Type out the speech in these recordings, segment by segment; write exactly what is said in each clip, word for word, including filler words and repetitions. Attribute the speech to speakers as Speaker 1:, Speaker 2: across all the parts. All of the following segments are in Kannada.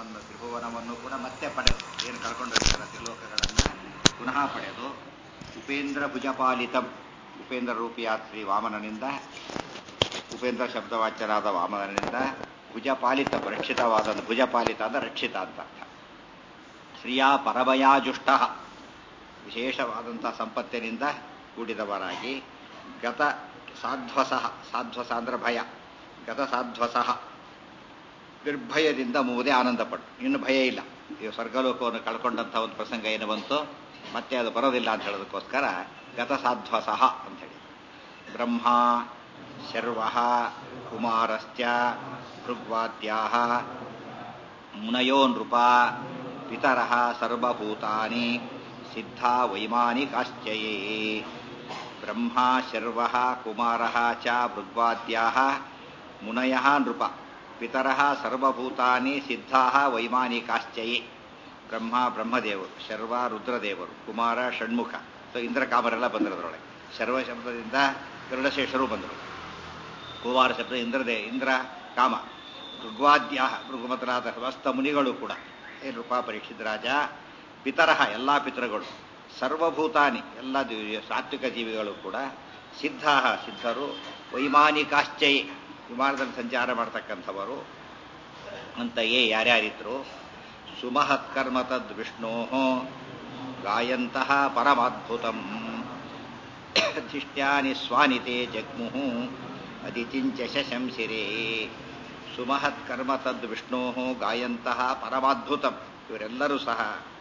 Speaker 1: ತ್ರಿಭುವನವನ್ನು ತ್ರಿಭುವನವನ್ನು ಕೂಡ ಮತ್ತೆ ಪಡೆದು ಏನು ಕಳ್ಕೊಂಡಿರ್ತಾರೆ ತ್ರಿಲೋಕಗಳನ್ನು ಪುನಃ ಪಡೆದು ಉಪೇಂದ್ರ ಭುಜಪಾಲಿತಂ ಉಪೇಂದ್ರ ರೂಪಿಯಾದ ಶ್ರೀ ವಾಮನನಿಂದ ಉಪೇಂದ್ರ ಶಬ್ದವಾಚ್ಯರಾದ ವಾಮನನಿಂದ ಭುಜಪಾಲಿತ ರಕ್ಷಿತವಾದ ಭುಜಪಾಲಿತ ಅಂದ್ರೆ ರಕ್ಷಿತ ಅಂತ ಅರ್ಥ. ಶ್ರೀಯಾ ಪರಮಯಾಜುಷ್ಟ ವಿಶೇಷವಾದಂತಹ ಸಂಪತ್ತಿನಿಂದ ಕೂಡಿದವರಾಗಿ ಗತ ಸಾಧ್ವಸಃ ಸಾಧ್ವಸ ಅಂದ್ರೆ ಭಯ ಗತ ಸಾಧ್ವಸಃ ನಿರ್ಭಯದಿಂದ ಮುಗುದೇ ಆನಂದಪಟ್ಟು ಇನ್ನು ಭಯ ಇಲ್ಲ. ಈ ಸ್ವರ್ಗಲೋಕವನ್ನು ಕಳ್ಕೊಂಡಂತಹ ಒಂದು ಪ್ರಸಂಗ ಏನು ಬಂತು ಮತ್ತೆ ಅದು ಬರೋದಿಲ್ಲ ಅಂತ ಹೇಳೋದಕ್ಕೋಸ್ಕರ ಗತ ಸಾಧ್ವಸಃ ಅಂತ ಹೇಳಿ. ಬ್ರಹ್ಮ ಶರ್ವ ಕುಮಾರಶ್ಚ ಭೃಗ್ವಾದ್ಯಾ ಮುನಯೋ ನೃಪ ಪಿತರಃ ಸರ್ವಭೂತಾನಿ ಸಿದ್ಧಾ ವೈಮಾನಿಕಾಶ್ಚಯೇ. ಬ್ರಹ್ಮ ಶರ್ವ ಕುಮಾರಃ ಚ ಭೃಗ್ವಾದ್ಯಾ ಮುನಯಃ ನೃಪ ಪಿತರಃ ಸರ್ವಭೂತಾನಿ ಸಿದ್ಧಾ ವೈಮಾನಿಕಾಶ್ಚಯೇ. ಬ್ರಹ್ಮ ಬ್ರಹ್ಮದೇವರು, ಶರ್ವ ರುದ್ರದೇವರು, ಕುಮಾರ ಷಣ್ಮುಖ, ಸೊ ಇಂದ್ರಕಾಮರೆಲ್ಲ ಬಂದರು ಅದರೊಳಗೆ. ಶರ್ವ ಶಬ್ದದಿಂದ ಗರುಡಶೇಷರು ಬಂದರು, ಕುಮಾರ ಶಬ್ದ ಇಂದ್ರದೇ ಇಂದ್ರ ಕಾಮ, ಭೃಗ್ವಾದ್ಯ ಭೃಗುಮತರಾದ ಸಮಸ್ತ ಮುನಿಗಳು ಕೂಡ ಏ ನೃಪ ಪರೀಕ್ಷಿತ್ ರಾಜ, ಪಿತರಃ ಎಲ್ಲ ಪಿತೃಗಳು, ಸರ್ವಭೂತಾನಿ ಎಲ್ಲ ಸಾತ್ವಿಕ ಜೀವಿಗಳು ಕೂಡ, ಸಿದ್ಧಾ ಸಿದ್ಧರು, ವೈಮಾನಿಕಾಶ್ಚಯೇ ವಿಮಾನದಲ್ಲಿ ಸಂಚಾರ ಮಾಡ್ತಕ್ಕಂಥವರು ಅಂತೆಯೇ ಯಾರ್ಯಾರಿದ್ರು. ಸುಮಹತ್ಕರ್ಮ ತದ್ ವಿಷ್ಣೋ ಗಾಯಂತಹ ಪರಮಾದ್ಭುತಂ ಧಿಷ್ಟ್ಯಾನಿ ಸ್ವಾನಿತೆ ಜಗ್ಮುಹು ಅದಿತಿಂಚ ಶಶಂಸಿರೇ. ಸುಮಹತ್ಕರ್ಮ ತದ್ ವಿಷ್ಣೋ ಗಾಯಂತಹ ಪರಮಾದ್ಭುತಂ ಇವರೆಲ್ಲರೂ ಸಹ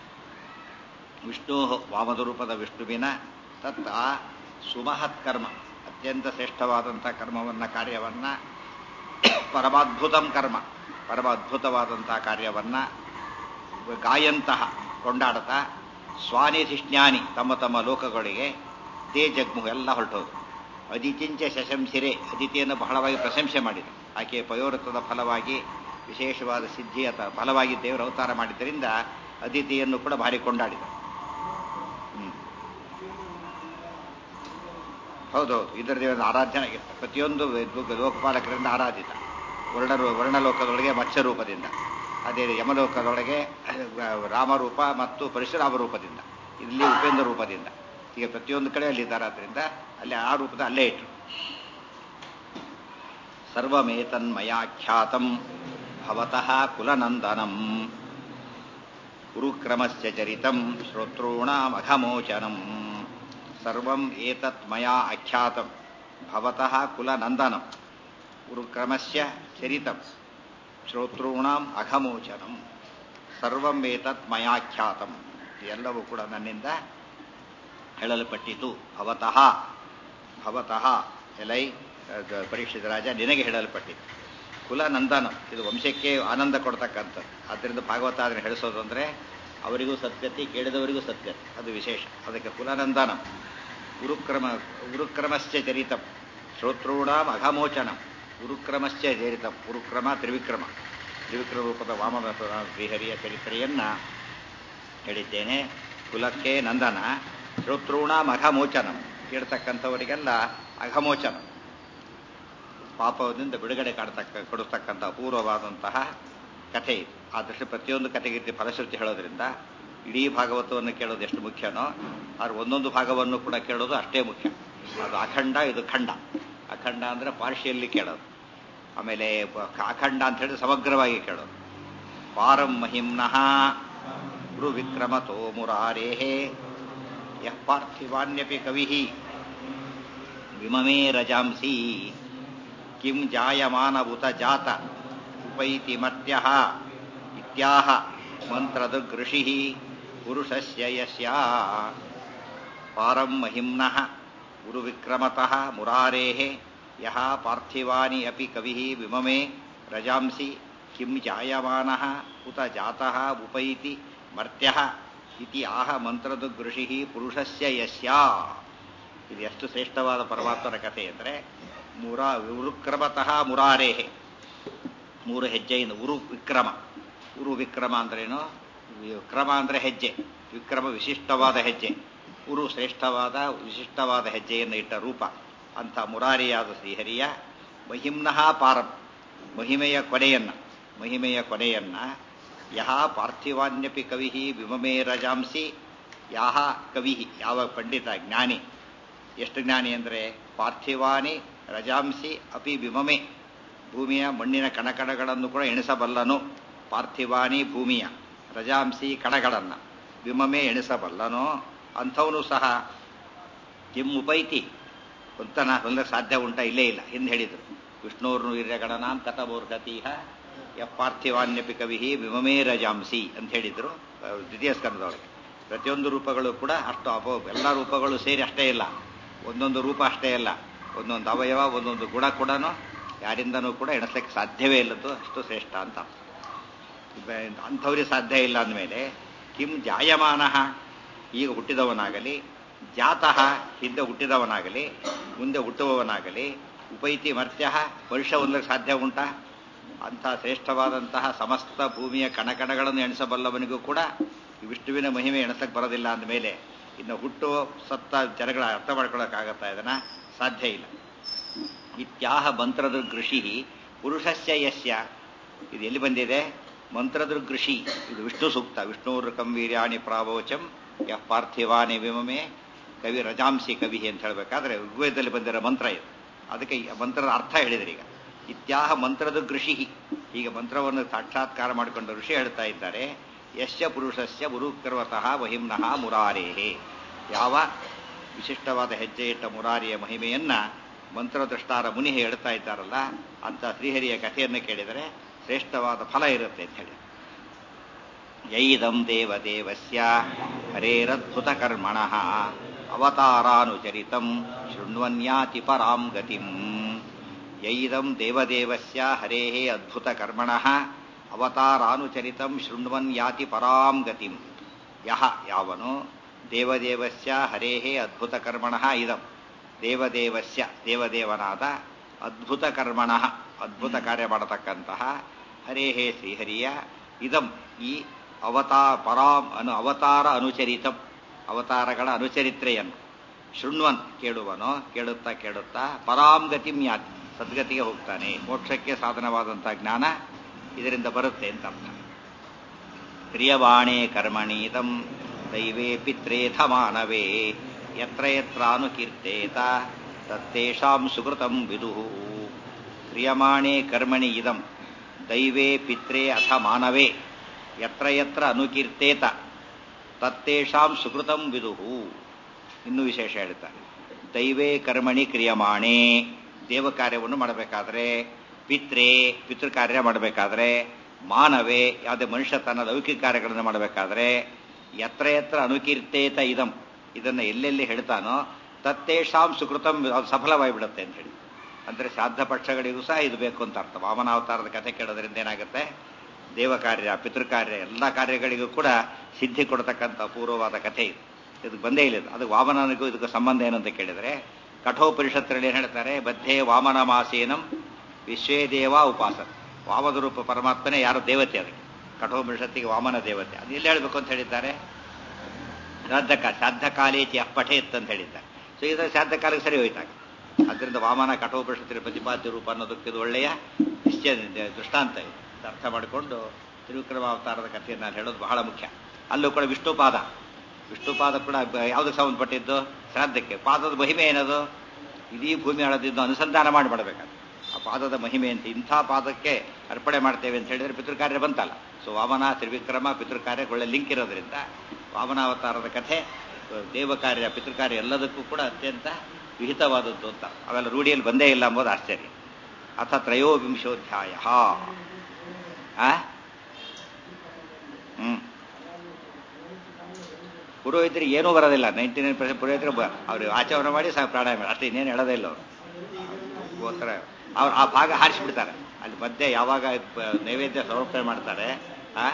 Speaker 1: ವಿಷ್ಣು ವಾಮನರೂಪದ ವಿಷ್ಣುವಿನ ತತ್ ಆ ಸುಮಹತ್ಕರ್ಮ ಅತ್ಯಂತ ಶ್ರೇಷ್ಠವಾದಂಥ ಕರ್ಮವನ್ನ ಕಾರ್ಯವನ್ನ ಪರಮಾದ್ಭುತಂ ಕರ್ಮ ಪರಮ ಅದ್ಭುತವಾದಂತಹ ಕಾರ್ಯವನ್ನ ಗಾಯಂತಹ ಕೊಂಡಾಡ್ತಾ ಸ್ವಾನಿಧಿಷ್ಣ್ಯಾನಿ ತಮ್ಮ ತಮ್ಮ ಲೋಕಗಳಿಗೆ ತೇ ಜಗ್ಮು ಎಲ್ಲ ಹೊರಟೋದು. ಅದಿತಿಂಚ ಶಶಂಸಿರೆ ಅದಿತಿಯನ್ನು ಬಹಳವಾಗಿ ಪ್ರಶಂಸೆ ಮಾಡಿದೆ. ಆಕೆಯ ಪಯೋರತ್ವದ ಫಲವಾಗಿ ವಿಶೇಷವಾದ ಸಿದ್ಧಿಯ ಫಲವಾಗಿ ದೇವರ ಅವತಾರ ಮಾಡಿದ್ದರಿಂದ ಅದಿತಿಯನ್ನು ಕೂಡ ಭಾರಿ ಕೊಂಡಾಡಿದ. ಹ್ಮ್ ಹೌದೌದು, ಇದರ ದೇವರ ಆರಾಧನೆ ಆಗಿರ್ತಾರೆ. ಪ್ರತಿಯೊಂದು ಲೋಕಪಾಲಕರಿಂದ ಆರಾಧಿತ. ವರ್ಣರು ವರ್ಣಲೋಕದೊಳಗೆ ಮತ್ಸ್ಯರೂಪದಿಂದ, ಅದೇ ಯಮಲೋಕದೊಳಗೆ ರಾಮರೂಪ ಮತ್ತು ಪರಶುರಾಮ ರೂಪದಿಂದ, ಇಲ್ಲಿ ಉಪೇಂದ್ರ ರೂಪದಿಂದ, ಈಗ ಪ್ರತಿಯೊಂದು ಕಡೆ ಅಲ್ಲಿದ್ದಾರೆ. ಆದ್ದರಿಂದ ಅಲ್ಲಿ ಆ ರೂಪದ ಅಲ್ಲೇ ಇಟ್ಟರು. ಸರ್ವಮೇತನ್ಮಯಾಖ್ಯಾತಂ ಭವತಃ ಕುಲನಂದನಂ ಗುರುಕ್ರಮಸ್ಯ ಚರಿತಂ ಶ್ರೋತॄಣಾಮಘಮೋಚನಂ. ಸರ್ವಂ ಏತತ್ ಮಯಾ ಆಖ್ಯಾತಂ ಭವತಃ ಕುಲನಂದನಂ ಗುರುಕ್ರಮಸ್ಯ ಚರಿತಂ ಶ್ರೋತॄಣಾಂ ಅಘಮೋಚನಂ. ಸರ್ವಂ ಏತತ್ ಮಯಾಖ್ಯಾತಂ ಎಲ್ಲವೂ ಕೂಡ ನನ್ನಿಂದ ಹೇಳಲ್ಪಟ್ಟಿತು. ಭವತಃ ಭವತಃ ಎಲೈ ಪರೀಕ್ಷಿತ ರಾಜ ನಿನಗೆ ಹೇಳಲ್ಪಟ್ಟಿತು. ಕುಲನಂದನ ಇದು ವಂಶಕ್ಕೆ ಆನಂದ ಕೊಡ್ತಕ್ಕಂಥದ್ದು. ಆದ್ದರಿಂದ ಭಾಗವತ ಅದನ್ನು ಹೇಳಿಸೋದು ಅಂದರೆ ಅವರಿಗೂ ಸದ್ಗತಿ, ಕೇಳಿದವರಿಗೂ ಸದ್ಗತಿ, ಅದು ವಿಶೇಷ. ಅದಕ್ಕೆ ಕುಲನಂದನ ಗುರುಕ್ರಮ ಗುರುಕ್ರಮಶ್ಚ ಚರಿತಂ ಶ್ರೋತॄಣಾಂ ಅಘಮೋಚನಂ. ಗುರುಕ್ರಮಶ್ಚ ಚರಿತಂ, ಗುರುಕ್ರಮ ತ್ರಿವಿಕ್ರಮ, ತ್ರಿವಿಕ್ರಮ ರೂಪದ ವಾಮನ ಶ್ರೀಹರಿಯ ಚರಿತ್ರೆಯನ್ನ ಹೇಳಿದ್ದೇನೆ. ಕುಲಕ್ಕೆ ನಂದನ, ಶ್ರೋತॄಣಾಂ ಅಘಮೋಚನಂ ಕೇಳ್ತಕ್ಕಂಥವರಿಗೆಲ್ಲ ಅಘಮೋಚನ, ಪಾಪದಿಂದ ಬಿಡುಗಡೆ ಕಾಡ್ತಕ್ಕ ಕೊಡತಕ್ಕಂಥ ಅಪೂರ್ವವಾದಂತಹ ಕಥೆ ಇದು. ಆ ದೃಷ್ಟಿ ಪ್ರತಿಯೊಂದು ಕಥೆಗೆ ಫಲಶ್ರುತಿ ಹೇಳೋದ್ರಿಂದ ಇಡೀ ಭಾಗವತವನ್ನು ಕೇಳೋದು ಎಷ್ಟು ಮುಖ್ಯನೋ ಆದ್ರೆ ಒಂದೊಂದು ಭಾಗವನ್ನು ಕೂಡ ಕೇಳೋದು ಅಷ್ಟೇ ಮುಖ್ಯ. ಅದು ಅಖಂಡ, ಇದು ಖಂಡ. ಅಖಂಡ ಅಂದ್ರೆ ಪಾರ್ಷಿಯಲ್ಲಿ ಕೇಳೋದು, ಆಮೇಲೆ ಅಖಂಡ ಅಂತ ಹೇಳಿದ್ರೆ ಸಮಗ್ರವಾಗಿ ಕೇಳೋದು. ಪಾರಂ ಮಹಿಮ್ನಃ ಗುರು ವಿಕ್ರಮತೋ ಮುರಾರೇಹೇ ಯಃ ಪಾರ್ಥಿವಾನ್ಯಪಿ ಕವಿಃ ವಿಮಮೇ ರಜಾಂಸಿ ಕಿಂ ಜಾಯಮಾನ ಉತ ಜಾತ ಉಪೈತಿ ಮರ್ತ್ಯಃ ಇತ್ಯಾಹ ಮಂತ್ರದೃಷಿಃ ಪುರುಷಸ್ಯ ಯಸ್ಯ. ಪಾರಂ ಮಹಿಮ್ನಃ ಗುರುವಿಕ್ರಮತಃ ಮುರಾರೇಃ ಯಃ ಪಾರ್ಥಿವಾನಿ ಅಪಿ ಕವಿಃ ವಿಮಮೇ ರಜಾಂಸಿ ಕಿಂ ಜಾಯಮಾನಃ ಉತ ಜಾತಃ ಉಪೈತಿ ಮರ್ತ್ಯಃ ಇತಿ ಆಹ ಮಂತ್ರದೃಷಿಃ ಪುರುಷಸ್ಯ ಯಸ್ಯ. ಇದು ಎಷ್ಟು ಶ್ರೇಷ್ಠವಾದ ಪರಮಾತ್ಮನ ಕಥೆ ಅಂದರೆ ಮುರಾ ಉರುಕ್ರಮತಃ ಮುರಾರೇಹೆ, ಮೂರು ಹೆಜ್ಜೆಯಿಂದ ಉರು ವಿಕ್ರಮ. ಉರು ವಿಕ್ರಮ ಅಂದ್ರೇನು? ಕ್ರಮ ಅಂದ್ರೆ ಹೆಜ್ಜೆ, ವಿಕ್ರಮ ವಿಶಿಷ್ಟವಾದ ಹೆಜ್ಜೆ, ಉರು ಶ್ರೇಷ್ಠವಾದ ವಿಶಿಷ್ಟವಾದ ಹೆಜ್ಜೆಯನ್ನು ಇಟ್ಟ ರೂಪ. ಅಂಥ ಮುರಾರಿಯಾದ ಶ್ರೀಹರಿಯ ಮಹಿಮ್ನಃ ಪಾರಂ ಮಹಿಮೆಯ ಕೊನೆಯನ್ನ ಮಹಿಮೆಯ ಕೊನೆಯನ್ನ ಯಹ ಪಾರ್ಥಿವಾನ್ಯಪಿ ಕವಿ ವಿಮಮೇ ರಜಾಂಸಿ ಯಾಹ ಕವಿ ಯಾವ ಪಂಡಿತ ಜ್ಞಾನಿ ಎಷ್ಟು ಜ್ಞಾನಿ ಅಂದರೆ ಪಾರ್ಥಿವಾನಿ ರಜಾಂಸಿ ಅಪಿ ವಿಮಮೆ ಭೂಮಿಯ ಮಣ್ಣಿನ ಕಣಕಣಗಳನ್ನು ಕೂಡ ಎಣಿಸಬಲ್ಲನು. ಪಾರ್ಥಿವಾನಿ ಭೂಮಿಯ ರಜಾಂಸಿ ಕಣಗಳನ್ನು ವಿಮಮೆ ಎಣಿಸಬಲ್ಲನೋ ಅಂಥವನು ಸಹ ಕಿಂ ಉಪೈತಿ ಉತ್ತನ ಹೊಂದಕ್ಕೆ ಸಾಧ್ಯ ಉಂಟ ಇಲ್ಲೇ ಇಲ್ಲ ಹಿಂದೆ ಹೇಳಿದರು. ವಿಷ್ಣುರ್ನು ವೀರ್ಯಗಣನಾಂ ಕಥಮೂರ್ಧತೀಹ ಯ ಪಾರ್ಥಿವಾನ್ಯಪಿ ಕವಿ ವಿಮಮೇ ರಜಾಂಸಿ ಅಂತ ಹೇಳಿದರು ದ್ವಿತೀಯ ಸ್ಕಂದದೊಳಗೆ. ಪ್ರತಿಯೊಂದು ರೂಪಗಳು ಕೂಡ ಅಷ್ಟು ಅಪೋ ಎಲ್ಲ ರೂಪಗಳು ಸೇರಿ ಅಷ್ಟೇ ಇಲ್ಲ, ಒಂದೊಂದು ರೂಪ ಅಷ್ಟೇ ಇಲ್ಲ, ಒಂದೊಂದು ಅವಯವ ಒಂದೊಂದು ಗುಣ ಕೂಡ ಯಾರಿಂದನೂ ಕೂಡ ಎಣಿಸ್ಲಿಕ್ಕೆ ಸಾಧ್ಯವೇ ಇಲ್ಲದ್ದು ಅಷ್ಟು ಶ್ರೇಷ್ಠ ಅಂತ. ಅಂಥವ್ರಿಗೆ ಸಾಧ್ಯ ಇಲ್ಲ ಅಂದಮೇಲೆ ಕಿಂ ಜಾಯಮಾನ ಈಗ ಹುಟ್ಟಿದವನಾಗಲಿ ಜಾತಃ ಹಿಂದೆ ಹುಟ್ಟಿದವನಾಗಲಿ ಮುಂದೆ ಹುಟ್ಟುವವನಾಗಲಿ ಉಪೈತಿ ಮರ್ತ್ಯ ಮನುಷ್ಯ ಹೊಂದಕ್ಕೆ ಸಾಧ್ಯ ಉಂಟಾ? ಅಂಥ ಶ್ರೇಷ್ಠವಾದಂತಹ ಸಮಸ್ತ ಭೂಮಿಯ ಕಣಕಣಗಳನ್ನು ಎಣಿಸಬಲ್ಲವನಿಗೂ ಕೂಡ ವಿಷ್ಣುವಿನ ಮಹಿಮೆ ಎಣಿಸಕ್ಕೆ ಬರೋದಿಲ್ಲ ಅಂದಮೇಲೆ ಇನ್ನು ಹುಟ್ಟು ಸತ್ತ ಜನಗಳ ಅರ್ಥ ಮಾಡ್ಕೊಳ್ಳೋಕ್ಕಾಗತ್ತಾ? ಇದನ್ನ ಸಾಧ್ಯ ಇಲ್ಲ. ಇತ್ಯಾಹ ಮಂತ್ರದೃಗೃಷಿ ಪುರುಷಸ್ಯ ಯಸ್ಯ, ಇದು ಎಲ್ಲಿ ಬಂದಿದೆ? ಮಂತ್ರದೃಗೃಷಿ, ಇದು ವಿಷ್ಣು ಸೂಕ್ತ. ವಿಷ್ಣುರ್ಕಂ ವೀರ್ಯಾಣಿ ಪ್ರಾವೋಚಂ ಯಃ ಪಾರ್ಥಿವಾನಿ ವಿಮಮೆ ಕವಿ ರಜಾಂಸಿ ಕವಿ ಅಂತ ಹೇಳಬೇಕಾದ್ರೆ ಋಗ್ವೇದದಲ್ಲಿ ಬಂದಿರೋ ಮಂತ್ರ ಇದು. ಅದಕ್ಕೆ ಮಂತ್ರದ ಅರ್ಥ ಹೇಳಿದರೆ ಈಗ ಇತ್ಯಾಹ ಮಂತ್ರದ ಋಷಿ, ಈಗ ಮಂತ್ರವನ್ನು ಸಾಕ್ಷಾತ್ಕಾರ ಮಾಡಿಕೊಂಡ ಋಷಿ ಹೇಳ್ತಾ ಇದ್ದಾರೆ. ಯಶ್ಯ ಪುರುಷಸ್ಯ ಗುರುಕರ್ವತಃ ಮಹಿಮ್ನಃ ಮುರಾರೇಹೇ, ಯಾವ ವಿಶಿಷ್ಟವಾದ ಹೆಜ್ಜೆ ಇಟ್ಟ ಮುರಾರಿಯ ಮಹಿಮೆಯನ್ನ ಮಂತ್ರದೃಷ್ಟಾರ ಮುನಿ ಹೇಳ್ತಾ ಇದ್ದಾರಲ್ಲ ಅಂತ ಶ್ರೀಹರಿಯ ಕಥೆಯನ್ನು ಕೇಳಿದರೆ ಶ್ರೇಷ್ಠವಾದ ಫಲ ಇರುತ್ತೆ ಅಂತ ಹೇಳಿ. ಯೈದಂ ದೇವದೇವಸ್ಯ ಹರೇರದ್ಭುತ ಕರ್ಮಣಃ ಅವತಾರಾನುಚರಿತಂ ಶೃಣ್ವನ್ಯಾತಿ ಪರಾಂ ಗತಿಂ. ಯೈದಂ ದೇವದೇವಸ್ಯ ಹರೇಃ ಅದ್ಭುತ ಕರ್ಮಣಃ ಅವತಾರಾನುಚರಿತಂ ಶೃಣ್ವನ್ ಯಾತಿ ಪರಾಂ ಗತಿಂ. ಯಹ ಯಾವನು ದೇವದೇವಸ್ಯ ಹರೇಃ ಅದ್ಭುತ ಕರ್ಮಣಃ ಇದಂ, ದೇವದೇವಸ್ಯ ದೇವದೇವನಾದ ಅದ್ಭುತ ಕರ್ಮಣಃ ಅದ್ಭುತ ಕಾರ್ಯ ಮಾಡತಕ್ಕಂತಹ ಹರೇಃ ಶ್ರೀಹರಿಯ ಇದಂ ಈ ಅವತಾರ ಪರಾಂ ಅನು ಅವತಾರ ಅನುಚರಿತಂ ಅವತಾರಗಳ ಅನುಚರಿತ್ರೆಯನ್ನು ಶೃಣ್ವನ್ ಕೇಳುವನೋ ಕೇಳುತ್ತಾ ಕೇಳುತ್ತಾ ಪರಾಂ ಗತಿಂ ಯಾತಿ ಸದ್ಗತಿಗೆ ಹೋಗ್ತಾನೆ, ಮೋಕ್ಷಕ್ಕೆ ಸಾಧನವಾದಂತಹ ಜ್ಞಾನ ಇದರಿಂದ ಬರುತ್ತೆ ಅಂತ ಅರ್ಥ. ಕ್ರಿಯವಾಣೆ ಕರ್ಮಣೀದಂ ದೈವೇ ಪಿತ್ರೇಥ ಮಾನವೇ ಯತ್ರ ಯತ್ರಾನುಕೀರ್ತೇತ ತತ್ತೇಷಾಂ ಸುಕೃತಂ ವಿದುಃ. ಕ್ರಿಯಮಾಣೆ ಕರ್ಮಣಿ ಇದಂ ದೈವೇ ಪಿತ್ರೇ ಅಥ ಮಾನವೇ ಯತ್ರ ಯತ್ರ ಅನುಕೀರ್ತೇತ ತತ್ತೇಷಾಂ ಸುಕೃತಂ ವಿದುಃ. ಇನ್ನೂ ವಿಶೇಷ ಹೇಳ್ತಾರೆ. ದೈವೇ ಕರ್ಮಣಿ ಕ್ರಿಯಮಾಣೆ, ದೇವ ಕಾರ್ಯವನ್ನು ಮಾಡಬೇಕಾದ್ರೆ, ಪಿತ್ರೇ ಪಿತೃ ಕಾರ್ಯ ಮಾಡಬೇಕಾದ್ರೆ, ಮಾನವೇ ಯಾವುದೇ ಮನುಷ್ಯ ತನ್ನ ಲೌಕಿಕ ಕಾರ್ಯಗಳನ್ನು ಮಾಡಬೇಕಾದ್ರೆ, ಯತ್ರ ಯತ್ರ ಅನುಕೀರ್ತೇತ ಇದಂ ಇದನ್ನು ಎಲ್ಲೆಲ್ಲಿ ಹೇಳ್ತಾನೋ ತತ್ತೇಷಾಂ ಸುಕೃತಂ ಅದು ಸಫಲವಾಗಿಬಿಡುತ್ತೆ ಅಂತ ಹೇಳಿ. ಅಂದರೆ ಶ್ರಾದ್ದ ಪಕ್ಷಗಳಿಗೂ ಸಹ ಇದು ಬೇಕು ಅಂತ ಅರ್ಥ. ವಾಮನಾವತಾರದ ಕಥೆ ಕೇಳೋದ್ರಿಂದ ಏನಾಗುತ್ತೆ? ದೇವ ಕಾರ್ಯ ಪಿತೃ ಕಾರ್ಯ ಎಲ್ಲ ಕಾರ್ಯಗಳಿಗೂ ಕೂಡ ಸಿದ್ಧಿ ಕೊಡ್ತಕ್ಕಂಥ ಅಪೂರ್ವವಾದ ಕಥೆ ಇದು. ಇದಕ್ಕೆ ಬಂದೇ ಇಲ್ಲ. ಅದು ವಾಮನನಿಗೂ ಇದಕ್ಕೂ ಸಂಬಂಧ ಏನು ಅಂತ ಕೇಳಿದರೆ ಕಠೋಪನಿಷತ್ತರಲ್ಲಿ ಏನು ಹೇಳ್ತಾರೆ? ಬದ್ಧೇ ವಾಮನ ಮಾಸೇನಂ ವಿಶ್ವೇ ದೇವ ಉಪಾಸನ. ವಾಮನ ರೂಪ ಪರಮಾತ್ಮನೇ ಯಾರು ದೇವತೆ, ಅದಕ್ಕೆ ಕಠೋಪನಿಷತ್ತಿಗೆ ವಾಮನ ದೇವತೆ. ಅದು ಎಲ್ಲಿ ಹೇಳಬೇಕು ಅಂತ ಹೇಳಿದ್ದಾರೆ? ಶ್ರಾದ್ದಕ ಶ್ರಾದ್ದ ಕಾಲೇಚಿ ಅಪ್ಪಠೇತ್ ಅಂತ ಹೇಳಿದ್ದಾರೆ. ಸೊ ಇದರ ಶ್ರಾದ್ದ ಕಾಲಕ್ಕೆ ಸರಿ ಹೋಯ್ತಾಗ. ಅದರಿಂದ ವಾಮನ ಕಠೋಪನಿಷತ್ತಿನ ಪ್ರತಿಪಾದ್ಯ ರೂಪ ಅನ್ನೋದಕ್ಕೆ ಇದು ಒಳ್ಳೆಯ ನಿಶ್ಚಯ ದೃಷ್ಟಾಂತ ಇದೆ. ಅರ್ಥ ಮಾಡಿಕೊಂಡು ತ್ರಿವಿಕ್ರಮಾವತಾರದ ಕಥೆಯನ್ನು ನಾನು ಹೇಳೋದು ಬಹಳ ಮುಖ್ಯ. ಅಲ್ಲೂ ಕೂಡ ವಿಷ್ಣುಪಾದ ವಿಷ್ಣುಪಾದ ಕೂಡ ಯಾವುದಕ್ಕೆ ಸಂಬಂಧಪಟ್ಟಿದ್ದು? ಶ್ರಾದ್ದಕ್ಕೆ. ಪಾದದ ಮಹಿಮೆ ಏನದು? ಇಡೀ ಭೂಮಿ ಹಳದಿದ್ದು ಅನುಸಂಧಾನ ಮಾಡಿ ಮಾಡಬೇಕಾದ್ರೆ ಆ ಪಾದದ ಮಹಿಮೆ ಅಂತ. ಇಂಥ ಪಾದಕ್ಕೆ ಅರ್ಪಣೆ ಮಾಡ್ತೇವೆ ಅಂತ ಹೇಳಿದರೆ ಪಿತೃಕಾರ್ಯ ಬಂತಲ್ಲ. ಸೊ ವಾಮನ ತ್ರಿವಿಕ್ರಮ ಪಿತೃಕಾರ್ಯಕ್ಕೆ ಒಳ್ಳೆ ಲಿಂಕ್ ಇರೋದ್ರಿಂದ ವಾಮನಾವತಾರದ ಕಥೆ ದೇವ ಕಾರ್ಯ ಪಿತೃಕಾರ್ಯ ಎಲ್ಲದಕ್ಕೂ ಕೂಡ ಅತ್ಯಂತ ವಿಹಿತವಾದದ್ದು ಅಂತ. ಅವೆಲ್ಲ ರೂಢಿಯಲ್ಲಿ ಬಂದೇ ಇಲ್ಲ ಎಂಬುದು ಆಶ್ಚರ್ಯ. ಅಥ ತ್ರಯೋವಿಂಶೋಧ್ಯಾಯ. ಹ್ಮ್ ಪುರೋಹಿತರಿಗೆ ಏನೂ ಬರೋದಿಲ್ಲ. ನೈಂಟಿ ನೈನ್ ಪರ್ಸೆಂಟ್ ಪುರೋಹಿತರು ಅವ್ರು ಆಚರಣೆ ಮಾಡಿ ಸಹ ಪ್ರಾಣಾಯಾಮ ಮಾಡಿ ಅಷ್ಟೇ, ಇನ್ನೇನು ಹೇಳೋದೇ ಇಲ್ಲ ಅವರು. ಗೋತ್ರ ಅವ್ರು ಆ ಭಾಗ ಹಾರಿಸಿಬಿಡ್ತಾರೆ. ಅಲ್ಲಿ ಮಧ್ಯೆ ಯಾವಾಗ ನೈವೇದ್ಯ ಸಮರ್ಪಣೆ ಮಾಡ್ತಾರೆ ಆ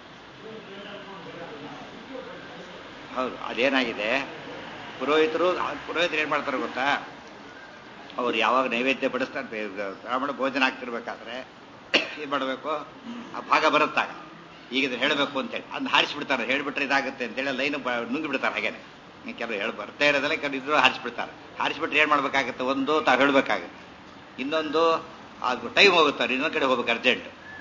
Speaker 1: ಹೌದು ಅದೇನಾಗಿದೆ, ಪುರೋಹಿತರು ಪುರೋಹಿತರು ಏನು ಮಾಡ್ತಾರೆ ಗೊತ್ತಾ? ಅವ್ರು ಯಾವಾಗ ನೈವೇದ್ಯ ಬಡಿಸ್ತಾರೆ, ಬ್ರಾಹ್ಮಣ ಭೋಜನ ಆಗ್ತಿರ್ಬೇಕಾದ್ರೆ ಏನು ಮಾಡಬೇಕು? ಆ ಭಾಗ ಬರುತ್ತಾಗ ಈಗ ಇದು ಹೇಳಬೇಕು ಅಂತೇಳಿ ಅದನ್ನ ಹಾರಿಸಿಬಿಡ್ತಾರೆ. ಹೇಳಿಬಿಟ್ರೆ ಇದಾಗುತ್ತೆ ಅಂತೇಳಿ ಲೈನು ನುಂಗಿ ಬಿಡ್ತಾರೆ. ಹಾಗೇನೆ ಕೆಲವು ಹೇಳಿ ಬರ್ತಾ ಇರೋದಲ್ಲ, ಕೆಲವು ಇದ್ರು ಹಾರಿಸಿಬಿಡ್ತಾರೆ. ಹಾರಿಸಿಬಿಟ್ರೆ ಏನು ಮಾಡ್ಬೇಕಾಗತ್ತೆ? ಒಂದು ತಾವು ಹೇಳಬೇಕಾಗುತ್ತೆ, ಇನ್ನೊಂದು ಅದು ಟೈಮ್ ಹೋಗುತ್ತಾರೆ, ಇನ್ನೊಂದು ಕಡೆ ಹೋಗ್ಬೇಕು ಅರ್ಜೆಂಟ್.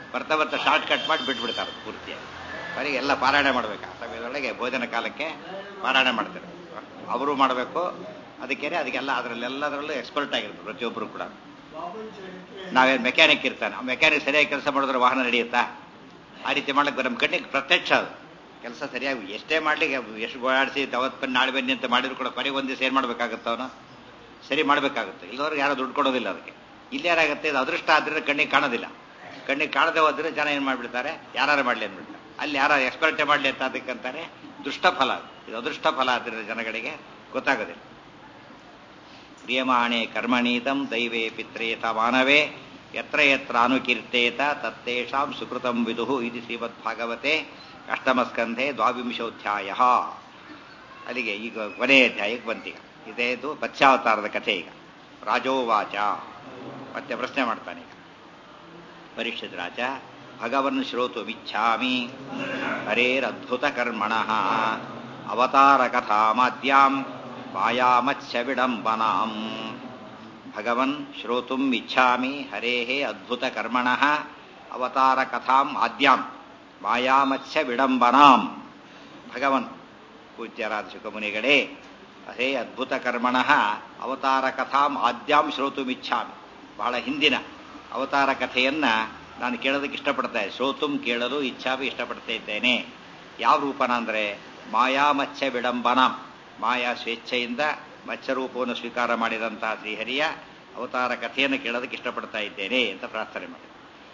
Speaker 1: ಬರ್ತಾ ಬರ್ತಾ ಶಾರ್ಟ್ ಕಟ್ ಮಾಡಿ ಬಿಟ್ಬಿಡ್ತಾರೆ ಪೂರ್ತಿಯಾಗಿ. ಅವರಿಗೆ ಎಲ್ಲ ಪಾರಾಯಣ ಮಾಡಬೇಕು ಆ ಸಮಯದೊಳಗೆ ಭೋಜನ ಕಾಲಕ್ಕೆ ಪಾರಾಯಣ ಮಾಡ್ತಾರೆ. ಅವರು ಮಾಡಬೇಕು ಅದಕ್ಕೇನೆ ಅದಕ್ಕೆಲ್ಲ ಅದರಲ್ಲೆಲ್ಲದರಲ್ಲೂ ಎಕ್ಸ್ಪರ್ಟ್ ಆಗಿರ್ತಾರೆ ಪ್ರತಿಯೊಬ್ಬರು ಕೂಡ. ನಾವೇನು ಮೆಕ್ಯಾನಿಕ್ ಇರ್ತಾನೆ, ಆ ಮೆಕ್ಯಾನಿಕ್ ಸರಿಯಾಗಿ ಕೆಲಸ ಮಾಡಿದ್ರೆ ವಾಹನ ನಡೆಯುತ್ತಾ? ಆ ರೀತಿ ಮಾಡ್ಲಿಕ್ಕೆ ನಮ್ಮ ಕಣ್ಣಿಗೆ ಪ್ರತ್ಯಕ್ಷ ಅದು ಕೆಲಸ ಸರಿಯಾಗಿ ಎಷ್ಟೇ ಮಾಡ್ಲಿಕ್ಕೆ ಎಷ್ಟು ಗೋಳಾಡಿಸಿ ಅವತ್ತು ಬನ್ನಿ ನಾಳೆ ಬನ್ನಿ ಅಂತ ಮಾಡಿದ್ರು ಕೂಡ ಕೊನೆಗೆ ಒಂದು ದಿವಸ ಏನು ಮಾಡ್ಬೇಕಾಗುತ್ತೆ ಅವನು ಸರಿ ಮಾಡಬೇಕಾಗುತ್ತೆ. ಇಲ್ಲವ್ರಿಗೆ ಯಾರು ದುಡ್ಡು ಕೊಡೋದಿಲ್ಲ ಅದಕ್ಕೆ. ಇಲ್ಲಿ ಯಾರಾಗುತ್ತೆ ಇದು ಅದೃಷ್ಟ ಆದ್ರೆ ಕಣ್ಣಿಗೆ ಕಾಣೋದಿಲ್ಲ. ಕಣ್ಣಿಗೆ ಕಾಣದೆ ಹೋದ್ರೆ ಜನ ಏನು ಮಾಡಿಬಿಡ್ತಾರೆ, ಯಾರು ಮಾಡಲಿ ಅಂದ್ಬಿಡ್ತಾರೆ. ಅಲ್ಲಿ ಯಾರು ಎಕ್ಸ್ಪರ್ಟೇ ಮಾಡಲಿ ಅಂತ ಅದಕ್ಕಂತಾರೆ ದುಷ್ಟ ಫಲ. ಇದು ಅದೃಷ್ಟ ಫಲ ಆದ್ರೆ ಜನಗಳಿಗೆ ಗೊತ್ತಾಗೋದಿಲ್ಲ. ಕ್ರಿಯಮಾಣೆ ಕರ್ಮಣೀತಂ ದೈವೇ ಪಿತ್ರೇತ ಮಾನವೇ ಯತ್ರ ಯತ್ರ ಅನುಕೀರ್ತೇತ ತತ್ತೇಷಾಂ ಸುಕೃತಂ ವಿದುಃ ಇದು ಶ್ರೀಮದ್ಭಾಗವತೆ ಅಷ್ಟಮಸ್ಕಂಧೆ ದ್ವಾವಿಂಶೋಧ್ಯಾಯ. ಅಲ್ಲಿಗೆ ಈಗ ಕೊನೆಯ ಅಧ್ಯಾಯಕ್ಕೆ ಬಂತೀಗ. ಇದೇ ಇದು ಮತ್ಸ್ಯಾವತಾರದ ಕಥೆ. ಈಗ ರಾಜೋವಾಚ ಮತ್ತೆ ಪ್ರಶ್ನೆ ಮಾಡ್ತಾನೆ. ಈಗ ಪರೀಕ್ಷಿತ ರಾಜ ಭಗವನ್ ಶ್ರೋತುಮಿಚ್ಛಾಮಿ ಹರೇರದ್ಭುತ ಕರ್ಮಣಃ ಅವತಾರ ಕಥಾಮಾದ್ಯಾಂ ಮಾಯಾಮತ್ಸ್ಯ ವಿಡಂಬನಾಂ. ಭಗವನ್ ಶ್ರೋತುಂ ಇಚ್ಛಾಮಿ ಹರೇಃ ಅದ್ಭುತ ಕರ್ಮಣಃ ಅವತಾರ ಕಥಾಂ ಆದ್ಯಾಂ ಮಾಯಾಮತ್ಸ್ಯ ವಿಡಂಬನಾಂ. ಭಗವನ್ ಪೂಜ್ಯರಾದ ಶುಕಮುನಿಗಳೇ, ಹರೇ ಅದ್ಭುತ ಕರ್ಮಣಃ ಅವತಾರ ಕಥಾಂ ಆದ್ಯಾಂ ಶ್ರೋತುಮಿಚ್ಛಾಮಿ. ಬಹಳ ಹಿಂದಿನ ಅವತಾರ ಕಥೆಯನ್ನ ನಾನು ಕೇಳೋದಕ್ಕೆ ಇಷ್ಟಪಡ್ತಾ ಇದ್ದೆ. ಶ್ರೋತುಂ ಕೇಳಲು ಇಚ್ಛಾಮಿ ಇಷ್ಟಪಡ್ತಾ ಇದ್ದೇನೆ. ಯಾವ ರೂಪನ ಅಂದರೆ ಮಾಯಾಮತ್ಸ್ಯ ವಿಡಂಬನಾಂ. ಮಾಯಾ ಸ್ವೇಚ್ಛೆಯಿಂದ ಮತ್ಸ್ಯರೂಪವನ್ನು ಸ್ವೀಕಾರ ಮಾಡಿದಂತಹ ಶ್ರೀಹರಿಯ ಅವತಾರ ಕಥೆಯನ್ನು ಕೇಳೋದಕ್ಕೆ ಇಷ್ಟಪಡ್ತಾ ಇದ್ದೇನೆ ಅಂತ ಪ್ರಾರ್ಥನೆ ಮಾಡಿ.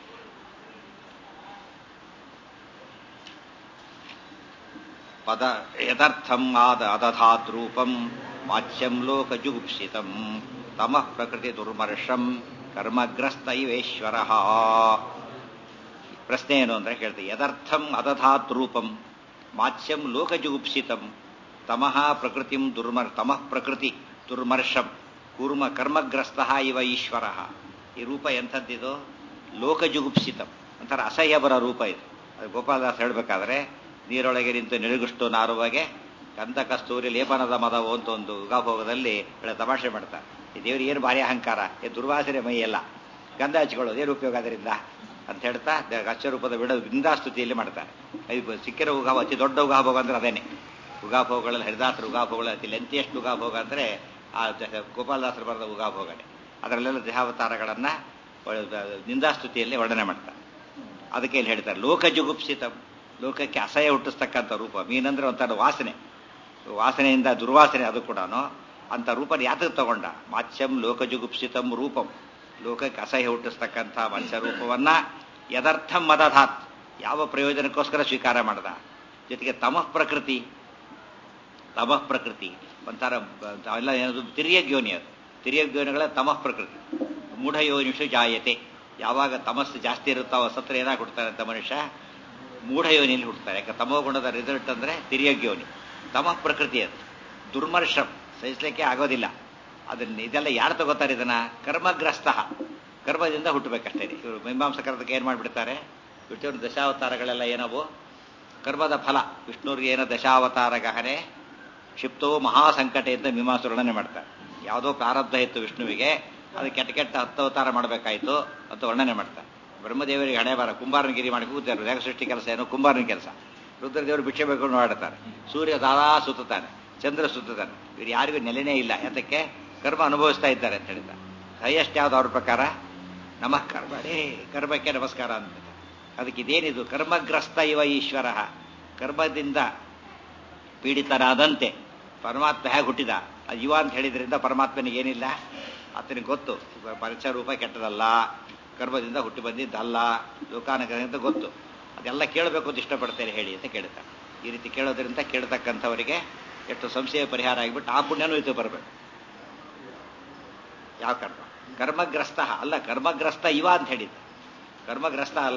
Speaker 1: ಪದ ಯಥರ್ಥಂ ಆದ ಅದಧಾತ್ ರೂಪಂ ಮಾತ್ಸ್ಯಂ ಲೋಕಜುಗುಪ್ಸಿತಂ ತಮಃ ಪ್ರಕೃತಿ ದುರ್ಮರ್ಷಂ ಕರ್ಮಗ್ರಸ್ತ ಇವೇಶ್ವರ. ಪ್ರಶ್ನೆ ಏನು ಅಂದ್ರೆ ಹೇಳ್ತೀವಿ. ಯಥರ್ಥಂ ಅದಧಾತ್ ರೂಪಂ ಮಾತ್ಸ್ಯಂ ಲೋಕಜುಗುಪ್ಸಿತಂ ತಮಃ ಪ್ರಕೃತಿ ದುರ್ಮರ್ ತಮಃ ಪ್ರಕೃತಿ ದುರ್ಮರ್ಷಂ ಕೂರ್ಮ ಕರ್ಮಗ್ರಸ್ತ ಇವ ಈಶ್ವರ. ಈ ರೂಪ ಎಂಥದ್ದಿದು? ಲೋಕಜುಗುಪ್ಸಿತಂ, ಒಂಥರ ಅಸಹ್ಯ ಬರೋ ರೂಪ ಇದು. ಅದು ಗೋಪಾಲದಾಸ್ ಹೇಳಬೇಕಾದ್ರೆ ನೀರೊಳಗೆ ನಿಂತು ನಿಲುಗುಷ್ಟು ನಾರುವಾಗೆ ಗಂಧ ಕಸ್ತೂರಿ ಲೇಪನದ ಮದವು ಅಂತ ಒಂದು ಯುಗಾಭೋಗದಲ್ಲಿ ಒಳ್ಳೆ ತಮಾಷೆ ಮಾಡ್ತಾರೆ. ಈ ದೇವ್ರಿಗೆ ಏನು ಭಾರಿ ಅಹಂಕಾರ, ಈ ದುರ್ವಾಸನೆ ಮೈ ಎಲ್ಲ ಗಂಧ ಹಚ್ಕೊಳ್ಳೋದು ಏನು ಉಪಯೋಗ ಅದರಿಂದ ಅಂತ ಹೇಳ್ತಾ ಅಚ್ಚರೂಪದ ಬಿಡೋ ನಿಂದಾಸ್ತುತಿಯಲ್ಲಿ ಮಾಡ್ತಾರೆ. ಇದು ಸಿಕ್ಕಿರೋ ಉಗಾಭ ಅತಿ ದೊಡ್ಡ ಉಗಾಭೋಗ ಅಂದ್ರೆ ಅದೇನೆ. ಉಗಾಭೋಗಗಳಲ್ಲಿ ಹರಿದಾಸರ ಉಗಾಭೋಗಗಳು ಅತಿ ಲೆಂತಿಯಷ್ಟು ಉಗಾಭೋಗ ಅಂದರೆ ಆ ಗೋಪಾಲದಾಸರು ಬರೆದ ಉಗಾಭೋಗನೆ. ಅದರಲ್ಲೆಲ್ಲ ದೇಹಾವತಾರಗಳನ್ನು ನಿಂದಾಸ್ತುತಿಯಲ್ಲಿ ವರ್ಣನೆ ಮಾಡ್ತಾರೆ. ಅದಕ್ಕೆ ಇಲ್ಲಿ ಹೇಳ್ತಾರೆ ಲೋಕಜುಗುಪ್ಸಿತ, ಲೋಕಕ್ಕೆ ಅಸಹ್ಯ ಹುಟ್ಟಿಸ್ತಕ್ಕಂಥ ರೂಪ. ಮೀನಂದ್ರೆ ಒಂಥರ ವಾಸನೆ, ವಾಸನೆಯಿಂದ ದುರ್ವಾಸನೆ. ಅದು ಕೂಡ ಅಂತ ರೂಪನ ಯಾತಕ್ಕೆ ತಗೊಂಡ? ಮಾತ್ಸ್ಯಂ ಲೋಕಜುಗುಪ್ಸಿತಂ ರೂಪಂ, ಲೋಕಕ್ಕೆ ಅಸಹ್ಯ ಹುಟ್ಟಿಸ್ತಕ್ಕಂಥ ಮತ್ಸ್ಯ ರೂಪವನ್ನ ಯದರ್ಥಂ ಮದಧಾತ್, ಯಾವ ಪ್ರಯೋಜನಕ್ಕೋಸ್ಕರ ಸ್ವೀಕಾರ ಮಾಡ್ದ. ಜೊತೆಗೆ ತಮಃ ಪ್ರಕೃತಿ, ತಮಃ ಪ್ರಕೃತಿ ಒಂಥರ ಅವೆಲ್ಲ ಏನದು ತಿರ್ಯಗ್ಯೋನಿ. ಅದು ತಿರ್ಯಗ್ಯೋನಿಗಳ ತಮಃ ಪ್ರಕೃತಿ. ಮೂಢಯೋನಿಷು ಜಾಯತೆ, ಯಾವಾಗ ತಮಸ್ಸು ಜಾಸ್ತಿ ಇರುತ್ತಾವ ಸತ್ರ ಏನಾಗಿ ಹುಡ್ತಾನೆ ಅಂತ ಮನುಷ್ಯ ಮೂಢಯೋನಿಯಲ್ಲಿ ಹುಡ್ತಾರೆ. ಯಾಕೆ ತಮೋಗುಣದ ರಿಸಲ್ಟ್ ಅಂದ್ರೆ ತಿರ್ಯಗ್ಯೋನಿ. ತಮಃ ಪ್ರಕೃತಿ ಅದು ದುರ್ಮರ್ಷಂ, ಸಹಿಸಲಿಕ್ಕೆ ಆಗೋದಿಲ್ಲ. ಅದನ್ನ ಇದೆಲ್ಲ ಯಾರು ತಗೋತಾರೆ? ಇದನ್ನ ಕರ್ಮಗ್ರಸ್ತ, ಕರ್ಮದಿಂದ ಹುಟ್ಟಬೇಕಷ್ಟೇ. ಇವರು ಮೀಮಾಂಸಕರದಕ್ಕೆ ಏನ್ ಮಾಡಿಬಿಡ್ತಾರೆ, ವಿಷ್ಣುವಿನ ದಶಾವತಾರಗಳೆಲ್ಲ ಏನವು ಕರ್ಮದ ಫಲ. ವಿಷ್ಣುವ್ರಿಗೆ ಏನೋ ದಶಾವತಾರ ಗಹನೆ ಕ್ಷಿಪ್ತೋ ಮಹಾಸಂಕಟ ಅಂತ ಮೀಮಾಂಸ ವರ್ಣನೆ ಮಾಡ್ತಾರೆ. ಯಾವುದೋ ಪ್ರಾರಬ್ಧ ಇತ್ತು ವಿಷ್ಣುವಿಗೆ, ಅದು ಕೆಟ್ಟ ಕೆಟ್ಟ ಹತ್ತು ಅವತಾರ ಮಾಡಬೇಕಾಯ್ತು ಅಂತ ವರ್ಣನೆ ಮಾಡ್ತಾರೆ. ಬ್ರಹ್ಮದೇವರಿಗೆ ಹಣೆ ಬಾರ ಕುಂಬಾರನಗಿರಿ ಮಾಡಿ ಕೂತಾರೆ. ಜಗ ಸೃಷ್ಟಿ ಕೆಲಸ ಏನೋ ಕುಂಬಾರನ ಕೆಲಸ. ರುದ್ರದೇವರು ಭಿಕ್ಷೆ ಬೇಕೊಂಡು ಆಡುತ್ತಾರೆ. ಸೂರ್ಯ ದಾದಾ ಸುತ್ತಾನೆ, ಚಂದ್ರ ಸುತ್ತಾನೆ. ಇವ್ರು ಯಾರಿಗೂ ನೆಲೆನೇ ಇಲ್ಲ. ಅದಕ್ಕೆ ಕರ್ಮ ಅನುಭವಿಸ್ತಾ ಇದ್ದಾರೆ ಅಂತ ಹೇಳಿದ್ದಾರೆ. ಹೈಯೆಸ್ಟ್ ಯಾವ್ದು ಅವ್ರ ಪ್ರಕಾರ? ನಮಃ ಕರ್ಮಣೇ, ಕರ್ಮಕ್ಕೆ ನಮಸ್ಕಾರ ಅಂತ. ಅದಕ್ಕೆ ಇದೇನಿದು? ಕರ್ಮಗ್ರಸ್ತ ಇವ ಈಶ್ವರ, ಕರ್ಮದಿಂದ ಪೀಡಿತರಾದಂತೆ ಪರಮಾತ್ಮ ಹೇಗೆ ಹುಟ್ಟಿದ? ಅದು ಯುವ ಅಂತ ಹೇಳಿದ್ರಿಂದ ಪರಮಾತ್ಮನಿಗೆ ಏನಿಲ್ಲ, ಆತನಿಗೆ ಗೊತ್ತು ಪಂಚರೂಪ ಕೆಟ್ಟದಲ್ಲ, ಕರ್ಮದಿಂದ ಹುಟ್ಟಿ ಬಂದಿದ್ದಲ್ಲ, ಲೋಕಾನಗರಿಂದ ಗೊತ್ತು. ಅದೆಲ್ಲ ಕೇಳಬೇಕು ಅಂತ ಇಷ್ಟಪಡ್ತೇನೆ ಹೇಳಿ ಅಂತ ಕೇಳ್ತಾರೆ. ಈ ರೀತಿ ಕೇಳೋದ್ರಿಂದ ಕೇಳ್ತಕ್ಕಂಥವರಿಗೆ ಎಷ್ಟು ಸಂಶಯ ಪರಿಹಾರ ಆಗಿಬಿಟ್ಟು ಆ ಪುಣ್ಯನೂ ಇದು ಬರಬೇಕು. ಯಾವ ಕರ್ಮ? ಕರ್ಮಗ್ರಸ್ತ ಅಲ್ಲ, ಕರ್ಮಗ್ರಸ್ತ ಇವ ಅಂತ ಹೇಳಿದ್ದ. ಕರ್ಮಗ್ರಸ್ತ ಅಲ್ಲ.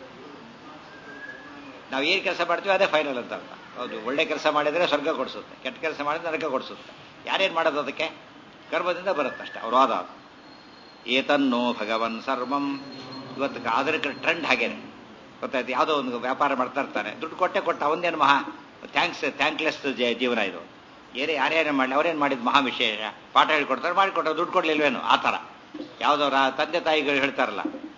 Speaker 1: ನಾವು ಏನು ಕೆಲಸ ಮಾಡ್ತೀವಿ ಅದೇ ಫೈನಲ್ ಅಂತ ಅರ್ಥ. ಹೌದು, ಒಳ್ಳೆ ಕೆಲಸ ಮಾಡಿದರೆ ಸ್ವರ್ಗ ಕೊಡಿಸುತ್ತೆ, ಕೆಟ್ಟ ಕೆಲಸ ಮಾಡಿದ್ರೆ ನರಕ ಕೊಡಿಸುತ್ತೆ. ಯಾರೇನು ಮಾಡೋದು? ಅದಕ್ಕೆ ಕರ್ಮದಿಂದ ಬರುತ್ತಷ್ಟೆ. ಅವ್ರ ವಾದ ಅದು. ಏತನ್ನೋ ಭಗವನ್ ಸರ್ವಂ. ಇವತ್ತು ಆಧುನಿಕ ಟ್ರೆಂಡ್ ಹಾಗೇನೆ ಗೊತ್ತಾಯ್ತು. ಯಾವುದೋ ಒಂದು ವ್ಯಾಪಾರ ಮಾಡ್ತಾ ಇರ್ತಾನೆ, ದುಡ್ಡು ಕೊಟ್ಟೆ ಕೊಟ್ಟ, ಅವನೇನು ಮಹಾ ಥ್ಯಾಂಕ್ಸ್ ಥ್ಯಾಂಕ್ಲೆಸ್ ಜೀವನ ಇದು. ಏನೇ ಯಾರೇನೇ ಮಾಡಲಿ ಅವ್ರೇನು ಮಾಡಿದ್ ಮಹಾ ವಿಶೇಷ. ಪಾಠ ಹೇಳ್ಕೊಡ್ತಾರೆ, ಮಾಡಿಕೊಡ್ತಾರೆ, ದುಡ್ಡು ಕೊಡ್ಲಿಲ್ವೇನು ಆ ಥರ. ಯಾವುದೋ ತಂದೆ ತಾಯಿಗಳು ಹೇಳ್ತಾರಲ್ಲ,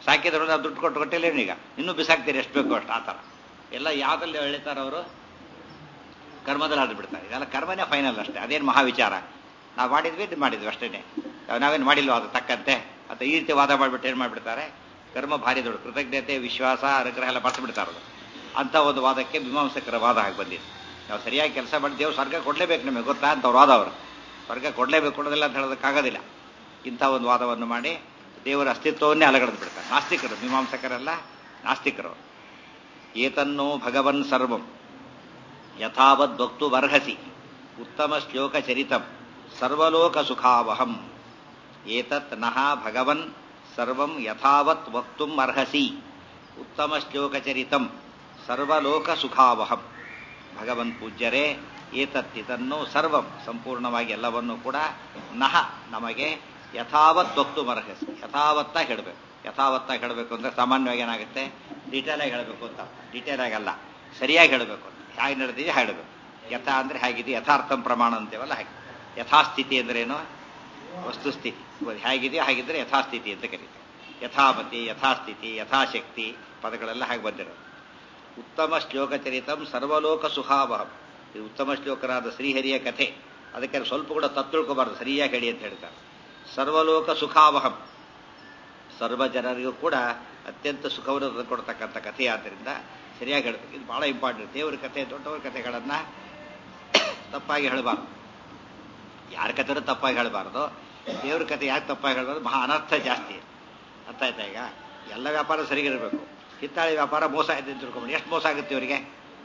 Speaker 1: ಸಾಕಿದ್ರು ನಾವು ದುಡ್ಡು ಕೊಟ್ಟು ಕೊಟ್ಟಿಲ್ಲೇನು ಈಗ ಇನ್ನೂ ಬಿಸಾಕ್ತೀರಿ ಎಷ್ಟು ಬೇಕೋ ಅಷ್ಟು ಆ ಥರ ಎಲ್ಲ ಯಾವುದಲ್ಲಿ ಹೇಳ್ತಾರೆ ಅವರು ಕರ್ಮದಲ್ಲಿ ಆದ್ರು ಬಿಡ್ತಾರೆ. ಇದೆಲ್ಲ ಕರ್ಮನೇ ಫೈನಲ್ ಅಷ್ಟೇ, ಅದೇನು ಮಹಾವಿಚಾರ. ನಾವು ಮಾಡಿದ್ವಿ ಇದು ಮಾಡಿದ್ವಿ ಅಷ್ಟೇ, ನಾವೇನು ಮಾಡಿಲ್ವ ಅದು ತಕ್ಕಂತೆ ಅಥವಾ ಈ ರೀತಿ ವಾದ ಮಾಡಿಬಿಟ್ಟು ಏನು ಮಾಡಿಬಿಡ್ತಾರೆ, ಕರ್ಮ ಭಾರಿ ದೊಡ್ಡ ಕೃತಜ್ಞತೆ ವಿಶ್ವಾಸ ಅನುಗ್ರಹ ಎಲ್ಲ ಮರ್ತು ಬಿಡ್ತಾರದು. ಅಂಥ ಒಂದು ವಾದಕ್ಕೆ ಮೀಮಾಂಸಕರ ವಾದ ಆಗಿ ಬಂದಿದೆ. ನಾವು ಸರಿಯಾಗಿ ಕೆಲಸ ಮಾಡಿ ದೇವ್ರು ಸ್ವರ್ಗ ಕೊಡಲೇಬೇಕು ನಮಗೆ ಗೊತ್ತಾ ಅಂತ ಅವ್ರ ವಾದ ಅವರು. ಸ್ವರ್ಗ ಕೊಡಲೇಬೇಕು ಕೊಡೋದಿಲ್ಲ ಅಂತ ಹೇಳೋದಕ್ಕಾಗೋದಿಲ್ಲ. ಇಂಥ ಒಂದು ವಾದವನ್ನು ಮಾಡಿ ದೇವರ ಅಸ್ತಿತ್ವವನ್ನೇ ಅಲಗಡೆದು ಬಿಡ್ತಾರೆ ನಾಸ್ತಿಕರು. ಮೀಮಾಂಸಕರೆಲ್ಲ ನಾಸ್ತಿಕರು. ಏತನ್ನೋ ಭಗವನ್ ಸರ್ವಂ ಯಥಾವದ್ ವಕ್ತು ಬರ್ಹಸಿ ಉತ್ತಮ ಶ್ಲೋಕ ಚರಿತಂ ಸರ್ವಲೋಕ ಸುಖಾವಹಂ. ಏತತ್ ನಃ ಭಗವನ್ ಸರ್ವಂ ಯಥಾವತ್ ವಕ್ತುಂ ಅರ್ಹಸಿ ಉತ್ತಮ ಶ್ಲೋಕ ಚರಿತಂ ಸರ್ವಲೋಕ ಸುಖಾವಹಂ. ಭಗವನ್ ಪೂಜ್ಯರೇ, ಏತತ್ ಇದನ್ನು ಸರ್ವಂ ಸಂಪೂರ್ಣವಾಗಿ ಎಲ್ಲವನ್ನೂ ಕೂಡ ನಹ ನಮಗೆ ಯಥಾವತ್ ವಕ್ತುಂ ಅರ್ಹಸಿ ಯಥಾವತ್ತಾಗಿ ಹೇಳಬೇಕು. ಯಥಾವತ್ತಾಗಿ ಹೇಳಬೇಕು ಅಂದರೆ ಸಾಮಾನ್ಯವಾಗಿ ಏನಾಗುತ್ತೆ, ಡೀಟೇಲಾಗಿ ಹೇಳಬೇಕು ಅಂತ. ಡೀಟೇಲ್ ಆಗಲ್ಲ, ಸರಿಯಾಗಿ ಹೇಳಬೇಕು ಅಂತ. ಹೇಗೆ ನಡೆದಿದೆ ಹೇಳಬೇಕು. ಯಥಾ ಅಂದರೆ ಹೇಗಿದೆ, ಯಥಾರ್ಥಂ ಪ್ರಮಾಣ ಅಂತೇವಲ್ಲ ಹಾಗೆ. ಯಥಾಸ್ಥಿತಿ ಅಂದ್ರೇನು, ವಸ್ತುಸ್ಥಿತಿ ಹೇಗಿದೆಯೋ ಹಾಗಿದ್ರೆ ಯಥಾಸ್ಥಿತಿ ಅಂತ ಕರೀತಾರೆ. ಯಥಾಮತಿ, ಯಥಾಸ್ಥಿತಿ, ಯಥಾಶಕ್ತಿ ಪದಗಳೆಲ್ಲ ಹಾಗೆ ಬಂದಿರೋದು. ಉತ್ತಮ ಶ್ಲೋಕ ಚರಿತಂ ಸರ್ವಲೋಕ ಸುಖಾವಹಂ. ಇದು ಉತ್ತಮ ಶ್ಲೋಕರಾದ ಶ್ರೀಹರಿಯ ಕಥೆ. ಅದಕ್ಕೆ ಸ್ವಲ್ಪ ಕೂಡ ತಪ್ಪು ತಿಳ್ಕೋಬಾರ್ದು, ಸರಿಯಾಗಿ ಹೇಳಿ ಅಂತ ಹೇಳ್ತಾರೆ. ಸರ್ವಲೋಕ ಸುಖಾವಹಂ, ಸರ್ವ ಜನರಿಗೂ ಕೂಡ ಅತ್ಯಂತ ಸುಖವನ್ನು ಕೊಡ್ತಕ್ಕಂಥ ಕಥೆ. ಆದ್ದರಿಂದ ಸರಿಯಾಗಿ ಹೇಳಬೇಕು. ಇದು ಬಹಳ ಇಂಪಾರ್ಟೆಂಟ್. ದೇವರ ಕಥೆ, ದೊಡ್ಡವರ ಕಥೆಗಳನ್ನು ತಪ್ಪಾಗಿ ಹೇಳಬಾರ್ದು. ಯಾರ ಕಥೆನೂ ತಪ್ಪಾಗಿ ಹೇಳಬಾರ್ದು. ದೇವ್ರ ಕಥೆ ಯಾಕೆ ತಪ್ಪಾಗಿ ಹೇಳಬಾರ್ದು, ಮಹಾ ಅನರ್ಥ ಜಾಸ್ತಿ. ಅರ್ಥ ಆಯ್ತಾ? ಈಗ ಎಲ್ಲ ವ್ಯಾಪಾರ ಸರಿಗಿರಬೇಕು. ಹಿತ್ತಾಳಿ ವ್ಯಾಪಾರ ಮೋಸ ಆಯ್ತು ಅಂತ ತಿಳ್ಕೊಂಬಿಡಿ, ಎಷ್ಟು ಮೋಸ ಆಗುತ್ತೆ ಇವರಿಗೆ?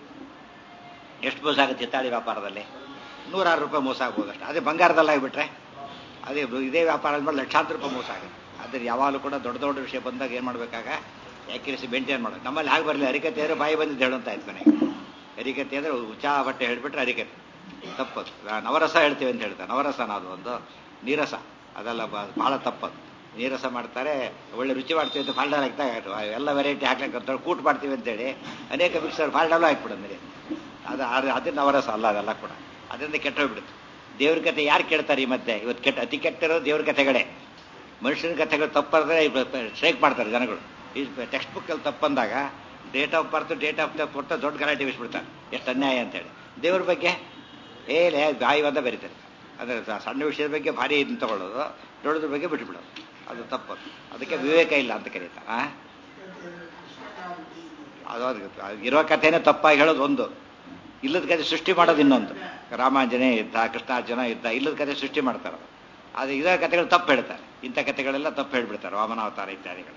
Speaker 1: ಎಷ್ಟು ಮೋಸ ಆಗುತ್ತೆ ಹಿತ್ತಾಳಿ ವ್ಯಾಪಾರದಲ್ಲಿ? ನೂರಾರು ರೂಪಾಯಿ ಮೋಸ ಆಗ್ಬೋದು ಅಷ್ಟೇ. ಅದೇ ಬಂಗಾರದಲ್ಲಿ ಆಗಿಬಿಟ್ರೆ ಅದೇ ಇದೇ ವ್ಯಾಪಾರ ಅಂದ್ಮೇಲೆ ಲಕ್ಷಾಂತರ ರೂಪಾಯಿ ಮೋಸ ಆಗುತ್ತೆ. ಆದರೆ ಯಾವಾಗಲೂ ಕೂಡ ದೊಡ್ಡ ದೊಡ್ಡ ವಿಷಯ ಬಂದಾಗ ಏನು ಮಾಡಬೇಕಾಗ ಯಾಕಿರಿಸಿ ಮೇಂಟೈನ್ ಮಾಡೋದು. ನಮ್ಮಲ್ಲಿ ಹಾಗೆ ಬರಲಿ, ಹರಿಕತೆ ಅಂದರೆ ಬಾಯಿ ಬಂದಿದ್ದು ಹೇಳುವಂತ ಆಯ್ತು ಮನೆಗೆ. ಹರಿಕತೆ ಅಂದರೆ ಉಚಾ ಬಟ್ಟೆ ಹೇಳಿಬಿಟ್ರೆ ಹರಿಕತೆ ತಪ್ಪದು. ನವರಸ ಹೇಳ್ತೀವಿ ಅಂತ ಹೇಳ್ತಾರೆ. ನವರಸನ ಅದು ಒಂದು ನೀರಸ, ಅದೆಲ್ಲ ಬಹಳ ತಪ್ಪದು. ನೀರಸ ಮಾಡ್ತಾರೆ, ಒಳ್ಳೆ ರುಚಿ ಮಾಡ್ತೀವಿ ಅಂತ ಫಾಲ್ಡಲ್ ಹಾಕ್ತಾ ಎಲ್ಲ ವೆರೈಟಿ ಹಾಕ್ಲಿಕ್ಕೆ ಕೂಟ್ ಮಾಡ್ತೀವಿ ಅಂತೇಳಿ ಅನೇಕ ಮಿಕ್ಸರ್ ಫಾಲ್ಡಲ್ಲೂ ಹಾಕ್ಬಿಡೋದು. ಅದು ಅದೇ ನವರಸ ಅಲ್ಲ, ಅದೆಲ್ಲ ಕೂಡ ಅದರಿಂದ ಕೆಟ್ಟೋಗ್ಬಿಡುತ್ತೆ. ದೇವ್ರ ಕಥೆ ಯಾರು ಕೇಳ್ತಾರೆ ಈ ಮಧ್ಯೆ? ಇವತ್ತು ಕೆಟ್ಟ ಅತಿ ಕೆಟ್ಟಿರೋದು ದೇವ್ರ ಕಥೆಗಳೇ. ಮನುಷ್ಯನ ಕಥೆಗಳು ತಪ್ಪಂದ್ರೆ ಸ್ಟ್ರೈಕ್ ಮಾಡ್ತಾರೆ ಜನಗಳು. ಈ ಟೆಕ್ಸ್ಟ್ ಬುಕ್ಕಲ್ಲಿ ತಪ್ಪಂದಾಗ date of birth date of death ಕೊಟ್ಟು ದೊಡ್ಡ ಗಲಾಟೆ ಬಿಡಿಸ್ಬಿಡ್ತಾರೆ, ಎಷ್ಟು ಅನ್ಯಾಯ ಅಂತೇಳಿ. ದೇವ್ರ ಬಗ್ಗೆ ಏನೇ ಬಾಯಿ ಬಂದ ಬರೀತಾರೆ. ಅಂದರೆ ಸಣ್ಣ ವಿಷಯದ ಬಗ್ಗೆ ಭಾರಿ ಇದನ್ನು ತಗೊಳ್ಳೋದು, ದೊಡ್ಡದ್ರ ಬಗ್ಗೆ ಬಿಟ್ಬಿಡೋದು, ಅದು ತಪ್ಪದು. ಅದಕ್ಕೆ ವಿವೇಕ ಇಲ್ಲ ಅಂತ ಕರೀತಾರೆ. ಅದು ಇರೋ ಕಥೆನೇ ತಪ್ಪಾಗಿ ಹೇಳೋದು ಒಂದು, ಇಲ್ಲದ ಕಥೆ ಸೃಷ್ಟಿ ಮಾಡೋದು ಇನ್ನೊಂದು. ರಾಮಾಂಜನೇ ಯುದ್ಧ, ಕೃಷ್ಣಾರ್ಜುನ ಯುದ್ಧ, ಇಲ್ಲದ ಕಥೆ ಸೃಷ್ಟಿ ಮಾಡ್ತಾರೆ. ಅದು ಇದರ ಕಥೆಗಳು ತಪ್ಪು ಹೇಳ್ತಾರೆ. ಇಂಥ ಕಥೆಗಳೆಲ್ಲ ತಪ್ಪು ಹೇಳ್ಬಿಡ್ತಾರೆ, ವಾಮನಾವತಾರ ಇತ್ಯಾದಿಗಳು.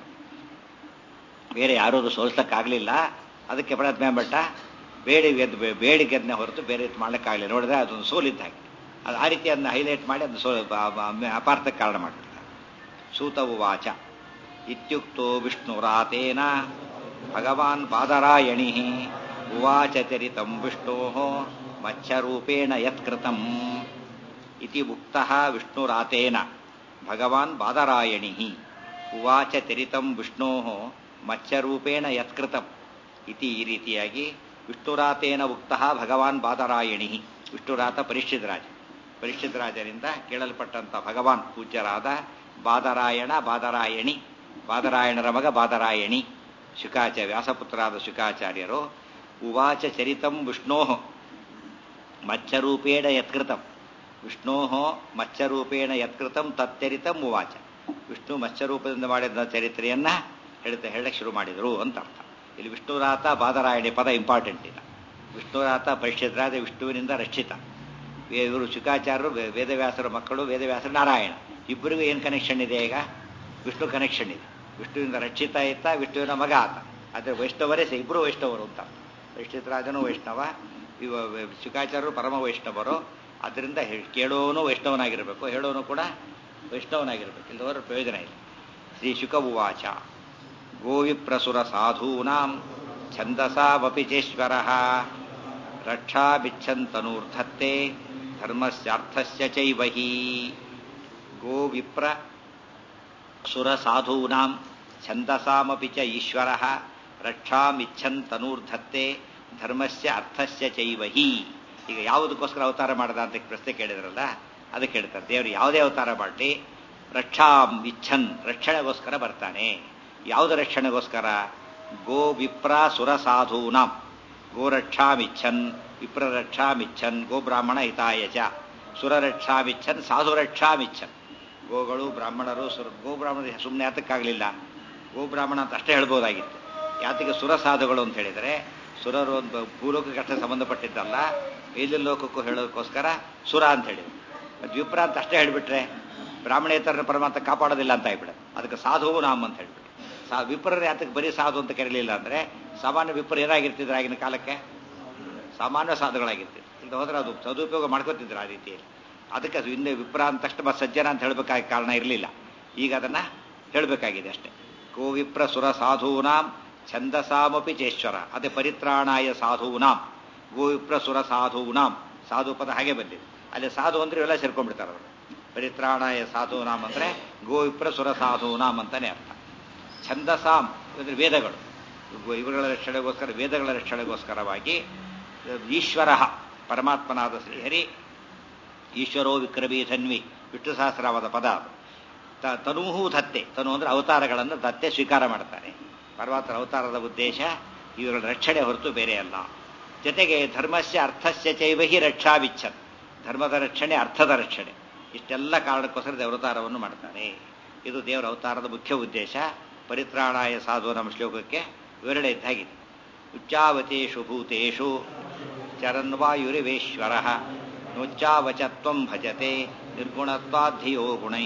Speaker 1: ಬೇರೆ ಯಾರೂ ಸೋಲಿಸಕ್ಕಾಗಲಿಲ್ಲ, ಅದಕ್ಕೆ ಪ್ರಯತ್ನ ಭಟ್ಟ ಬೇಡಿ ಗೆದ್ದು ಬೇಡಿ ಗೆದ್ದನೆ ಹೊರತು ಬೇರೆ ಮಾಡ್ಲಿಕ್ಕಾಗಲಿಲ್ಲ. ನೋಡಿದ್ರೆ ಅದೊಂದು ಸೋಲಿದ್ದ ಹಾಗೆ. ಅದು ಆ ರೀತಿ ಅದನ್ನ ಹೈಲೈಟ್ ಮಾಡಿ ಅದನ್ನು ಸೋ ಅಪಾರ್ಥಕ್ಕೆ ಕಾರಣ ಮಾಡಿಬಿಡ್ತಾರೆ. ಸೂತ ಉವಾಚ ಇತ್ಯುಕ್ತೋ ವಿಷ್ಣುರಾತೇನ ಭಗವಾನ್ ಬಾದರಾಯಣಿ ಉವಾಚ ಚರಿತಂ ವಿಷ್ಣೋ ಮತ್ಸ್ಯರೂಪೇಣ ಯತ್ಕೃತಂ ಇತಿ ಉಕ್ತಃ ವಿಷ್ಣುರಾತೇನ ಭಗವಾನ್ ಬಾದರಾಯಣಿ ಉವಾಚ ಚರಿತಂ ವಿಷ್ಣೋ ಮತ್ಸ್ಯರೂಪೇಣ ಯತ್ಕೃತಂ ಇತಿ. ಈ ರೀತಿಯಾಗಿ ವಿಷ್ಣುರಾತೇನ ಉಕ್ತಃ ಭಗವಾನ್ ಬಾದರಾಯಣಿ. ವಿಷ್ಣುರಾತ ಪರೀಕ್ಷಿತ್ ರಾಜ, ಪರೀಕ್ಷಿತ್ ರಾಜರಿಂದ ಕೇಳಲ್ಪಟ್ಟಂಥ ಭಗವಾನ್ ಪೂಜ್ಯರಾದ ಬಾದರಾಯಣ ಬಾದರಾಯಣಿ, ಬಾದರಾಯಣರ ಮಗ ಬಾದರಾಯಣಿ ಶುಕಾಚಾರ್ಯ, ವ್ಯಾಸಪುತ್ರರಾದ ಶುಕಾಚಾರ್ಯರು ಉವಾಚ ಚರಿತಂ ವಿಷ್ಣೋ ಮತ್ಸ್ಯರೂಪೇಣ ಯತ್ಕೃತಂ. ವಿಷ್ಣೋ ಮತ್ಸ್ಯರೂಪೇಣ ಯತ್ಕೃತಂ ತಚ್ಚರಿತಂ ಉವಾಚ. ವಿಷ್ಣು ಮತ್ಸ್ಯರೂಪದಿಂದ ಮಾಡಿದ ಚರಿತ್ರೆಯನ್ನ ಹೇಳ್ತಾ ಹೇಳಕ್ಕೆ ಶುರು ಮಾಡಿದರು ಅಂತ ಅರ್ಥ. ಇಲ್ಲಿ ವಿಷ್ಣುರಾತ ಬಾದರಾಯಣಿ ಪದ ಇಂಪಾರ್ಟೆಂಟ್ ಇಲ್ಲ. ವಿಷ್ಣುರಾತ ಪರಿಷದ್ರಾದ ವಿಷ್ಣುವಿನಿಂದ ರಕ್ಷಿತ. ಇವರು ಶುಕಾಚಾರ್ಯರು ವೇದವ್ಯಾಸರ ಮಕ್ಕಳು, ವೇದವ್ಯಾಸರ ನಾರಾಯಣ. ಇಬ್ಬರಿಗೂ ಏನು ಕನೆಕ್ಷನ್ ಇದೆ? ಈಗ ವಿಷ್ಣು ಕನೆಕ್ಷನ್ ಇದೆ. ವಿಷ್ಣುವಿಂದ ರಕ್ಷಿತ ಇತ್ತ, ವಿಷ್ಣುವಿನ ಮಗ ಆತ. ಆದರೆ ವೈಷ್ಣವರೇ ಸ ಇಬ್ಬರು ವೈಷ್ಣವರು ಅಂತ. ಪರಿಷದ್ರಾಜನು ವೈಷ್ಣವ, ಇವ ಶುಕಾಚಾರ್ಯರು ಪರಮ ವೈಷ್ಣವರು. ಅದರಿಂದ ಕೇಳೋನು ವೈಷ್ಣವನಾಗಿರಬೇಕು, ಹೇಳೋನು ಕೂಡ ವೈಷ್ಣವನಾಗಿರಬೇಕು. ಇಲ್ಲದವರ ಪ್ರಯೋಜನ ಇಲ್ಲ. ಶ್ರೀ ಶುಕ ಉವಾಚ ಗೋವಿಪ್ರಸುರ ಸಾಧೂನಾಂ ಛಂದಸಾಮಪಿ ಚೇಶ್ವರ ರಕ್ಷಾ ಬಿಚ್ಛಂತನೂರ್ಧತ್ತೆ ಧರ್ಮಸ್ಯಾರ್ಥಸ್ಯ ಚೈವಹಿ. ಗೋವಿಪ್ರ ಸುರ ಸಾಧೂನಾಂ ಛಂದಸಾಮಪಿ ಚ ಈಶ್ವರ ರಕ್ಷಾಮಿಚ್ಛಂತನೂರ್ಧತ್ತೆ ಧರ್ಮಸ್ಯ ಅರ್ಥಸ್ಯ ಚೈವಹಿ. ಈಗ ಯಾವುದಕ್ಕೋಸ್ಕರ ಅವತಾರ ಮಾಡದ ಅಂತ ಪ್ರಶ್ನೆ ಕೇಳಿದ್ರಲ್ಲ, ಅದಕ್ಕೆ ಹೇಳ್ತಾರೆ ದೇವರು ಯಾವುದೇ ಅವತಾರ ಮಾಡಲಿ ರಕ್ಷಾಂ ಇಚ್ಛನ್ ರಕ್ಷಣೆಗೋಸ್ಕರ ಬರ್ತಾನೆ. ಯಾವುದ ರಕ್ಷಣೆಗೋಸ್ಕರ? ಗೋ ವಿಪ್ರ ಸುರ ಸಾಧೂನಾಂ ಗೋರಕ್ಷಾಮಿಚ್ಛನ್ ವಿಪ್ರರಕ್ಷಾಮಿಚ್ಛನ್ ಗೋಬ್ರಾಹ್ಮಣ ಹಿತಾಯಚ ಸುರರಕ್ಷಾಮಿಚ್ಛನ್ ಸಾಧುರಕ್ಷಾಮಿಚ್ಛನ್. ಗೋಗಳು ಬ್ರಾಹ್ಮಣರು ಸುರ ಗೋಬ್ರಾಹ್ಮಣ ಸುಮ್ಮನೆ ಯಾತಕ್ಕಾಗಲಿಲ್ಲ? ಗೋಬ್ರಾಹ್ಮಣ ಅಂತ ಅಷ್ಟೇ ಹೇಳ್ಬೋದಾಗಿತ್ತು. ಯಾತಕ್ಕೆ ಸುರ ಸಾಧುಗಳು ಅಂತ ಹೇಳಿದರೆ ಸುರರು ಒಂದು ಭೂಲೋಕಕ್ಕೆ ಅಷ್ಟೇ ಸಂಬಂಧಪಟ್ಟಿದ್ದಲ್ಲ, ಮೇಲಿನ ಲೋಕಕ್ಕೂ ಹೇಳೋದಕ್ಕೋಸ್ಕರ ಸುರ ಅಂತ ಹೇಳಿದ್ರು. ಅದು ವಿಪ್ರ ಅಂತ ಅಷ್ಟೇ ಹೇಳಿಬಿಟ್ರೆ ಬ್ರಾಹ್ಮಣೇತರ ಪರಮಾತ್ಮ ಕಾಪಾಡೋದಿಲ್ಲ ಅಂತ ಹೇಳ್ಬಿಡ. ಅದಕ್ಕೆ ಸಾಧುವು ನಾಮ್ ಅಂತ ಹೇಳ್ಬಿಟ್ಟು. ಸಾ ವಿಪ್ರರು ಯಾತಕ್ಕೆ ಬರೀ ಸಾಧು ಅಂತ ಕರೀಲಿಲ್ಲ ಅಂದರೆ ಸಾಮಾನ್ಯ ವಿಪ್ರ ಏನಾಗಿರ್ತಿದ್ರು ಆಗಿನ ಕಾಲಕ್ಕೆ? ಸಾಮಾನ್ಯ ಸಾಧುಗಳಾಗಿರ್ತಿದ್ರು. ಇಲ್ಲ ಹೋದ್ರೆ ಅದು ಸದುಪಯೋಗ ಮಾಡ್ಕೋತಿದ್ರು ಆ ರೀತಿಯಲ್ಲಿ. ಅದಕ್ಕೆ ಅದು ಹಿಂದೆ ವಿಪ್ರ ಅಂತ ತಕ್ಷಣ ಬಸ್ ಸಜ್ಜನ ಅಂತ ಹೇಳಬೇಕಾಗಿ ಕಾರಣ ಇರಲಿಲ್ಲ. ಈಗ ಅದನ್ನು ಹೇಳಬೇಕಾಗಿದೆ ಅಷ್ಟೇ. ಗೋ ವಿಪ್ರ ಸುರ ಸಾಧೂನಾಂ ಛಂದಸಾಮಪಿ ಚೇಶ್ವರ. ಅದೇ ಪರಿತ್ರಾಣಾಯ ಸಾಧೂನಾಂ ಗೋ ವಿಪ್ರ ಸುರ ಸಾಧೂನಾಂ. ಸಾಧು ಪದ ಹಾಗೆ ಬಂದಿದೆ. ಅಲ್ಲಿ ಸಾಧು ಅಂದ್ರೆ ಎಲ್ಲ ಸೇರ್ಕೊಂಡ್ಬಿಡ್ತಾರೆ ಅವರು. ಪರಿತ್ರಾಣಾಯ ಸಾಧೂನಾಂ ಅಂದರೆ ಗೋ ವಿಪ್ರ ಸುರ ಸಾಧೂನಾಂ ಅಂತಾನೆ ಅರ್ಥ. ಛಂದಸಾಂ ಅಂದರೆ ವೇದಗಳು, ಇವುಗಳ ರಕ್ಷಣೆಗೋಸ್ಕರ ವೇದಗಳ ರಕ್ಷಣೆಗೋಸ್ಕರವಾಗಿ ಈಶ್ವರ ಪರಮಾತ್ಮನಾದ ಶ್ರೀಹರಿ ಈಶ್ವರೋ ವಿಕ್ರಮೀ ಧನ್ವಿ ವಿಷ್ಣು ಸಹಸ್ರವಾದ ಪದ ಅದು. ತ ತನೂಹೂ ದತ್ತೆ, ತನು ಅಂದರೆ ಅವತಾರಗಳನ್ನು ದತ್ತೆ ಸ್ವೀಕಾರ ಮಾಡ್ತಾನೆ. ಪರಮಾತ್ಮನ ಅವತಾರದ ಉದ್ದೇಶ ಇವುಗಳ ರಕ್ಷಣೆ ಹೊರತು ಬೇರೆ ಅಲ್ಲ. ಜೊತೆಗೆ ಧರ್ಮಸ್ಯ ಅರ್ಥಸ್ಯ ಚೈವಹಿ ರಕ್ಷಾವಿಚ್ಛನ್, ಧರ್ಮದ ರಕ್ಷಣೆ ಅರ್ಥದ ರಕ್ಷಣೆ. ಇಷ್ಟೆಲ್ಲ ಕಾರಣಕ್ಕೋಸ್ಕರ ದೇವರವತಾರವನ್ನು ಮಾಡ್ತಾನೆ. ಇದು ದೇವರ ಅವತಾರದ ಮುಖ್ಯ ಉದ್ದೇಶ. ಪರಿತ್ರಾಣಾಯ ಸಾಧು ನಮ್ಮ ಶ್ಲೋಕಕ್ಕೆ ವಿವರಣೆ ಇದ್ದಾಗಿದೆ. ಉಚ್ಚಾವಚೇಷು ಭೂತೇಷು ಚರನ್ವಾಯುರಿವೇಶ್ವರ ನೋಚ್ಚಾವಚತ್ವಂ ಭಜತೆ ನಿರ್ಗುಣತ್ವಾಧಿಯೋ ಗುಣೈ.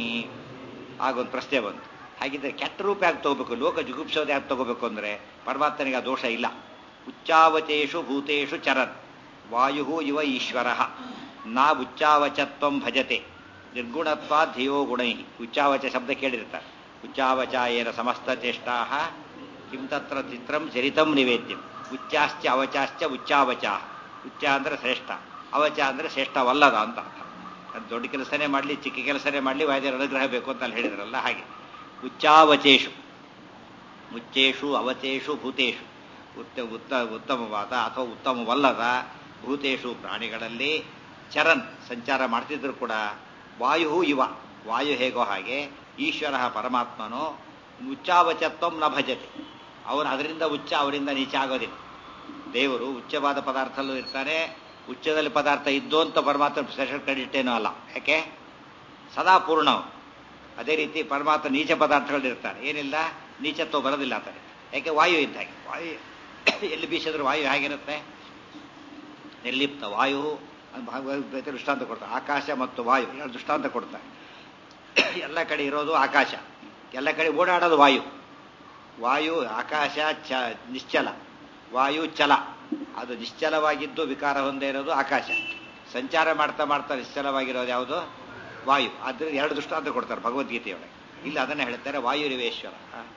Speaker 1: ಆಗೊಂದು ಪ್ರಶ್ನೆ ಬಂತು, ಹಾಗಿದ್ರೆ ಕೆಟ್ಟ ರೂಪ ಯಾಕೆ ತಗೋಬೇಕು? ಲೋಕ ಜುಗುಪ್ಸೋದು ಯಾಕೆ ತಗೋಬೇಕು ಅಂದರೆ ಪರಮಾತ್ಮನಿಗೆ ಆ ದೋಷ ಇಲ್ಲ. ಉಚ್ಚಾವಚೇಷು ಭೂತೇಷು ಚರನ್ ವಾಯು ಇವ ಈಶ್ವರ ನಾ ಉಚ್ಚಾವಚತ್ವಂ ಭಜತೆ ನಿರ್ಗುಣತ್ವಾಧಿಯೋ ಗುಣೈ. ಉಚ್ಚಾವಚ ಶಬ್ದ ಕೇಳಿರ್ತಾರೆ. ಉಚ್ಚಾವಚ ಏನ ಸಮಸ್ತ ಚೇಷ್ಟಾ ಕಿಂ ತತ್ರ ಚಿತ್ರಂ ಚರಿತಂ ನಿವೇದ್ಯಂ. ಉಚ್ಚಾಶ್ಚ ಅವಚಾಶ್ಚ ಉಚ್ಚಾವಚ. ಉಚ್ಚ ಅಂದರೆ ಶ್ರೇಷ್ಠ, ಅವಚ ಅಂದರೆ ಶ್ರೇಷ್ಠವಲ್ಲದ ಅಂತ ಅರ್ಥ. ಅದು ದೊಡ್ಡ ಕೆಲಸನೇ ಮಾಡಲಿ ಚಿಕ್ಕ ಕೆಲಸನೇ ಮಾಡಲಿ ವಾದ್ಯರ ಅನುಗ್ರಹ ಬೇಕು ಅಂತ ಅಲ್ಲಿ ಹೇಳಿದ್ರಲ್ಲ ಹಾಗೆ. ಉಚ್ಚಾವಚೇಷು ಉಚ್ಚೇಷು ಅವಚೇಷು ಭೂತೇಷು ಉತ್ತ ಉತ್ತ ಉತ್ತಮವಾದ ಅಥವಾ ಉತ್ತಮವಲ್ಲದ ಭೂತೇಷು ಪ್ರಾಣಿಗಳಲ್ಲಿ ಚರನ್ ಸಂಚಾರ ಮಾಡ್ತಿದ್ರು ಕೂಡ ವಾಯು ಇವ ವಾಯು ಹೇಗೋ ಹಾಗೆ ಈಶ್ವರ ಪರಮಾತ್ಮನು ಉಚ್ಚಾವಚತ್ವಂ ನ ಭಜತೆ. ಅವನು ಅದರಿಂದ ಉಚ್ಚ ಅವರಿಂದ ನೀಚ ಆಗೋದಿಲ್ಲ. ದೇವರು ಉಚ್ಚವಾದ ಪದಾರ್ಥಲ್ಲೂ ಇರ್ತಾನೆ, ಉಚ್ಚದಲ್ಲಿ ಪದಾರ್ಥ ಇದ್ದು ಅಂತ ಪರಮಾತ್ಮ ಸ್ಪೆಷಲ್ ಕ್ರೆಡಿಟ್ ಏನೂ ಅಲ್ಲ. ಯಾಕೆ? ಸದಾ ಪೂರ್ಣ. ಅದೇ ರೀತಿ ಪರಮಾತ್ಮ ನೀಚ ಪದಾರ್ಥಗಳಿರ್ತಾನೆ, ಏನಿಲ್ಲ ನೀಚತ್ವ ಬರೋದಿಲ್ಲ ಅಂತಾನೆ. ಯಾಕೆ? ವಾಯು ಇದ್ದ ಹಾಗೆ. ವಾಯು ಎಲ್ಲಿ ಬೀಸಿದ್ರು ವಾಯು ಹೇಗಿರುತ್ತೆ? ನಿರ್ಲಿಪ್ತ ವಾಯು. ದೃಷ್ಟಾಂತ ಕೊಡ್ತಾರೆ. ಆಕಾಶ ಮತ್ತು ವಾಯು ಎರಡು ದೃಷ್ಟಾಂತ ಕೊಡ್ತಾರೆ. ಎಲ್ಲ ಕಡೆ ಇರೋದು ಆಕಾಶ, ಎಲ್ಲ ಕಡೆ ಓಡಾಡೋದು ವಾಯು. ವಾಯು ಆಕಾಶ ಚ ನಿಶ್ಚಲ, ವಾಯು ಚಲ. ಅದು ನಿಶ್ಚಲವಾಗಿದ್ದು ವಿಕಾರ ಹೊಂದೇ ಇರೋದು ಆಕಾಶ. ಸಂಚಾರ ಮಾಡ್ತಾ ಮಾಡ್ತಾ ನಿಶ್ಚಲವಾಗಿರೋದು ಯಾವುದು? ವಾಯು. ಆದ್ರೆ ಎರಡು ದೃಷ್ಟಾಂತ ಕೊಡ್ತಾರೆ ಭಗವದ್ಗೀತೆಯೊಳಗೆ. ಇಲ್ಲಿ ಅದನ್ನೇ ಹೇಳ್ತಾರೆ ವಾಯುರಿವೇಶ್ವರ.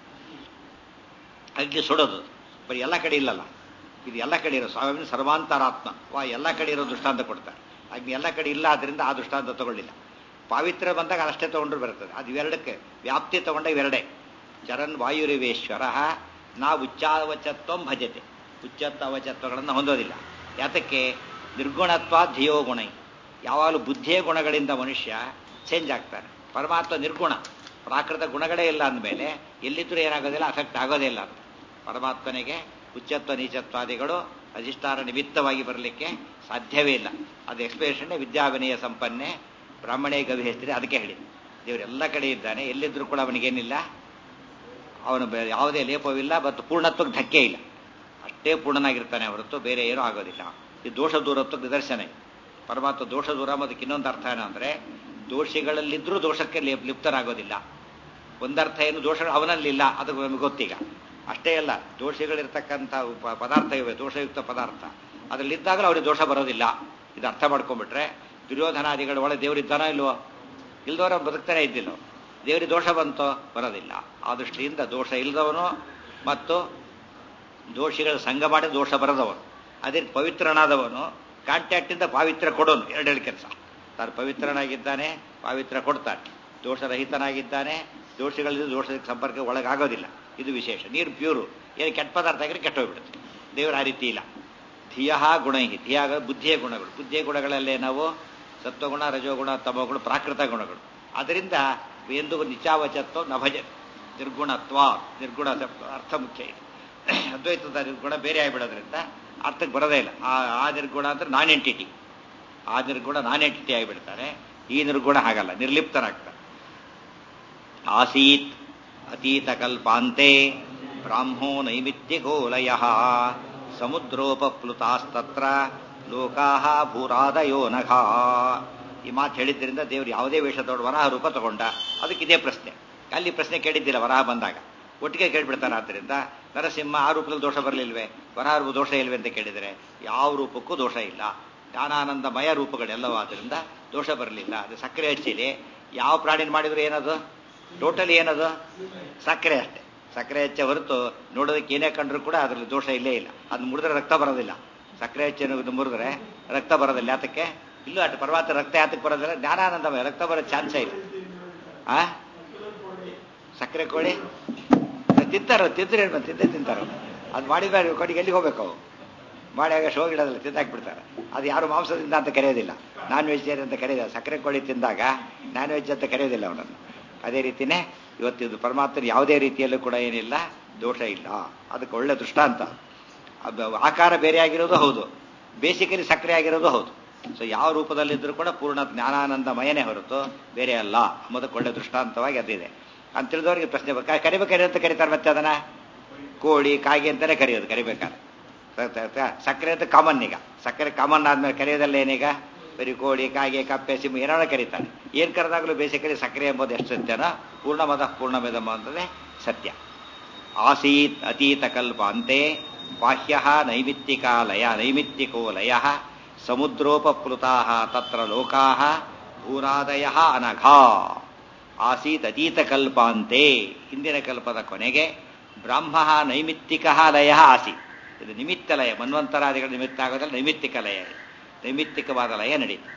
Speaker 1: ಅಗ್ನಿ ಸುಡೋದು ಬರೀ ಎಲ್ಲ ಕಡೆ ಇಲ್ಲಲ್ಲ, ಇದು ಎಲ್ಲ ಕಡೆ ಇರೋ ಸ್ವಾಮಿ ಸರ್ವಾಂತರಾತ್ಮ. ವಾ ಎಲ್ಲ ಕಡೆ ಇರೋ ದೃಷ್ಟಾಂತ ಕೊಡ್ತಾರೆ. ಅಗ್ನಿ ಎಲ್ಲ ಕಡೆ ಇಲ್ಲ, ಆದ್ರಿಂದ ಆ ದೃಷ್ಟಾಂತ ತಗೊಳ್ಳಿಲ್ಲ. ಪಾವಿತ್ರ ಬಂದಾಗ ಅದಷ್ಟೇ ತಗೊಂಡ್ರು ಬರ್ತದೆ. ಅದು ಇವೆರಡಕ್ಕೆ ವ್ಯಾಪ್ತಿ ತಗೊಂಡ ಇವೆರಡೇ. ಚರನ್ ವಾಯುರಿವೇಶ್ವರ ನಾ ಉಚ್ಚಾವಚತ್ವಂ ಭಜತೆ. ಉಚ್ಚತ್ವ ಅವಚತ್ವಗಳನ್ನು ಹೊಂದೋದಿಲ್ಲ. ಯಾತಕ್ಕೆ? ನಿರ್ಗುಣತ್ವ ಧಿಯೋ ಗುಣೈ. ಯಾವಾಗಲೂ ಬುದ್ಧಿಯ ಗುಣಗಳಿಂದ ಮನುಷ್ಯ ಚೇಂಜ್ ಆಗ್ತಾನೆ. ಪರಮಾತ್ಮ ನಿರ್ಗುಣ, ಪ್ರಾಕೃತ ಗುಣಗಳೇ ಇಲ್ಲ ಅಂದಮೇಲೆ ಎಲ್ಲಿದ್ರೂ ಏನಾಗೋದಿಲ್ಲ, ಅಫೆಕ್ಟ್ ಆಗೋದೇ ಇಲ್ಲ ಅಂತ. ಪರಮಾತ್ಮನಿಗೆ ಉಚ್ಚತ್ವ ನೀಚತ್ವಾದಿಗಳು ಅಧಿಷ್ಠಾನ ನಿಮಿತ್ತವಾಗಿ ಬರಲಿಕ್ಕೆ ಸಾಧ್ಯವೇ ಇಲ್ಲ. ಅದು ಎಕ್ಸ್ಪ್ಲೇಷನ್ ವಿದ್ಯಾವಿನಯ ಸಂಪನ್ನೆ ಬ್ರಾಹ್ಮಣೇ ಗವಿ ಹೆಸರಿ ಅದಕ್ಕೆ ಹೇಳಿ. ದೇವರೆಲ್ಲ ಕಡೆ ಇದ್ದಾನೆ, ಎಲ್ಲಿದ್ರೂ ಕೂಡ ಅವನಿಗೇನಿಲ್ಲ, ಅವನು ಯಾವುದೇ ಲೇಪವಿಲ್ಲ ಮತ್ತು ಪೂರ್ಣತ್ವಕ್ಕೆ ಧಕ್ಕೆ ಇಲ್ಲ. ಅಷ್ಟೇ ಪೂರ್ಣನಾಗಿರ್ತಾನೆ ಹೊರತು ಬೇರೆ ಏನೂ ಆಗೋದಿಲ್ಲ. ಈ ದೋಷ ದೂರತ್ವಕ್ಕೆ ನಿದರ್ಶನ. ಪರಮಾತ್ಮ ದೋಷ ದೂರ ಅದಕ್ಕೆ ಇನ್ನೊಂದು ಅರ್ಥ ಏನಂದ್ರೆ ದೋಷಿಗಳಲ್ಲಿದ್ದರೂ ದೋಷಕ್ಕೆ ಲಿಪ್ತರಾಗೋದಿಲ್ಲ. ಒಂದರ್ಥ ಏನು, ದೋಷಗಳು ಅವನಲ್ಲಿಲ್ಲ, ಅದು ನಮಗೆ ಗೊತ್ತೀಗ. ಅಷ್ಟೇ ಅಲ್ಲ, ದೋಷಿಗಳಿರ್ತಕ್ಕಂಥ ಪದಾರ್ಥ ಇವೆ, ದೋಷಯುಕ್ತ ಪದಾರ್ಥ, ಅದರಲ್ಲಿದ್ದಾಗಲೂ ಅವ್ರಿಗೆ ದೋಷ ಬರೋದಿಲ್ಲ. ಇದು ಅರ್ಥ ಮಾಡ್ಕೊಂಡ್ಬಿಟ್ರೆ ದುರ್ಯೋಧನಾದಿಗಳ ಒಳಗೆ ದೇವರಿದ್ದಾನೋ ಇಲ್ವೋ? ಇಲ್ದವ್ರು ಅವ್ರು ಬದುಕ್ತಾನೆ ಇದ್ದಿಲ್ಲ. ದೇವರಿಗೆ ದೋಷ ಬಂತೋ? ಬರೋದಿಲ್ಲ. ಆ ದೃಷ್ಟಿಯಿಂದ ದೋಷ ಇಲ್ಲದವನು ಮತ್ತು ದೋಷಿಗಳ ಸಂಘ ಮಾಡಿ ದೋಷ ಬರದವನು, ಅದೇ ಪವಿತ್ರನಾದವನು ಕಾಂಟ್ಯಾಕ್ಟಿಂದ ಪಾವಿತ್ರ್ಯ ಕೊಡೋನು. ಎರಡೆರಡು ಕೆಲಸ. ತಾನು ಪವಿತ್ರನಾಗಿದ್ದಾನೆ, ಪಾವಿತ್ರ್ಯ ಕೊಡ್ತಾನೆ. ದೋಷರಹಿತನಾಗಿದ್ದಾನೆ, ದೋಷಿಗಳಿಂದ ದೋಷದ ಸಂಪರ್ಕ ಒಳಗಾಗೋದಿಲ್ಲ. ಇದು ವಿಶೇಷ. ನೀರು ಪ್ಯೂರು, ಏನು ಕೆಟ್ಟ ಪದಾರ್ಥ ಆಗಿದ್ರೆ ಕೆಟ್ಟೋಗ್ಬಿಡುತ್ತೆ. ದೇವರ ಆ ರೀತಿ ಇಲ್ಲ. ಧಿಯ ಗುಣೈ, ಧಿಯ ಬುದ್ಧಿಯ ಗುಣಗಳು. ಬುದ್ಧಿಯ ಗುಣಗಳಲ್ಲೇ ನಾವು ಸತ್ವಗುಣ, ರಜೋಗುಣ, ತಮೋಗುಣ, ಪ್ರಾಕೃತ ಗುಣಗಳು. ಅದರಿಂದ ಎಂದು ನಿಚಾವಚತ್ವ ನಭಜ ನಿರ್ಗುಣತ್ವ ನಿರ್ಗುಣ ಅರ್ಥ ಮುಖ್ಯ ಇದೆ. ಅದ್ವೈತದ ನಿರ್ಗುಣ ಬೇರೆ ಆಗಿಬಿಡೋದ್ರಿಂದ ಅರ್ಥಕ್ಕೆ ಬರೋದೇ ಇಲ್ಲ. ಆ ಆ ನಿರ್ಗುಣ ಅಂದ್ರೆ ನಾನ್ ಎಂಟಿಟಿ, ಆ ನಿರ್ಗುಣ ನಾನ್ ಎಂಟಿಟಿ ಆಗಿಬಿಡ್ತಾನೆ. ಈ ನಿರ್ಗುಣ ಹಾಗಲ್ಲ, ನಿರ್ಲಿಪ್ತನಾಗ್ತಾನೆ. ಆಸೀತ್ ಅತೀತ ಕಲ್ಪಾಂತೆ ಬ್ರಾಹ್ಮೋ ನೈಮಿತ್ತಿಕೋ ಲಯ ಸಮುದ್ರೋಪಪ್ಲುತಾಸ್ತತ್ರ ಲೋಕಾಹ ಭೂರಾದಯೋ ನಘ. ಈ ಮಾತು ಹೇಳಿದ್ರಿಂದ ದೇವರು ಯಾವುದೇ ವೇಷದೊಡ ವರಾಹ ರೂಪ ತಗೊಂಡ, ಅದಕ್ಕೆ ಇದೇ ಪ್ರಶ್ನೆ. ಅಲ್ಲಿ ಪ್ರಶ್ನೆ ಕೇಳಿದ್ದಿಲ್ಲ ವರಾಹ ಬಂದಾಗ, ಒಟ್ಟಿಗೆ ಕೇಳ್ಬಿಡ್ತಾರೆ. ಆದ್ದರಿಂದ ನರಸಿಂಹ ಆ ರೂಪದಲ್ಲಿ ದೋಷ ಬರಲಿಲ್ವೇ, ವರಾಹ ರೂಪ ದೋಷ ಇಲ್ವೇ ಅಂತ ಕೇಳಿದರೆ ಯಾವ ರೂಪಕ್ಕೂ ದೋಷ ಇಲ್ಲ. ಜ್ಞಾನಾನಂದಮಯ ರೂಪಗಳೆಲ್ಲವಾದ್ರಿಂದ ದೋಷ ಬರಲಿಲ್ಲ. ಅದು ಸಕ್ಕರೆ ಹಚ್ಚಿಲಿ ಯಾವ ಪ್ರಾಣಿನ ಮಾಡಿದ್ರು ಏನದು ಟೋಟಲಿ ಏನದು ಸಕ್ಕರೆ ಅಷ್ಟೇ. ಸಕ್ಕರೆ ಹೆಚ್ಚೆ ಹೊರತು ನೋಡೋದಕ್ಕೆ ಏನೇ ಕಂಡ್ರು ಕೂಡ ಅದರಲ್ಲಿ ದೋಷ ಇಲ್ಲೇ ಇಲ್ಲ. ಅದು ಮುರಿದ್ರೆ ರಕ್ತ ಬರೋದಿಲ್ಲ. ಸಕ್ಕರೆ ಹೆಚ್ಚೇನು ಮುರಿದ್ರೆ ರಕ್ತ ಬರೋದಿಲ್ಲ. ಯಾತಕ್ಕೆ ಇಲ್ಲೂ ಅಷ್ಟು ಪರಮಾತ್ಮ ರಕ್ತ ಯಾತಕ್ಕೆ ಬರೋದಿಲ್ಲ? ಜ್ಞಾನಾನಂದಮಯ, ರಕ್ತ ಬರೋ ಚಾನ್ಸೇ ಇಲ್ಲ. ಆ ಸಕ್ಕರೆ ಕೋಳಿ ತಿಂತಾರೋ ತಿಂದ್ರೆ ತಿಂದೇ ತಿಂತಾರೋ. ಅದು ಮಾಡಿದ ಕೊಡಿಗೆ ಎಲ್ಲಿಗೆ ಹೋಗ್ಬೇಕು? ಅವು ಮಾಡಿ ಆಗ ಶೋ ಗಿಡದಲ್ಲಿ ತಿಂದಾಕ್ಬಿಡ್ತಾರೆ. ಅದು ಯಾರು ಮಾಂಸದಿಂದ ಅಂತ ಕರೆಯೋದಿಲ್ಲ, ನಾನ್ ವೆಜಿಟೇರಿಯನ್ ಅಂತ ಕರೆಯೋದಿಲ್ಲ. ಸಕ್ಕರೆ ಕೋಳಿ ತಿಂದಾಗ ನಾನ್ ವೆಜ್ ಅಂತ ಕರೆಯೋದಿಲ್ಲ ಅವನನ್ನು. ಅದೇ ರೀತಿಯೇ ಇವತ್ತಿದು ಪರಮಾತ್ಮನ ಯಾವುದೇ ರೀತಿಯಲ್ಲೂ ಕೂಡ ಏನಿಲ್ಲ, ದೋಷ ಇಲ್ಲ. ಅದಕ್ಕೆ ಒಳ್ಳೆ ದೃಷ್ಟಾಂತ. ಆಕಾರ ಬೇರೆ ಆಗಿರೋದು ಹೌದು, ಬೇಸಿಕಲಿ ಸಕ್ಕರೆ ಆಗಿರೋದು ಹೌದು. ಸೊ ಯಾವ ರೂಪದಲ್ಲಿದ್ದರೂ ಕೂಡ ಪೂರ್ಣ ಜ್ಞಾನಾನಂದಮಯನೇ ಹೊರತು ಬೇರೆ ಅಲ್ಲ ಅಂಬುದಕ್ಕೆ ಒಳ್ಳೆ ದೃಷ್ಟಾಂತವಾಗಿ ಅದಿದೆ ಅಂತ ತಿಳಿದವರಿಗೆ ಪ್ರಶ್ನೆ ಬೇಕಾ ಕರಿಬೇಕಾರೆ ಅಂತ ಕರೀತಾರೆ. ಮತ್ತೆ ಅದನ್ನ ಕೋಳಿ ಕಾಗೆ ಅಂತಾನೆ ಕರೆಯೋದು ಕರಿಬೇಕಾದ್ರೆ. ಸಕ್ಕರೆ ಅಂತ ಕಾಮನ್. ಈಗ ಸಕ್ಕರೆ ಕಾಮನ್ ಆದ್ಮೇಲೆ ಕರೆಯೋದಲ್ಲ ಏನೀಗ ಬರೀ ಕೋಳಿ ಕಾಗೆ ಕಪ್ಪೆ ಸಿಂಹ ಏನಾರ ಕರೀತಾನೆ. ಏನ್ ಕರೆದಾಗಲೂ ಬೇಸಿಕಲಿ ಸಕ್ಕರೆ ಎಂಬುದು ಎಷ್ಟು ಸತ್ಯನೋ ಪೂರ್ಣಮದ ಪೂರ್ಣಮಿದಂ ಅಂತಲೇ ಸತ್ಯ. ಆಸೀತ್ ಅತೀತ ಕಲ್ಪ ಅಂತೆ ಬಾಹ್ಯ ನೈಮಿತ್ತಿಕ ಲಯ ನೈಮಿತ್ತಿಕೋ ಲಯ ಸಮುದ್ರೋಪಪ್ಲುತಾ ತತ್ರ ಲೋಕಾ ಭೂರಾದಯ ಅನಘಾ. ಆಸೀತ್ ಅತೀತ ಕಲ್ಪಾಂತೆ, ಹಿಂದಿನ ಕಲ್ಪದ ಕೊನೆಗೆ ಬ್ರಾಹ್ಮ ನೈಮಿತ್ತಿಕ ಲಯ ಆಸೀತ್. ಇದು ನಿಮಿತ್ತ ಲಯ, ಮನ್ವಂತರಾದಿಗಳ ನಿಮಿತ್ತ ಆಗೋದ್ರಲ್ಲಿ ನೈಮಿತ್ತಿಕ ಲಯ, ನೈಮಿತ್ತಿಕವಾದ ಲಯ ನಡೀತು.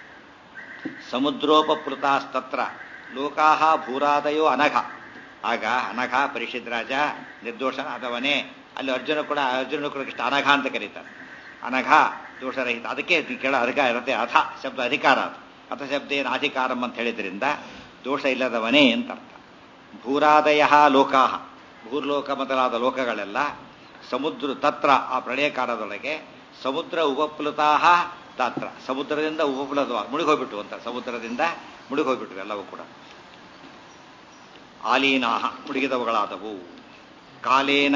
Speaker 1: ಸಮುದ್ರೋಪಪ್ಲುತಾಸ್ತತ್ರ ಲೋಕಾ ಭೂರಾದಯೋ ಅನಘ. ಆಗ ಅನಘ ಪರಿಷತ್ ರಾಜ ನಿರ್ದೋಷನ ಆದವನೇ. ಅಲ್ಲಿ ಅರ್ಜುನ ಕೂಡ ಅರ್ಜುನ ಕೂಡ ಕೃಷ್ಣ ಅನಘ ಅಂತ ಕರೀತಾರೆ. ಅನಘ ದೋಷರಹಿತ. ಅದಕ್ಕೆ ಕೇಳ ಅಧಿಕಾರ ಇರುತ್ತೆ. ಅಥ ಶಬ್ದ ಅಧಿಕಾರ, ಅದು ಅಥ ಶಬ್ದ ಏನು ಅಧಿಕಾರಂ ಅಂತ ಹೇಳಿದ್ರಿಂದ ದೋಷ ಇಲ್ಲದವನೇ ಅಂತ ಅರ್ಥ. ಭೂರಾದಯ ಲೋಕಾ, ಭೂರ್ಲೋಕ ಮೊದಲಾದ ಲೋಕಗಳೆಲ್ಲ ಸಮುದ್ರ ತತ್ರ ಆ ಪ್ರಳಯ ಕಾಲದೊಳಗೆ ಸಮುದ್ರ ಉಪಪ್ಲುತಾ ತತ್ರ ಸಮುದ್ರದಿಂದ ಉಪಪ್ಲುತವಾಗಿ ಮುಳುಗೋಗ್ಬಿಟ್ಟು ಅಂತ, ಸಮುದ್ರದಿಂದ ಮುಳುಗೋಗ್ಬಿಟ್ಟು ಎಲ್ಲವೂ ಕೂಡ ಆಲೀನಾಹ ಮುಳುಗಿದವುಗಳಾದವು. ಕಾಲೇನ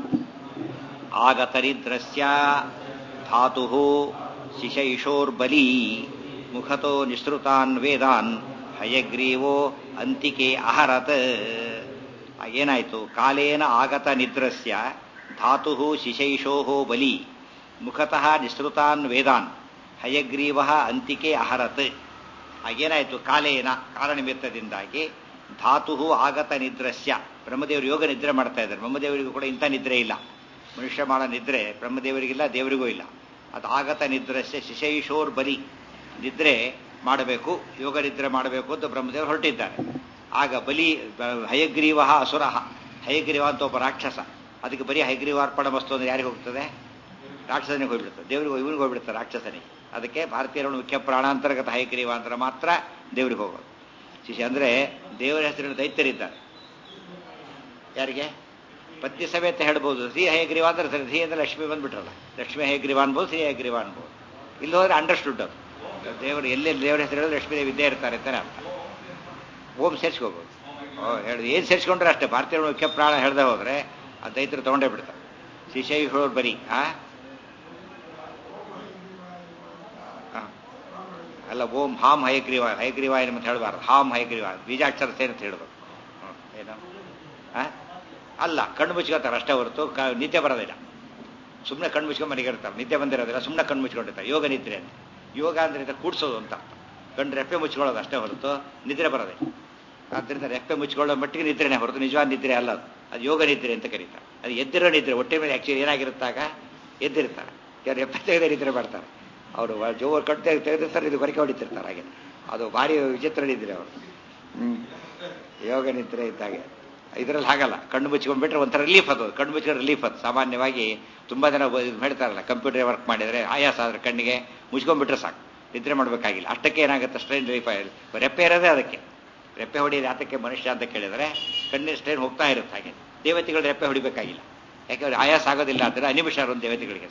Speaker 1: ಆಗತರಿದ್ರಸ್ಯ ಧಾತು ಶಿಶೈಷೋರ್ಬಲಿ ಮುಖತೋ ನಿಸೃತಾನ್ ವೇದಾನ್ ಹಯಗ್ರೀವೋ ಅಂತಿಕೆ ಅಹರತ್. ಏನಾಯ್ತು? ಕಾಲೇನ ಆಗತ ನಿದ್ರಸ್ಯ ಧಾತು ಶಿಶೈಷೋ ಬಲಿ ಮುಖತಃ ನಿಸೃತಾನ್ ವೇದಾನ್ ಹಯಗ್ರೀವ ಅಂತಿಕೆ ಅಹರತ್. ಆಗೇನಾಯ್ತು? ಕಾಲೇನ ಕಾಲನಿಮಿತ್ತದಿಂದಾಗಿ ಧಾತು ಆಗತ ನಿದ್ರಸ್ಯ, ಬ್ರಹ್ಮದೇವರು ಯೋಗ ನಿದ್ರೆ ಮಾಡ್ತಾ ಇದ್ದಾರೆ. ಬ್ರಹ್ಮದೇವರಿಗೂ ಕೂಡ ಇಂಥ ನಿದ್ರೆ ಇಲ್ಲ. ಮನುಷ್ಯ ಮಾಡೋ ನಿದ್ರೆ ಬ್ರಹ್ಮದೇವರಿಗಿಲ್ಲ, ದೇವರಿಗೂ ಇಲ್ಲ. ಅದು ಆಗತ ನಿದ್ರಸ್ಯ ಶಿಶೈಷೋರ್ ಬಲಿ, ನಿದ್ರೆ ಮಾಡಬೇಕು, ಯೋಗ ನಿದ್ರೆ ಮಾಡಬೇಕು ಅಂತ ಬ್ರಹ್ಮದೇವರು ಹೊರಟಿದ್ದಾರೆ. ಆಗ ಬಲಿ ಹಯಗ್ರೀವ ಅಸುರ, ಹಯಗ್ರೀವ ಅಂತ ಒಬ್ಬ ರಾಕ್ಷಸ. ಅದಕ್ಕೆ ಬರೀ ಹಯಗ್ರೀವಾರ್ಪಣ ವಸ್ತು ಅಂದ್ರೆ ಯಾರಿಗೆ ಹೋಗ್ತದೆ? ರಾಕ್ಷಸನಿಗೆ ಹೋಗ್ಬಿಡ್ತದೆ. ದೇವರಿಗೆ ಇವನಿಗೆ ಹೋಗ್ಬಿಡ್ತಾರೆ ರಾಕ್ಷಸನಿಗೆ. ಅದಕ್ಕೆ ಭಾರತೀಯರ ಮುಖ್ಯ ಪ್ರಾಣಾಂತರ್ಗತ ಹಯಗ್ರೀವ ಅಂದ್ರೆ ಮಾತ್ರ ದೇವರಿಗೆ ಹೋಗೋದು. ಶಿಷ್ಯ ಅಂದ್ರೆ ದೇವರ ಹೆಸರಿನ ದೈತ್ಯರಿದ್ದಾರೆ. ಯಾರಿಗೆ? ಪತ್ನಿ ಸಮೇತ ಹೇಳ್ಬೋದು. ಶ್ರೀ ಹಯಗ್ರೀವ ಅಂದ್ರೆ ಶ್ರೀ ಅಂದ್ರೆ ಲಕ್ಷ್ಮಿ ಬಂದ್ಬಿಟ್ರಲ್ಲ, ಲಕ್ಷ್ಮೀ ಹಯಗ್ರೀವ ಅನ್ಬೋದು, ಶ್ರೀ ಹಯಗ್ರೀವ ಅನ್ಬೋದು. ಇಲ್ಲಿ ಹೋದ್ರೆ ಅಂಡರ್ಸ್ಟುಡ್ ಅದು. ದೇವರು ಎಲ್ಲೆಲ್ಲಿ ದೇವರ ಹೆಸರು ಹೇಳಿದ್ರೆ ಲಕ್ಷ್ಮೀ ದೇವಿ ಇದ್ದೇ ಇರ್ತಾರೆ ಅಂತಾನೆ ಅರ್ಥ. ಓಂ ಸೇರ್ಸ್ಕೋಬೋದು. ಹೇಳಿ ಏನು ಸೇರ್ಸ್ಕೊಂಡ್ರೆ ಅಷ್ಟೇ. ಭಾರತೀಯರ ಮುಖ್ಯ ಪ್ರಾಣ ಹೇಳ್ದೆ ಹೋದ್ರೆ ಆ ದೈತ್ಯರು ತಗೊಂಡೇ ಬಿಡ್ತಾರೆ. ಶಿಶೈಷೋರ್ ಬರಿ ಆ ಅಲ್ಲ, ಓಂ ಹಾಂ ಹಯಗ್ರೀವ, ಹಯಗ್ರೀವ ಏನು ಅಂತ ಹೇಳಬಾರ್ದು. ಹಾಂ ಹಯಗ್ರೀವ ಬೀಜಾಕ್ಷರ ಸೇರಿ ಅಂತ ಹೇಳ್ಬೇಕು. ಏನು ಅಲ್ಲ, ಕಣ್ಣು ಮುಚ್ಕೋತಾರೆ ಅಷ್ಟೇ ಹೊರತು ನಿದ್ದೆ ಬರೋದಿಲ್ಲ. ಸುಮ್ಮನೆ ಕಣ್ಣು ಮುಚ್ಕೊಂಡು ಮನೆಗಿರ್ತಾರೆ, ನಿದ್ದೆ ಬಂದಿರೋದಿಲ್ಲ, ಸುಮ್ಮನೆ ಕಣ್ಣು ಮುಚ್ಕೊಂಡಿರ್ತಾರೆ. ಯೋಗ ನಿದ್ರೆ ಅಂತ. ಯೋಗ ಅಂದ್ರೆ ಕೂಡ್ಸೋದು ಅಂತ ಅರ್ಥ. ಕಣ್ಣು ರೆಪ್ಪೆ ಮುಚ್ಕೊಳ್ಳೋದು ಅಷ್ಟೇ ಹೊರತು ನಿದ್ರೆ ಬರೋದಿಲ್ಲ. ಆದ್ದರಿಂದ ರೆಪ್ಪೆ ಮುಚ್ಕೊಳ್ಳೋ ಮಟ್ಟಿಗೆ ನಿದ್ರೆನೇ ಹೊರತು ನಿಜವಾದ ನಿದ್ರೆ ಅಲ್ಲ ಅದು. ಅದು ಯೋಗ ನಿದ್ರೆ ಅಂತ ಕರೀತಾರೆ. ಅದು ಎದ್ದಿರೋ ನಿದ್ರೆ. ಹೊಟ್ಟೆ ಮೇಲೆ ಆಕ್ಚುಲಿ ಏನಾಗಿರುತ್ತಾಗ ಎದ್ದಿರ್ತಾರೆ. ಯಾರು ರೆಪ್ಪೆ ತೆಗೆದೇ ನಿದ್ರೆ ಮಾಡ್ತಾರೆ. ಅವರು ಜೋರು ಕಟ್ಟು ತೆಗೆ ತೆಗೆದಿರ್ತಾರೆ, ಇದು ಹೊರಕೆ ಹೊಡಿತಿರ್ತಾರೆ. ಹಾಗೆ ಅದು ಭಾರಿ ವಿಚಿತ್ರ ನಿದ್ರೆ ಅವರು. ಹ್ಮ್ ಯೋಗ ನಿದ್ರೆ ಇದ್ದಾಗೆ. ಇದರಲ್ಲಿ ಹಾಗಲ್ಲ. ಕಣ್ಣು ಮುಚ್ಕೊಂಡ್ಬಿಟ್ರೆ ಒಂಥರ ರಿಲೀಫ್ ಅದು. ಕಣ್ಣು ಮುಚ್ಕೊಂಡ್ರೆ ರಿಲೀಫ್ ಅದು. ಸಾಮಾನ್ಯವಾಗಿ ತುಂಬ ಜನ ಹೇಳ್ತಾರಲ್ಲ, ಕಂಪ್ಯೂಟರ್ ವರ್ಕ್ ಮಾಡಿದರೆ ಆಯಾಸ ಆದರೆ ಕಣ್ಣಿಗೆ ಮುಚ್ಕೊಂಡ್ಬಿಟ್ರೆ ಸಾಕು, ನಿದ್ರೆ ಮಾಡಬೇಕಾಗಿಲ್ಲ. ಅಷ್ಟಕ್ಕೆ ಏನಾಗುತ್ತೆ? ಸ್ಟ್ರೈನ್ ರಿಲೀಫ್ ರೆಪ್ಪೆ ಇರೋದೇ ಅದಕ್ಕೆ. ರೆಪ್ಪೆ ಹೊಡೆಯೋದು ಯಾತಕ್ಕೆ ಮನುಷ್ಯ ಅಂತ ಕೇಳಿದರೆ ಕಣ್ಣಿನ ಸ್ಟ್ರೈನ್ ಹೋಗ್ತಾ ಇರುತ್ತೆ. ಹಾಗೆ ದೇವತೆಗಳು ರೆಪ್ಪೆ ಹೊಡಿಬೇಕಾಗಿಲ್ಲ, ಯಾಕೆಂದ್ರೆ ಆಯಾಸ ಆಗೋದಿಲ್ಲ ಅಂದರೆ ಅನಿಮಿಷರು ಅಂತ ದೇವತೆಗಳಿಗೆ.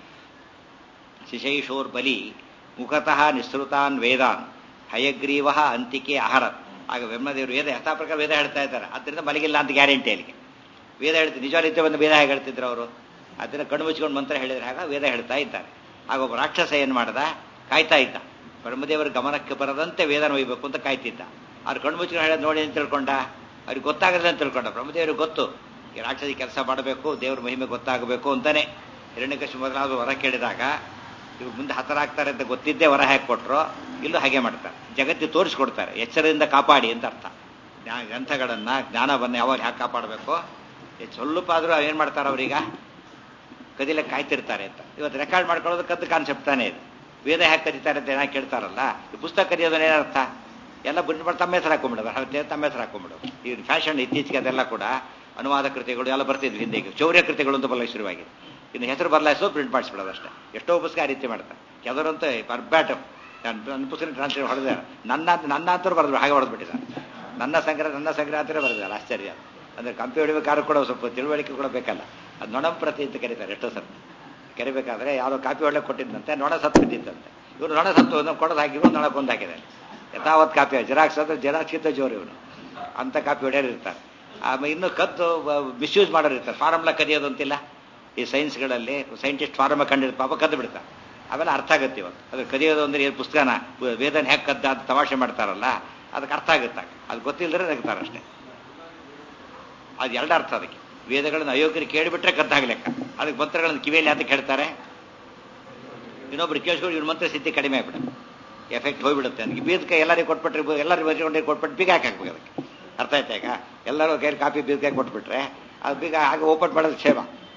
Speaker 1: ಶಿಶೈಷೋರ್ ಬಲಿ ಮುಖತಃ ನಿಸೃತಾನ್ ವೇದಾನ್ ಹಯಗ್ರೀವ ಅಂತಿಕೆ ಆಹಾರ. ಆಗ ಬ್ರಹ್ಮದೇವರು ವೇದ ಯಥಾ ಪ್ರಕಾರ ವೇದ ಹೇಳ್ತಾ ಇದ್ದಾರೆ, ಅದರಿಂದ ಮಲಗಿಲ್ಲ ಅಂತ ಗ್ಯಾರಂಟಿ ಅಲ್ಲಿಗೆ. ವೇದ ಹೇಳ್ತಿದ್ರು, ನಿಜವಾಗ್ಲೂ ಬಂದು ವೇದ ಹೇಗೆ ಹೇಳ್ತಿದ್ರು ಅವರು, ಅದನ್ನ ಕಣ್ಣು ಮುಚ್ಕೊಂಡು ಮಂತ್ರ ಹೇಳಿದ್ರೆ ಆಗ ವೇದ ಹೇಳ್ತಾ ಇದ್ದಾರೆ. ಆಗ ಒಬ್ಬ ರಾಕ್ಷಸ ಏನು ಮಾಡ್ದ, ಕಾಯ್ತಾ ಇದ್ದ, ಬ್ರಹ್ಮದೇವರ ಗಮನಕ್ಕೆ ಬರದಂತೆ ವೇದನ ಒಯ್ಯಬೇಕು ಅಂತ ಕಾಯ್ತಿದ್ದ. ಅವ್ರು ಕಣ್ಣು ಮುಚ್ಕೊಂಡು ಹೇಳೋದು ನೋಡಿ ಅಂತ ತಿಳ್ಕೊಂಡ, ಅವ್ರಿಗೆ ಗೊತ್ತಾಗಲ್ಲ ಅಂತ ತಿಳ್ಕೊಂಡ. ಬ್ರಹ್ಮದೇವ್ರಿಗೆ ಗೊತ್ತು ಈ ರಾಕ್ಷಸಿ ಕೆಲಸ ಮಾಡಬೇಕು, ದೇವ್ರ ಮಹಿಮೆ ಗೊತ್ತಾಗಬೇಕು ಅಂತಾನೆ ಹಿರಣ್ಯಕಶಿಪು ಮೊದಲಾದ ವರ ಕೇಳಿದಾಗ ಇವ್ರು ಮುಂದೆ ಹತರಾಗ್ತಾರೆ ಅಂತ ಗೊತ್ತಿದ್ದೇ ವರ ಹೇಗೆ ಕೊಟ್ಟರು, ಇಲ್ಲೂ ಹಾಗೆ ಮಾಡ್ತಾರೆ. ಜಗತ್ತಿಗೆ ತೋರಿಸ್ಕೊಡ್ತಾರೆ, ಎಚ್ಚರದಿಂದ ಕಾಪಾಡಿ ಅಂತ ಅರ್ಥ. ಜ್ಞಾ ಗ್ರಂಥಗಳನ್ನ ಜ್ಞಾನವನ್ನು ಯಾವಾಗ ಹ್ಯಾಕೆ ಕಾಪಾಡಬೇಕು, ಸ್ವಲ್ಪ ಆದರೂ ಏನು ಮಾಡ್ತಾರೆ ಅವ್ರೀಗ ಕದಿಲಕ್ಕೆ ಕಾಯ್ತಿರ್ತಾರೆ ಅಂತ. ಇವತ್ತು ರೆಕಾರ್ಡ್ ಮಾಡ್ಕೊಳ್ಳೋದು ಕದ್ದು ಕಾನ್ಸೆಪ್ಟ್ ತಾನೇ ಇದೆ. ವೇದ ಹ್ಯಾಕೆ ಕದೀತಾರೆ ಅಂತ ಏನಾಗ ಕೇಳ್ತಾರಲ್ಲ, ಈ ಪುಸ್ತಕ ಕದಿಯೋದನ್ನ ಏನರ್ಥ, ಎಲ್ಲ ಬಿಟ್ಟು ಮಾಡಿ ತಮ್ಮ ಹೆಸರು ಹಾಕೊಂಡ್ಬಿಡೋದು, ಹಳೆ ತಮ್ಮ ಹೆಸರು ಹಾಕೊಂಡ್ಬಿಡೋದು. ಈ ಫ್ಯಾಷನ್ ಇತ್ತೀಚೆಗೆ ಅದೆಲ್ಲ ಕೂಡ ಅನುವಾದ ಕೃತಿಗಳು ಎಲ್ಲ ಬರ್ತಿದ್ವಿ ಹಿಂದೆಗೆ, ಚೌರ್ಯ ಕೃತಿಗಳು ಅಂತ ಬರಲಿಕ್ಕೆ ಶುರುವಾಗಿದೆ. ಇನ್ನು ಹೆಸರು ಬದಲಾಯಿಸೋದು ಪ್ರಿಂಟ್ ಮಾಡಿಸ್ಬಿಡೋದು ಅಷ್ಟೇ. ಎಷ್ಟೋ ಪುಸ್ತಕ ಆ ರೀತಿ ಮಾಡ್ತಾರೆ. ಕೆಲವರಂತೂ ಬರ್ಬ್ಯಾಟ್ ನನ್ನ ಪುಸ್ತಕ ಟ್ರಾನ್ಸ್ಲೇಟ್ ಹೊಡೆದಾರೆ, ನನ್ನ ನನ್ನ ಅಂತರೂ ಬರೆದ್ರು, ಹಾಗೆ ಹೊಡೆದ್ಬಿಟ್ಟಿದ್ದಾರೆ. ನನ್ನ ಸಂಗ್ರಹ ನನ್ನ ಸಂಗ್ರಹ ಅಂತಾನೆ ಬರೆದಿದ್ದಾರೆ. ಆಶ್ಚರ್ಯ ಅಂದರೆ ಕಂಪಿ ಹೊಡಿಬೇಕಾದ್ರೂ ಕೂಡ ಸ್ವಲ್ಪ ತಿಳುವಳಿಕೆ ಕೂಡ ಬೇಕಲ್ಲ. ಅದು ನೊಣಂ ಪ್ರತಿ ಅಂತ ಕರೀತಾರೆ. ಎಷ್ಟೋ ಸತ್ತು ಕರಿಬೇಕಾದ್ರೆ ಯಾವುದೋ ಕಾಪಿ ಹೊಡ್ಲಿಕ್ಕೆ ಕೊಟ್ಟಿದ್ದಂತೆ, ನೊಣ ಸತ್ತು ಬಿದ್ದಿದ್ದಂತೆ. ಇವರು ನೊಣ ಸತ್ತು ಒಂದು ಕೊಡೋದು ಹಾಕಿದ್ರು, ನೊಣ ಕೊಂದು ಹಾಕಿದ್ದಾರೆ. ಯಥಾವತ್ ಕಾಪಿ ಜೆರಾಕ್ಸ್ ಅಂದ್ರೆ ಜೆರಾಕ್ಸ್ಗಿಂತ ಜೋರು ಇವನು, ಅಂತ ಕಾಪಿ ಹೊಡೆಯೋರು ಇರ್ತಾರೆ. ಆಮೇಲೆ ಇನ್ನೂ ಕದ್ದು ಮಿಸ್ಯೂಸ್ ಮಾಡೋರು ಇರ್ತಾರೆ. ಫಾರ್ಮುಲಾ ಕದಿಯೋದು ಅಂತಿಲ್ಲ ಈ ಸೈನ್ಸ್ಗಳಲ್ಲಿ, ಸೈಂಟಿಸ್ಟ್ ಫಾರ್ಮ ಕಂಡಿರ್ತ ಪಾಪ ಕದ್ದು ಬಿಡ್ತಾರೆ. ಅವೆಲ್ಲ ಅರ್ಥ ಆಗುತ್ತೆ ಇವತ್ತು. ಅದು ಕದಿಯೋದು ಅಂದ್ರೆ ಏನು ಪುಸ್ತಕನ ವೇದನ ಹ್ಯಾಕ್ ಕದ್ದ ಅಂತ ತಮಾಷೆ ಮಾಡ್ತಾರಲ್ಲ, ಅದಕ್ಕೆ ಅರ್ಥ ಆಗುತ್ತಾಗ, ಅದು ಗೊತ್ತಿಲ್ಲದ್ರೆ ನಗ್ತಾರೆ ಅಷ್ಟೇ. ಅದು ಎರಡು ಅರ್ಥ ಅದಕ್ಕೆ. ವೇದಗಳನ್ನು ಅಯೋಗ್ಯರು ಕೇಳಿಬಿಟ್ರೆ ಕದ್ದಾಗಲೆಕ್ಕ, ಅದಕ್ಕೆ ಮಂತ್ರಗಳನ್ನು ಕಿವಿಯಲ್ಲಿ ಅಂತ ಕೇಳ್ತಾರೆ. ಇನ್ನೊಬ್ರು ಕೇಳಿಸ್ಕೊಂಡು ಇವ್ರ ಮಂತ್ರ ಸಿದ್ಧಿ ಕಡಿಮೆ ಆಗ್ಬಿಡುತ್ತೆ, ಎಫೆಕ್ಟ್ ಹೋಗ್ಬಿಡುತ್ತೆ. ಅದಕ್ಕೆ ಬೀದ ಕೈ ಎಲ್ಲರಿಗೂ ಕೊಟ್ಬಿಟ್ರೆ, ಎಲ್ಲರೂ ಬಚ್ಕೊಂಡು ಕೊಟ್ಬಿಟ್ಟು ಬೀಗ ಹಾಕಬೇಕು ಅದಕ್ಕೆ. ಅರ್ಥ ಆಯ್ತಾ? ಈಗ ಎಲ್ಲರೂ ಕೈಯಲ್ಲಿ ಕಾಪಿ ಬೀದಕಾಯಿ ಕೊಟ್ಬಿಟ್ರೆ ಅದು ಬೀಗ ಹಾಗೆ ಓಪನ್ ಮಾಡೋದು ಕ್ಷೇಮ,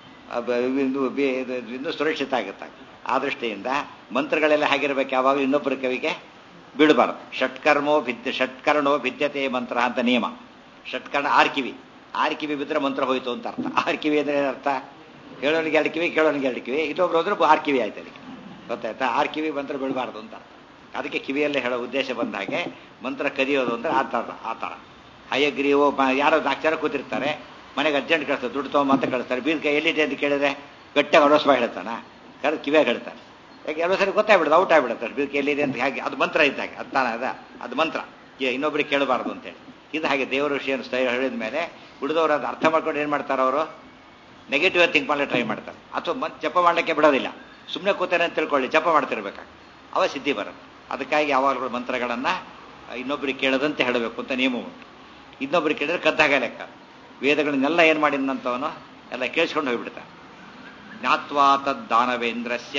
Speaker 1: ಇನ್ನೂ ಸುರಕ್ಷಿತ ಆಗುತ್ತೆ. ಆ ದೃಷ್ಟಿಯಿಂದ ಮಂತ್ರಗಳೆಲ್ಲ ಹೇಗಿರ್ಬೇಕು, ಯಾವಾಗ ಇನ್ನೊಬ್ಬರ ಕವಿಗೆ ಬಿಡಬಾರ್ದು. ಷಟ್ಕರ್ಮೋ ಭಿದ್ಯ ಷಟ್ಕರ್ಣೋ ಭಿದ್ಯತೆ ಮಂತ್ರ ಅಂತ ನಿಯಮ. ಷಟ್ಕರ್ಣ ಆರು ಕಿವಿ, ಆರು ಕಿವಿ ಬಿದ್ದರೆ ಮಂತ್ರ ಹೋಯ್ತು ಅಂತ ಅರ್ಥ. ಆರು ಕಿವಿ ಅಂದ್ರೆ ಅರ್ಥ, ಹೇಳೋನಿಗೆ ಎರಡು ಕಿವಿ, ಕೇಳೋನಿಗೆ ಎರಡು ಕಿವಿ, ಇನ್ನೊಬ್ರು ಹೋದ್ರೆ ಆರು ಕಿವಿ ಆಯ್ತು ಅದಕ್ಕೆ. ಗೊತ್ತಾಯ್ತಾ? ಆರು ಕಿವಿ ಮಂತ್ರ ಬಿಡಬಾರ್ದು ಅಂತ ಅರ್ಥ. ಅದಕ್ಕೆ ಕಿವಿಯಲ್ಲೇ ಹೇಳೋ ಉದ್ದೇಶ ಬಂದ ಹಾಗೆ ಮಂತ್ರ ಕದಿಯೋದು ಅಂದ್ರೆ ಆ ಥರ ಆ ಥರ ಹಯಗ್ರೀವೋ ಯಾರೋ ನಾಲ್ಕು ಜನ ಕೂತಿರ್ತಾರೆ, ಮನೆಗೆ ಅರ್ಜೆಂಟ್ ಕಳಿಸ್ತಾರೆ, ದುಡ್ಡು ತೊಗೊಂಬ ಅಂತ ಕಳಿಸ್ತಾರೆ. ಬೀರ್ಕಾಯಿ ಎಲ್ಲಿದೆ ಅಂತ ಕೇಳಿದ್ರೆ ಗಟ್ಟಿಯಾಗಿ ಅಡೋಸ್ಬಾ ಹೇಳ್ತಾನ, ಕರೆದು ಕಿವಿಯಾಗಿ ಹೇಳ್ತಾನೆ. ಯಾಕೆ ಎಲ್ಲೋ ಸರಿ ಗೊತ್ತಾಗ್ಬಿಡುತ್ತೆ, ಔಟ್ ಆಗ್ಬಿಡುತ್ತೆ ಬೀರ್ಕಾಯಿ ಎಲ್ಲಿದೆ ಅಂತ. ಹಾಗೆ ಅದು ಮಂತ್ರ ಇದ್ದಾಗ ಅದು ತಾನ ಅದ ಅದು ಮಂತ್ರ, ಇನ್ನೊಬ್ರಿಗೆ ಕೇಳಬಾರ್ದು ಅಂತೇಳಿ. ಇದು ಹಾಗೆ ದೇವರ ವಿಷಯ ಹೇಳಿದ ಮೇಲೆ ಉಳಿದವರು ಅದು ಅರ್ಥ ಮಾಡ್ಕೊಂಡು ಏನು ಮಾಡ್ತಾರೆ, ಅವರು ನೆಗೆಟಿವ್ ಥಿಂಕ್ ಮಾಡಲಿಕ್ಕೆ ಟ್ರೈ ಮಾಡ್ತಾರೆ. ಅಥವಾ ಮತ್ತೆ ಜಪ ಮಾಡಲಿಕ್ಕೆ ಬಿಡೋದಿಲ್ಲ, ಸುಮ್ಮನೆ ಕೂತಾನೆ ಅಂತ ತಿಳ್ಕೊಳ್ಳಿ, ಜಪ ಮಾಡ್ತಿರ್ಬೇಕಾಗ ಅವ ಸಿದ್ಧಿ ಬರುತ್ತೆ. ಅದಕ್ಕಾಗಿ ಯಾವಾಗಲೂ ಮಂತ್ರಗಳನ್ನು ಇನ್ನೊಬ್ಬರಿಗೆ ಕೇಳದಂತೆ ಹೇಳಬೇಕು ಅಂತ ನಿಯಮ ಉಂಟು. ಇನ್ನೊಬ್ಬರಿಗೆ ಕೇಳಿದ್ರೆ ಕದ್ದಾಗ ಲೆಕ್ಕ. ವೇದಗಳನ್ನೆಲ್ಲ ಏನು ಮಾಡಿದಂಥವನು ಎಲ್ಲ ಕೇಳಿಸ್ಕೊಂಡು ಹೋಗ್ಬಿಡ್ತಾನೆ. ಜ್ಞಾತ್ವಾ ತದ್ದಾನವೇಂದ್ರಸ್ಯ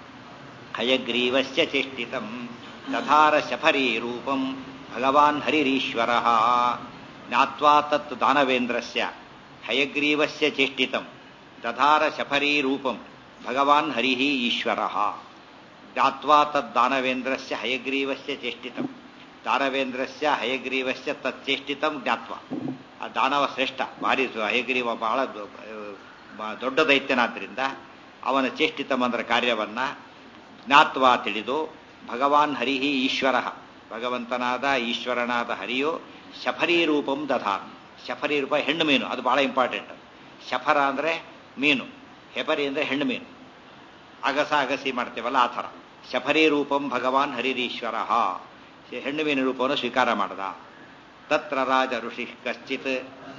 Speaker 1: ಹಯಗ್ರೀವಸ್ಯ ಚೇಷ್ಟಿತಂ ದಧಾರ ಶಫರೀ ರೂಪಂ ಭಗವಾನ್ ಹರಿರೀಶ್ವರ. ಜ್ಞಾತ್ವಾ ತತ್ ದಾನವೇಂದ್ರಸ್ಯ ಹಯಗ್ರೀವಸ್ಯ ಚೇಷ್ಟಿತಂ ದಧಾರ ಶಫರೀ ರೂಪಂ ಭಗವಾನ್ ಹರಿಃ ಈಶ್ವರ. ಜ್ಞಾತ್ವಾ ತದ್ ದಾನವೇಂದ್ರಸ್ಯ ಹಯಗ್ರೀವಸ್ಯ ಚೇಷ್ಟಿತಂ, ದಾನವೇಂದ್ರಸ್ಯ ಹಯಗ್ರೀವಸ್ಯ ತಚ್ಚೇಷ್ಟಿತಂ ಜ್ಞಾತ್ವ. ಆ ದಾನವ ಶ್ರೇಷ್ಠ, ಭಾರಿ ಹಯಗ್ರೀವ ಬಹಳ ದೊಡ್ಡ ದೈತ್ಯನಾದ್ದರಿಂದ ಅವನ ಚೇಷ್ಟಿತಂ ಅಂದ್ರೆ ಕಾರ್ಯವನ್ನ ಜ್ಞಾತ್ವ ತಿಳಿದು ಭಗವಾನ್ ಹರಿಃ ಈಶ್ವರ, ಭಗವಂತನಾದ ಈಶ್ವರನಾದ ಹರಿಯು ಶಫರೀ ರೂಪಂ ದಧಾರ್. ಶಫರೀ ರೂಪ ಹೆಣ್ಣು ಮೀನು, ಅದು ಬಹಳ ಇಂಪಾರ್ಟೆಂಟ್. ಶಫರ ಅಂದ್ರೆ ಮೀನು, ಹೆಪರಿ ಅಂದ್ರೆ ಹೆಣ್ಣು ಮೀನು, ಅಗಸ ಅಗಸಿ ಮಾಡ್ತೇವಲ್ಲ ಆ ಥರ. ಶಫರೀ ರೂಪಂ ಭಗವಾನ್ ಹರಿರೀಶ್ವರ, ಹೆಣ್ಣು ಮೀನು ರೂಪವನ್ನು ಸ್ವೀಕಾರ ಮಾಡದ. ತತ್ರ ರಾಜ ಋಷಿ ಕಶ್ಚಿತ್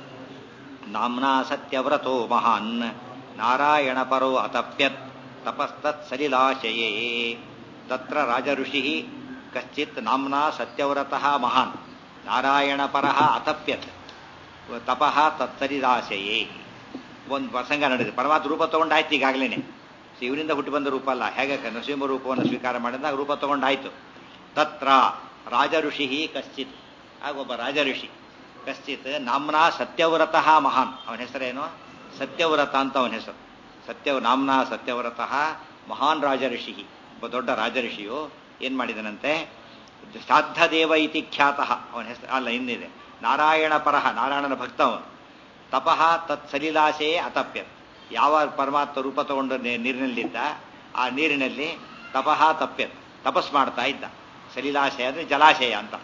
Speaker 1: ನಾಮ್ನಾ ಸತ್ಯವ್ರತೋ ಮಹಾನ್ ನಾರಾಯಣ ಪರೋ ಅತಪ್ಯತ್ ತಪಸ್ತತ್ ಸಲಿಲಾಶಯೇ. ತತ್ರ ರಾಜ ಋಷಿ ಕಶ್ಚಿತ್ ನಾಮ್ನಾ ಸತ್ಯವ್ರತಃ ಮಹಾನ್ ನಾರಾಯಣ ಪರಃ ಅತಪ್ಯತ್ ತಪಃ ತತ್ಸಲಿಲಾಶಯೇ. ಒಂದು ಪ್ರಸಂಗ ನಡೆದಿದೆ. ಪರಮಾತ್ಮ ರೂಪ ತಗೊಂಡಾಯ್ತು ಈಗಾಗಲೇ, ಇವನಿಂದ ಹುಟ್ಟಿ ಬಂದ ರೂಪ ಅಲ್ಲ. ಹೇಗೆ ನರಸಿಂಹ ರೂಪವನ್ನು ಸ್ವೀಕಾರ ಮಾಡಿದಾಗ ರೂಪ ತಗೊಂಡಾಯ್ತು. ತತ್ರ ರಾಜ ಋಷಿ ಕಶ್ಚಿತ್, ಆಗ ಒಬ್ಬ ರಾಜ ಋಷಿ ಕಶ್ಚಿತ್ ನಾಮ್ನಾ ಸತ್ಯವ್ರತಃ ಮಹಾನ್, ಅವನ ಹೆಸರೇನು ಸತ್ಯವ್ರತ ಅಂತ ಅವನ ಹೆಸರು. ಸತ್ಯ ನಾಮ್ನಾ ಸತ್ಯವ್ರತಃ ಮಹಾನ್ ರಾಜ ಋಷಿ, ಒಬ್ಬ ದೊಡ್ಡ ರಾಜ ಋಷಿಯು ಏನ್ ಮಾಡಿದನಂತೆ, ಶ್ರಾದ್ದದೇವ ಇತಿ ಖ್ಯಾತಃ ಅವನ ಹೆಸರು ಅಲ್ಲ ಇನ್ನಿದೆ, ನಾರಾಯಣ ಪರಹ, ನಾರಾಯಣನ ಭಕ್ತ ಅವನು. ತಪಃ ತತ್ ಸಲಿಲಾಶೆಯೇ ಅತಪ್ಯತ್, ಯಾವ ಪರಮಾತ್ಮ ರೂಪ ತಗೊಂಡು ನೀರಿನಲ್ಲಿದ್ದ ಆ ನೀರಿನಲ್ಲಿ ತಪಃ ತಪ್ಯತ್, ತಪಸ್ ಮಾಡ್ತಾ ಇದ್ದ. ಸಲಿಲಾಶಯ ಅಂದ್ರೆ ಜಲಾಶಯ ಅಂತ.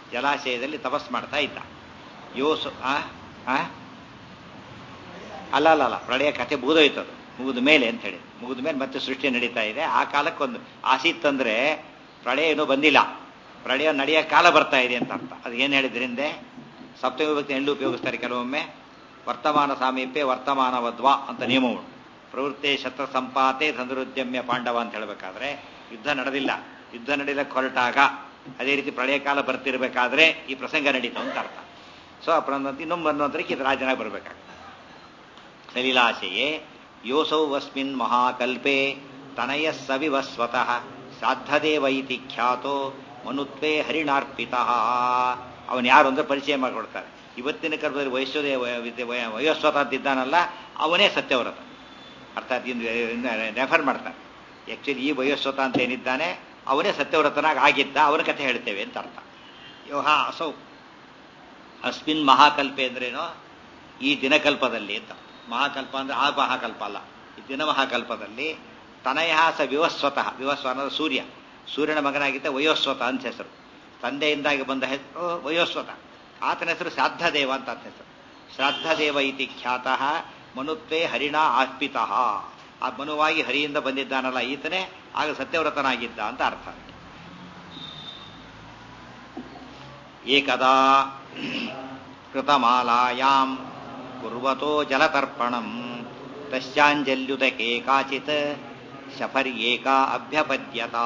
Speaker 1: ಜಲಾಶಯದಲ್ಲಿ ತಪಸ್ ಮಾಡ್ತಾ ಇದ್ದ. ಯೋಸು ಆ ಆ? ಅಲ್ಲ ಅಲ್ಲ ಅಲ್ಲ ಪ್ರಳಯ ಕಥೆ ಮುಗಿದೋಯ್ತದು, ಮುಗಿದ ಮೇಲೆ ಅಂತ ಹೇಳಿ, ಮುಗಿದ ಮೇಲೆ ಮತ್ತೆ ಸೃಷ್ಟಿ ನಡೀತಾ ಇದೆ. ಆ ಕಾಲಕ್ಕೊಂದು ಆಸೀತ್ ಅಂದ್ರೆ ಪ್ರಳಯ ಏನೂ ಬಂದಿಲ್ಲ, ಪ್ರಳಯ ನಡೆಯೋ ಕಾಲ ಬರ್ತಾ ಇದೆ ಅಂತ ಅರ್ಥ. ಅದು ಏನು ಹೇಳಿದ್ರೆ ಹಿಂದೆ ಸಪ್ತಮಿ ವಿಭಕ್ತಿ ಎಳ್ಳು ಉಪಯೋಗಿಸ್ತಾರೆ ಕೆಲವೊಮ್ಮೆ. ವರ್ತಮಾನ ಸಾಮೀಪ್ಯ ವರ್ತಮಾನವದ್ವಾ ಅಂತ ನಿಯಮ ಉಂಟು. ಪ್ರವೃತ್ತಿ ಶಸ್ತ್ರ ಸಂಪಾತೆ ಧನುರುದ್ಯಮ್ಯ ಪಾಂಡವ ಅಂತ ಹೇಳಬೇಕಾದ್ರೆ ಯುದ್ಧ ನಡೆದಿಲ್ಲ, ಯುದ್ಧ ನಡೆಯಲಿಕ್ಕೆ ಹೊರಟಾಗ ಅದೇ ರೀತಿ ಪ್ರಳಯ ಕಾಲ ಬರ್ತಿರ್ಬೇಕಾದ್ರೆ ಈ ಪ್ರಸಂಗ ನಡೀತು ಅಂತ ಅರ್ಥ. ಸೊ ಇನ್ನೊಮ್ಮೆ ಅನ್ನೋದ್ರಿಗೆ ಇದು ರಾಜನಾಗಿ ಬರಬೇಕಾಗ್ತದೆ. ಸಲಿಲಾಶಯೇ ಯೋಸೌ ಅಸ್ಮಿನ್ ಮಹಾಕಲ್ಪೆ ತನಯ ಸವಿವಸ್ವತಃ ಸಾಧ್ಯದೇವ ಇತಿ ಖ್ಯಾತೋ ಮನುತ್ವೇ ಹರಿಣಾರ್ಪಿತ. ಅವನು ಯಾರು ಅಂದ್ರೆ ಪರಿಚಯ ಮಾಡಿಕೊಡ್ತಾರೆ. ಇವತ್ತಿನ ಕಲ್ಪದಲ್ಲಿ ವಯಸ್ಸೋದೇ ವಯೋಸ್ವತ ಅಂತಿದ್ದಾನಲ್ಲ, ಅವನೇ ಸತ್ಯವ್ರತ. ಅರ್ಥಾತ್ ಇನ್ನು ರೆಫರ್ ಮಾಡ್ತಾನೆ. ಆಕ್ಚುಲಿ ಈ ವಯೋಸ್ವತ ಅಂತ ಏನಿದ್ದಾನೆ ಅವನೇ ಸತ್ಯವ್ರತನಾಗಿ ಆಗಿದ್ದ, ಅವನ ಕಥೆ ಹೇಳ್ತೇವೆ ಅಂತ ಅರ್ಥ. ಯೋಹ ಅಸೌ ಅಸ್ಮಿನ್ ಮಹಾಕಲ್ಪೆ ಅಂದ್ರೇನೋ ಈ ದಿನಕಲ್ಪದಲ್ಲಿ ಅಂತ. ಮಹಾಕಲ್ಪ ಅಂದ್ರೆ ಆ ಮಹಾಕಲ್ಪ ಅಲ್ಲ, ಈ ದಿನ ಮಹಾಕಲ್ಪದಲ್ಲಿ ತನಯ ಸ ವಿವಸ್ವತಃ, ವಿವಸ್ವ ಅನ್ನೋದು ಸೂರ್ಯ, ಸೂರ್ಯನ ಮಗನಾಗಿದ್ದ ವಯೋಸ್ವತ ಅಂತ ಹೆಸರು. ತಂದೆಯಿಂದಾಗಿ ಬಂದ ಹೆಸರು ವಯೋಸ್ವತ. ಆತನ ಹೆಸರು ಶ್ರಾದ್ದದೇವ ಅಂತ ಆತನ ಹೆಸರು. ಶ್ರಾದ್ದದೇವ ಇತಿ ಖ್ಯಾತಃ ಮನುತ್ವೇ ಹರಿಣಾ ಆಸ್ಪಿತಃ. ಆ ಮನುವಾಗಿ ಹರಿಯಿಂದ ಬಂದಿದ್ದಾನಲ್ಲ ಈತನೇ ಆಗ ಸತ್ಯವ್ರತನಾಗಿದ್ದ ಅಂತ ಅರ್ಥ. ಏಕದಾ ಕೃತಮಾಲಾಯಾಂ ಕುರ್ವತೋ ಜಲತರ್ಪಣಂ ತಸ್ಯಾಂಜಲ್ಯುತಕೆ ಕಾಚಿತ್ ಶಫರ್ಯೇಕಾ ಅಭ್ಯಪದ್ಯತ.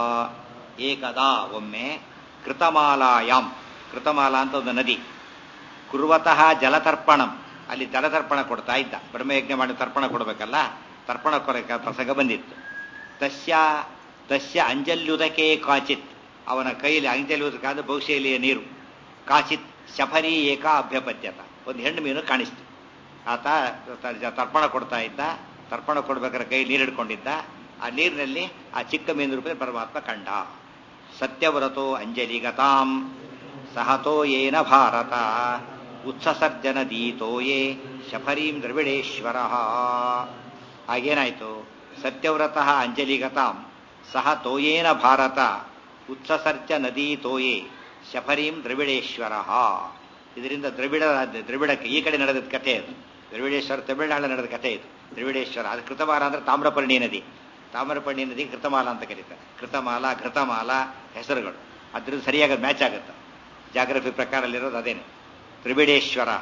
Speaker 1: ಏಕದಾ ಒಮ್ಮೆ ಕೃತಮಾಲಾಯಾಂ, ಕೃತಮಾಲಾ ಅಂತ ಒಂದು ನದಿ, ಕುರ್ವತಃ ಜಲತರ್ಪಣಂ ಅಲ್ಲಿ ಜಲತರ್ಪಣ ಕೊಡ್ತಾ ಇದ್ದ. ಬ್ರಹ್ಮಯಜ್ಞ ಮಾಡಿ ತರ್ಪಣ ಕೊಡಬೇಕಲ್ಲ, ತರ್ಪಣ ಕೊಡಕ ಪ್ರಸಂಗ ಬಂದಿತ್ತು. ತಸ್ಯ ತಸ್ಯ ಅಂಜಲ್ಯುದಕೆ ಕಾಚಿತ್, ಅವನ ಕೈಲಿ ಅಂಜಲ್ಯುದಕ ಅಂದ್ರೆ ಬಹುಶೈಲಿಯ ನೀರು, ಕಾಚಿತ್ ಶಫರಿ ಏಕಾ ಅಭ್ಯಪದ್ಯತ, ಒಂದು ಹೆಣ್ಣು ಮೀನು ಕಾಣಿಸ್ತು. ಆತ ತರ್ಪಣ ಕೊಡ್ತಾ ಇದ್ದ, ತರ್ಪಣ ಕೊಡ್ಬೇಕಾದ್ರೆ ಕೈ ನೀರು ಹಿಡ್ಕೊಂಡಿದ್ದ. ಆ ನೀರಿನಲ್ಲಿ ಆ ಚಿಕ್ಕ ಮೀನು ರೂಪದಲ್ಲಿ ಪರಮಾತ್ಮ ಕಂಡ. ಸತ್ಯವ್ರತೋ ಅಂಜಲಿಗತಾಂ ಸಹತೋ ಯೇನ ಭಾರತ ಉತ್ಸಸರ್ಜನ ದೀತೋಯೇ ಶಫರೀಂ ದ್ರವಿಡೇಶ್ವರ. ಹಾಗೇನಾಯ್ತು? ಸತ್ಯವ್ರತಃ ಅಂಜಲಿಗತಾಂ ಸಹ ತೋಯೇನ ಭಾರತ ಉತ್ಸಸರ್ಜ ನದೀ ತೋಯೇ ಶಫರೀಂ ದ್ರವಿಡೇಶ್ವರ. ಇದರಿಂದ ದ್ರವಿಡ ದ್ರವಿಡಕ್ಕೆ ಈ ಕಡೆ ನಡೆದ ಕಥೆ ಅದು. ದ್ರವಿಡೇಶ್ವರ ತಮಿಳುನಾಡು ನಡೆದ ಕಥೆ ಇದು. ದ್ರವಿಡೇಶ್ವರ ಅದು ಕೃತಮಾಲ ಅಂದ್ರೆ ತಾಮ್ರಪರ್ಣಿ ನದಿ. ತಾಮ್ರಪರ್ಣಿ ನದಿ ಕೃತಮಾಲ ಅಂತ ಕರೀತಾರೆ. ಕೃತಮಾಲ ಘೃತಮಾಲ ಹೆಸರುಗಳು ಅದ್ರಿಂದ ಸರಿಯಾಗಿ ಮ್ಯಾಚ್ ಆಗುತ್ತೆ. ಜಾಗ್ರಫಿ ಪ್ರಕಾರ ಅಲ್ಲಿರೋದು ಅದೇನೆ. ದ್ರವಿಡೇಶ್ವರ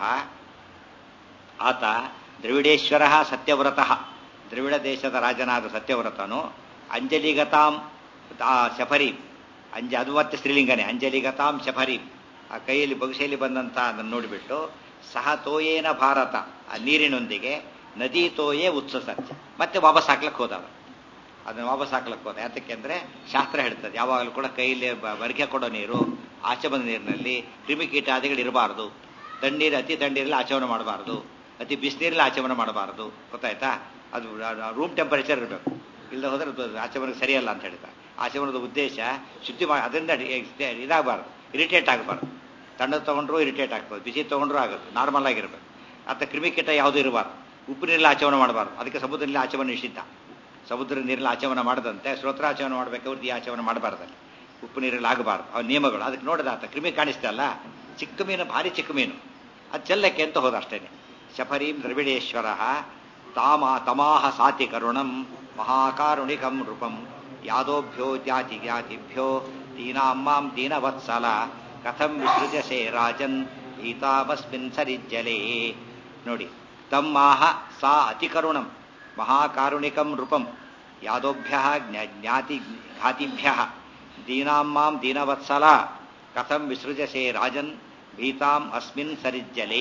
Speaker 1: ಆತ ದ್ರವಿಡೇಶ್ವರ ಸತ್ಯವ್ರತಃ, ದ್ರವಿಡ ದೇಶದ ರಾಜನಾದ ಸತ್ಯವ್ರತನು ಅಂಜಲಿಗತಾಂ ಶಫರೀಂ, ಅಂಜ ಅದು ಮತ್ತೆ ಸ್ತ್ರೀಲಿಂಗನೇ, ಅಂಜಲಿಗತಾಂ ಶಫರೀಂ, ಆ ಕೈಯಲ್ಲಿ ಬಗುಶೆಯಲ್ಲಿ ಬಂದಂತ ಅದನ್ನು ನೋಡಿಬಿಟ್ಟು ಸಹ ತೋಯೇನ ಭಾರತ, ಆ ನೀರಿನೊಂದಿಗೆ ನದಿ ತೋಯೇ ಉತ್ಸಸರ್ಜ, ಮತ್ತೆ ವಾಪಸ್ ಹಾಕ್ಲಕ್ಕೆ ಹೋದವ. ಅದನ್ನು ವಾಪಸ್ ಹಾಕ್ಲಕ್ಕೆ ಹೋದ. ಯಾತಕ್ಕೆ ಅಂದ್ರೆ ಶಾಸ್ತ್ರ ಹೇಳ್ತದೆ ಯಾವಾಗಲೂ ಕೂಡ ಕೈಯಲ್ಲಿ ವರ್ಗೆ ಕೊಡೋ ನೀರು, ಆಚೆ ಬಂದ ನೀರಿನಲ್ಲಿ ಕ್ರಿಮಿಕೀಟಾದಿಗಳು ಇರಬಾರ್ದು. ತಣ್ಣೀರು ಅತಿ ತಣ್ಣೀರಲ್ಲಿ ಆಚರಣೆ ಮಾಡಬಾರ್ದು, ಅತಿ ಬಿಸಿನೀರಲ್ಲಿ ಆಚರಣೆ ಮಾಡಬಾರ್ದು. ಗೊತ್ತಾಯ್ತಾ? ಅದು ರೂಮ್ ಟೆಂಪರೇಚರ್ ಇರಬೇಕು, ಇಲ್ಲದೆ ಹೋದ್ರೆ ಆಚರಣೆಗೆ ಸರಿಯಲ್ಲ ಅಂತ ಹೇಳ್ತಾರೆ. ಆಚರಣದ ಉದ್ದೇಶ ಶುದ್ಧಿ ಮಾಡಿ, ಅದರಿಂದ ಇದಾಗಬಾರ್ದು, ಇರಿಟೇಟ್ ಆಗಬಾರ್ದು. ತಣ್ಣದು ತೊಗೊಂಡ್ರು ಇರಿಟೇಟ್ ಆಗ್ತದೆ, ಬಿಸಿ ತೊಗೊಂಡ್ರು ಆಗುತ್ತೆ, ನಾರ್ಮಲ್ ಆಗಿರ್ಬೇಕು. ಅಥವಾ ಕ್ರಿಮಿಕೀಟ ಯಾವುದೂ ಇರಬಾರ್ದು. ಉಪ್ಪು ನೀರಲ್ಲಿ ಆಚರಣೆ ಮಾಡಬಾರ್ದು, ಅದಕ್ಕೆ ಸಮುದ್ರ ನೀರಲ್ಲಿ ಆಚರಣೆ ನಿಷಿದ್ಧ. ಸಮುದ್ರ ನೀರಲ್ಲಿ ಆಚರಣೆ ಮಾಡದಂತೆ ಶ್ರೋತ್ರಾಚರಣೆ ಮಾಡಬೇಕಾದ್ರೆ ಈ ಆಚರಣೆ ಮಾಡಬಾರ್ದಲ್ಲಿ, ಉಪ್ಪು ನೀರಲ್ಲಿ ಆಗಬಾರ್ದು. ಅವ ನಿಯಮಗಳು ಅದಕ್ಕೆ ನೋಡಿದ ಆತ ಕ್ರಿಮಿ ಕಾಣಿಸ್ತಲ್ಲ, ಚಿಕ್ಕ ಮೀನು, ಭಾರಿ ಚಿಕ್ಕ ಮೀನು, ಅದು ಚೆಲ್ಲಕ್ಕೆ ಅಂತ ಹೋದ ಅಷ್ಟೇನೆ. ಶಫರೀಂ ದ್ರವಿಡೇಶ್ವರ ತಾಮ ತಮಾಹ ಸಾತಿ ಕರುಣಂ ಮಹಾಕಾರುಣಿಕಂ ನೃಪಂ ಯಾದೋಭ್ಯೋ ಜಾತಿ ಜಾತಿಭ್ಯೋ ದೀನಾಮ್ಮಾಂ ದೀನವತ್ಸಲ ಕಥಂ ವಿಸೃಜಸೆ ರಾಜನ್ ಗೀತಾಮಸ್ಮಿನ್ ಸರಿಜ್ಜಲೇ. ನೋಡಿ, ತಮ್ಮಾಹ ಸಾ ಅತಿ ಕರುಣಂ ಮಹಾಕಾರುಣಿಕಂ ನೃಪಂ ಯಾದೋಭ್ಯ ಜ್ಞಾತಿ ಘಾತಿಭ್ಯ ದೀನಾಮ್ಮಾಂ ದೀನವತ್ಸಲ ಕಥಂ ವಿಸೃಜಸೆ ರಾಜನ್ ಭೀತಾಂ ಅಸ್ಮಿನ್ ಸರಿಜ್ಜಲೇ.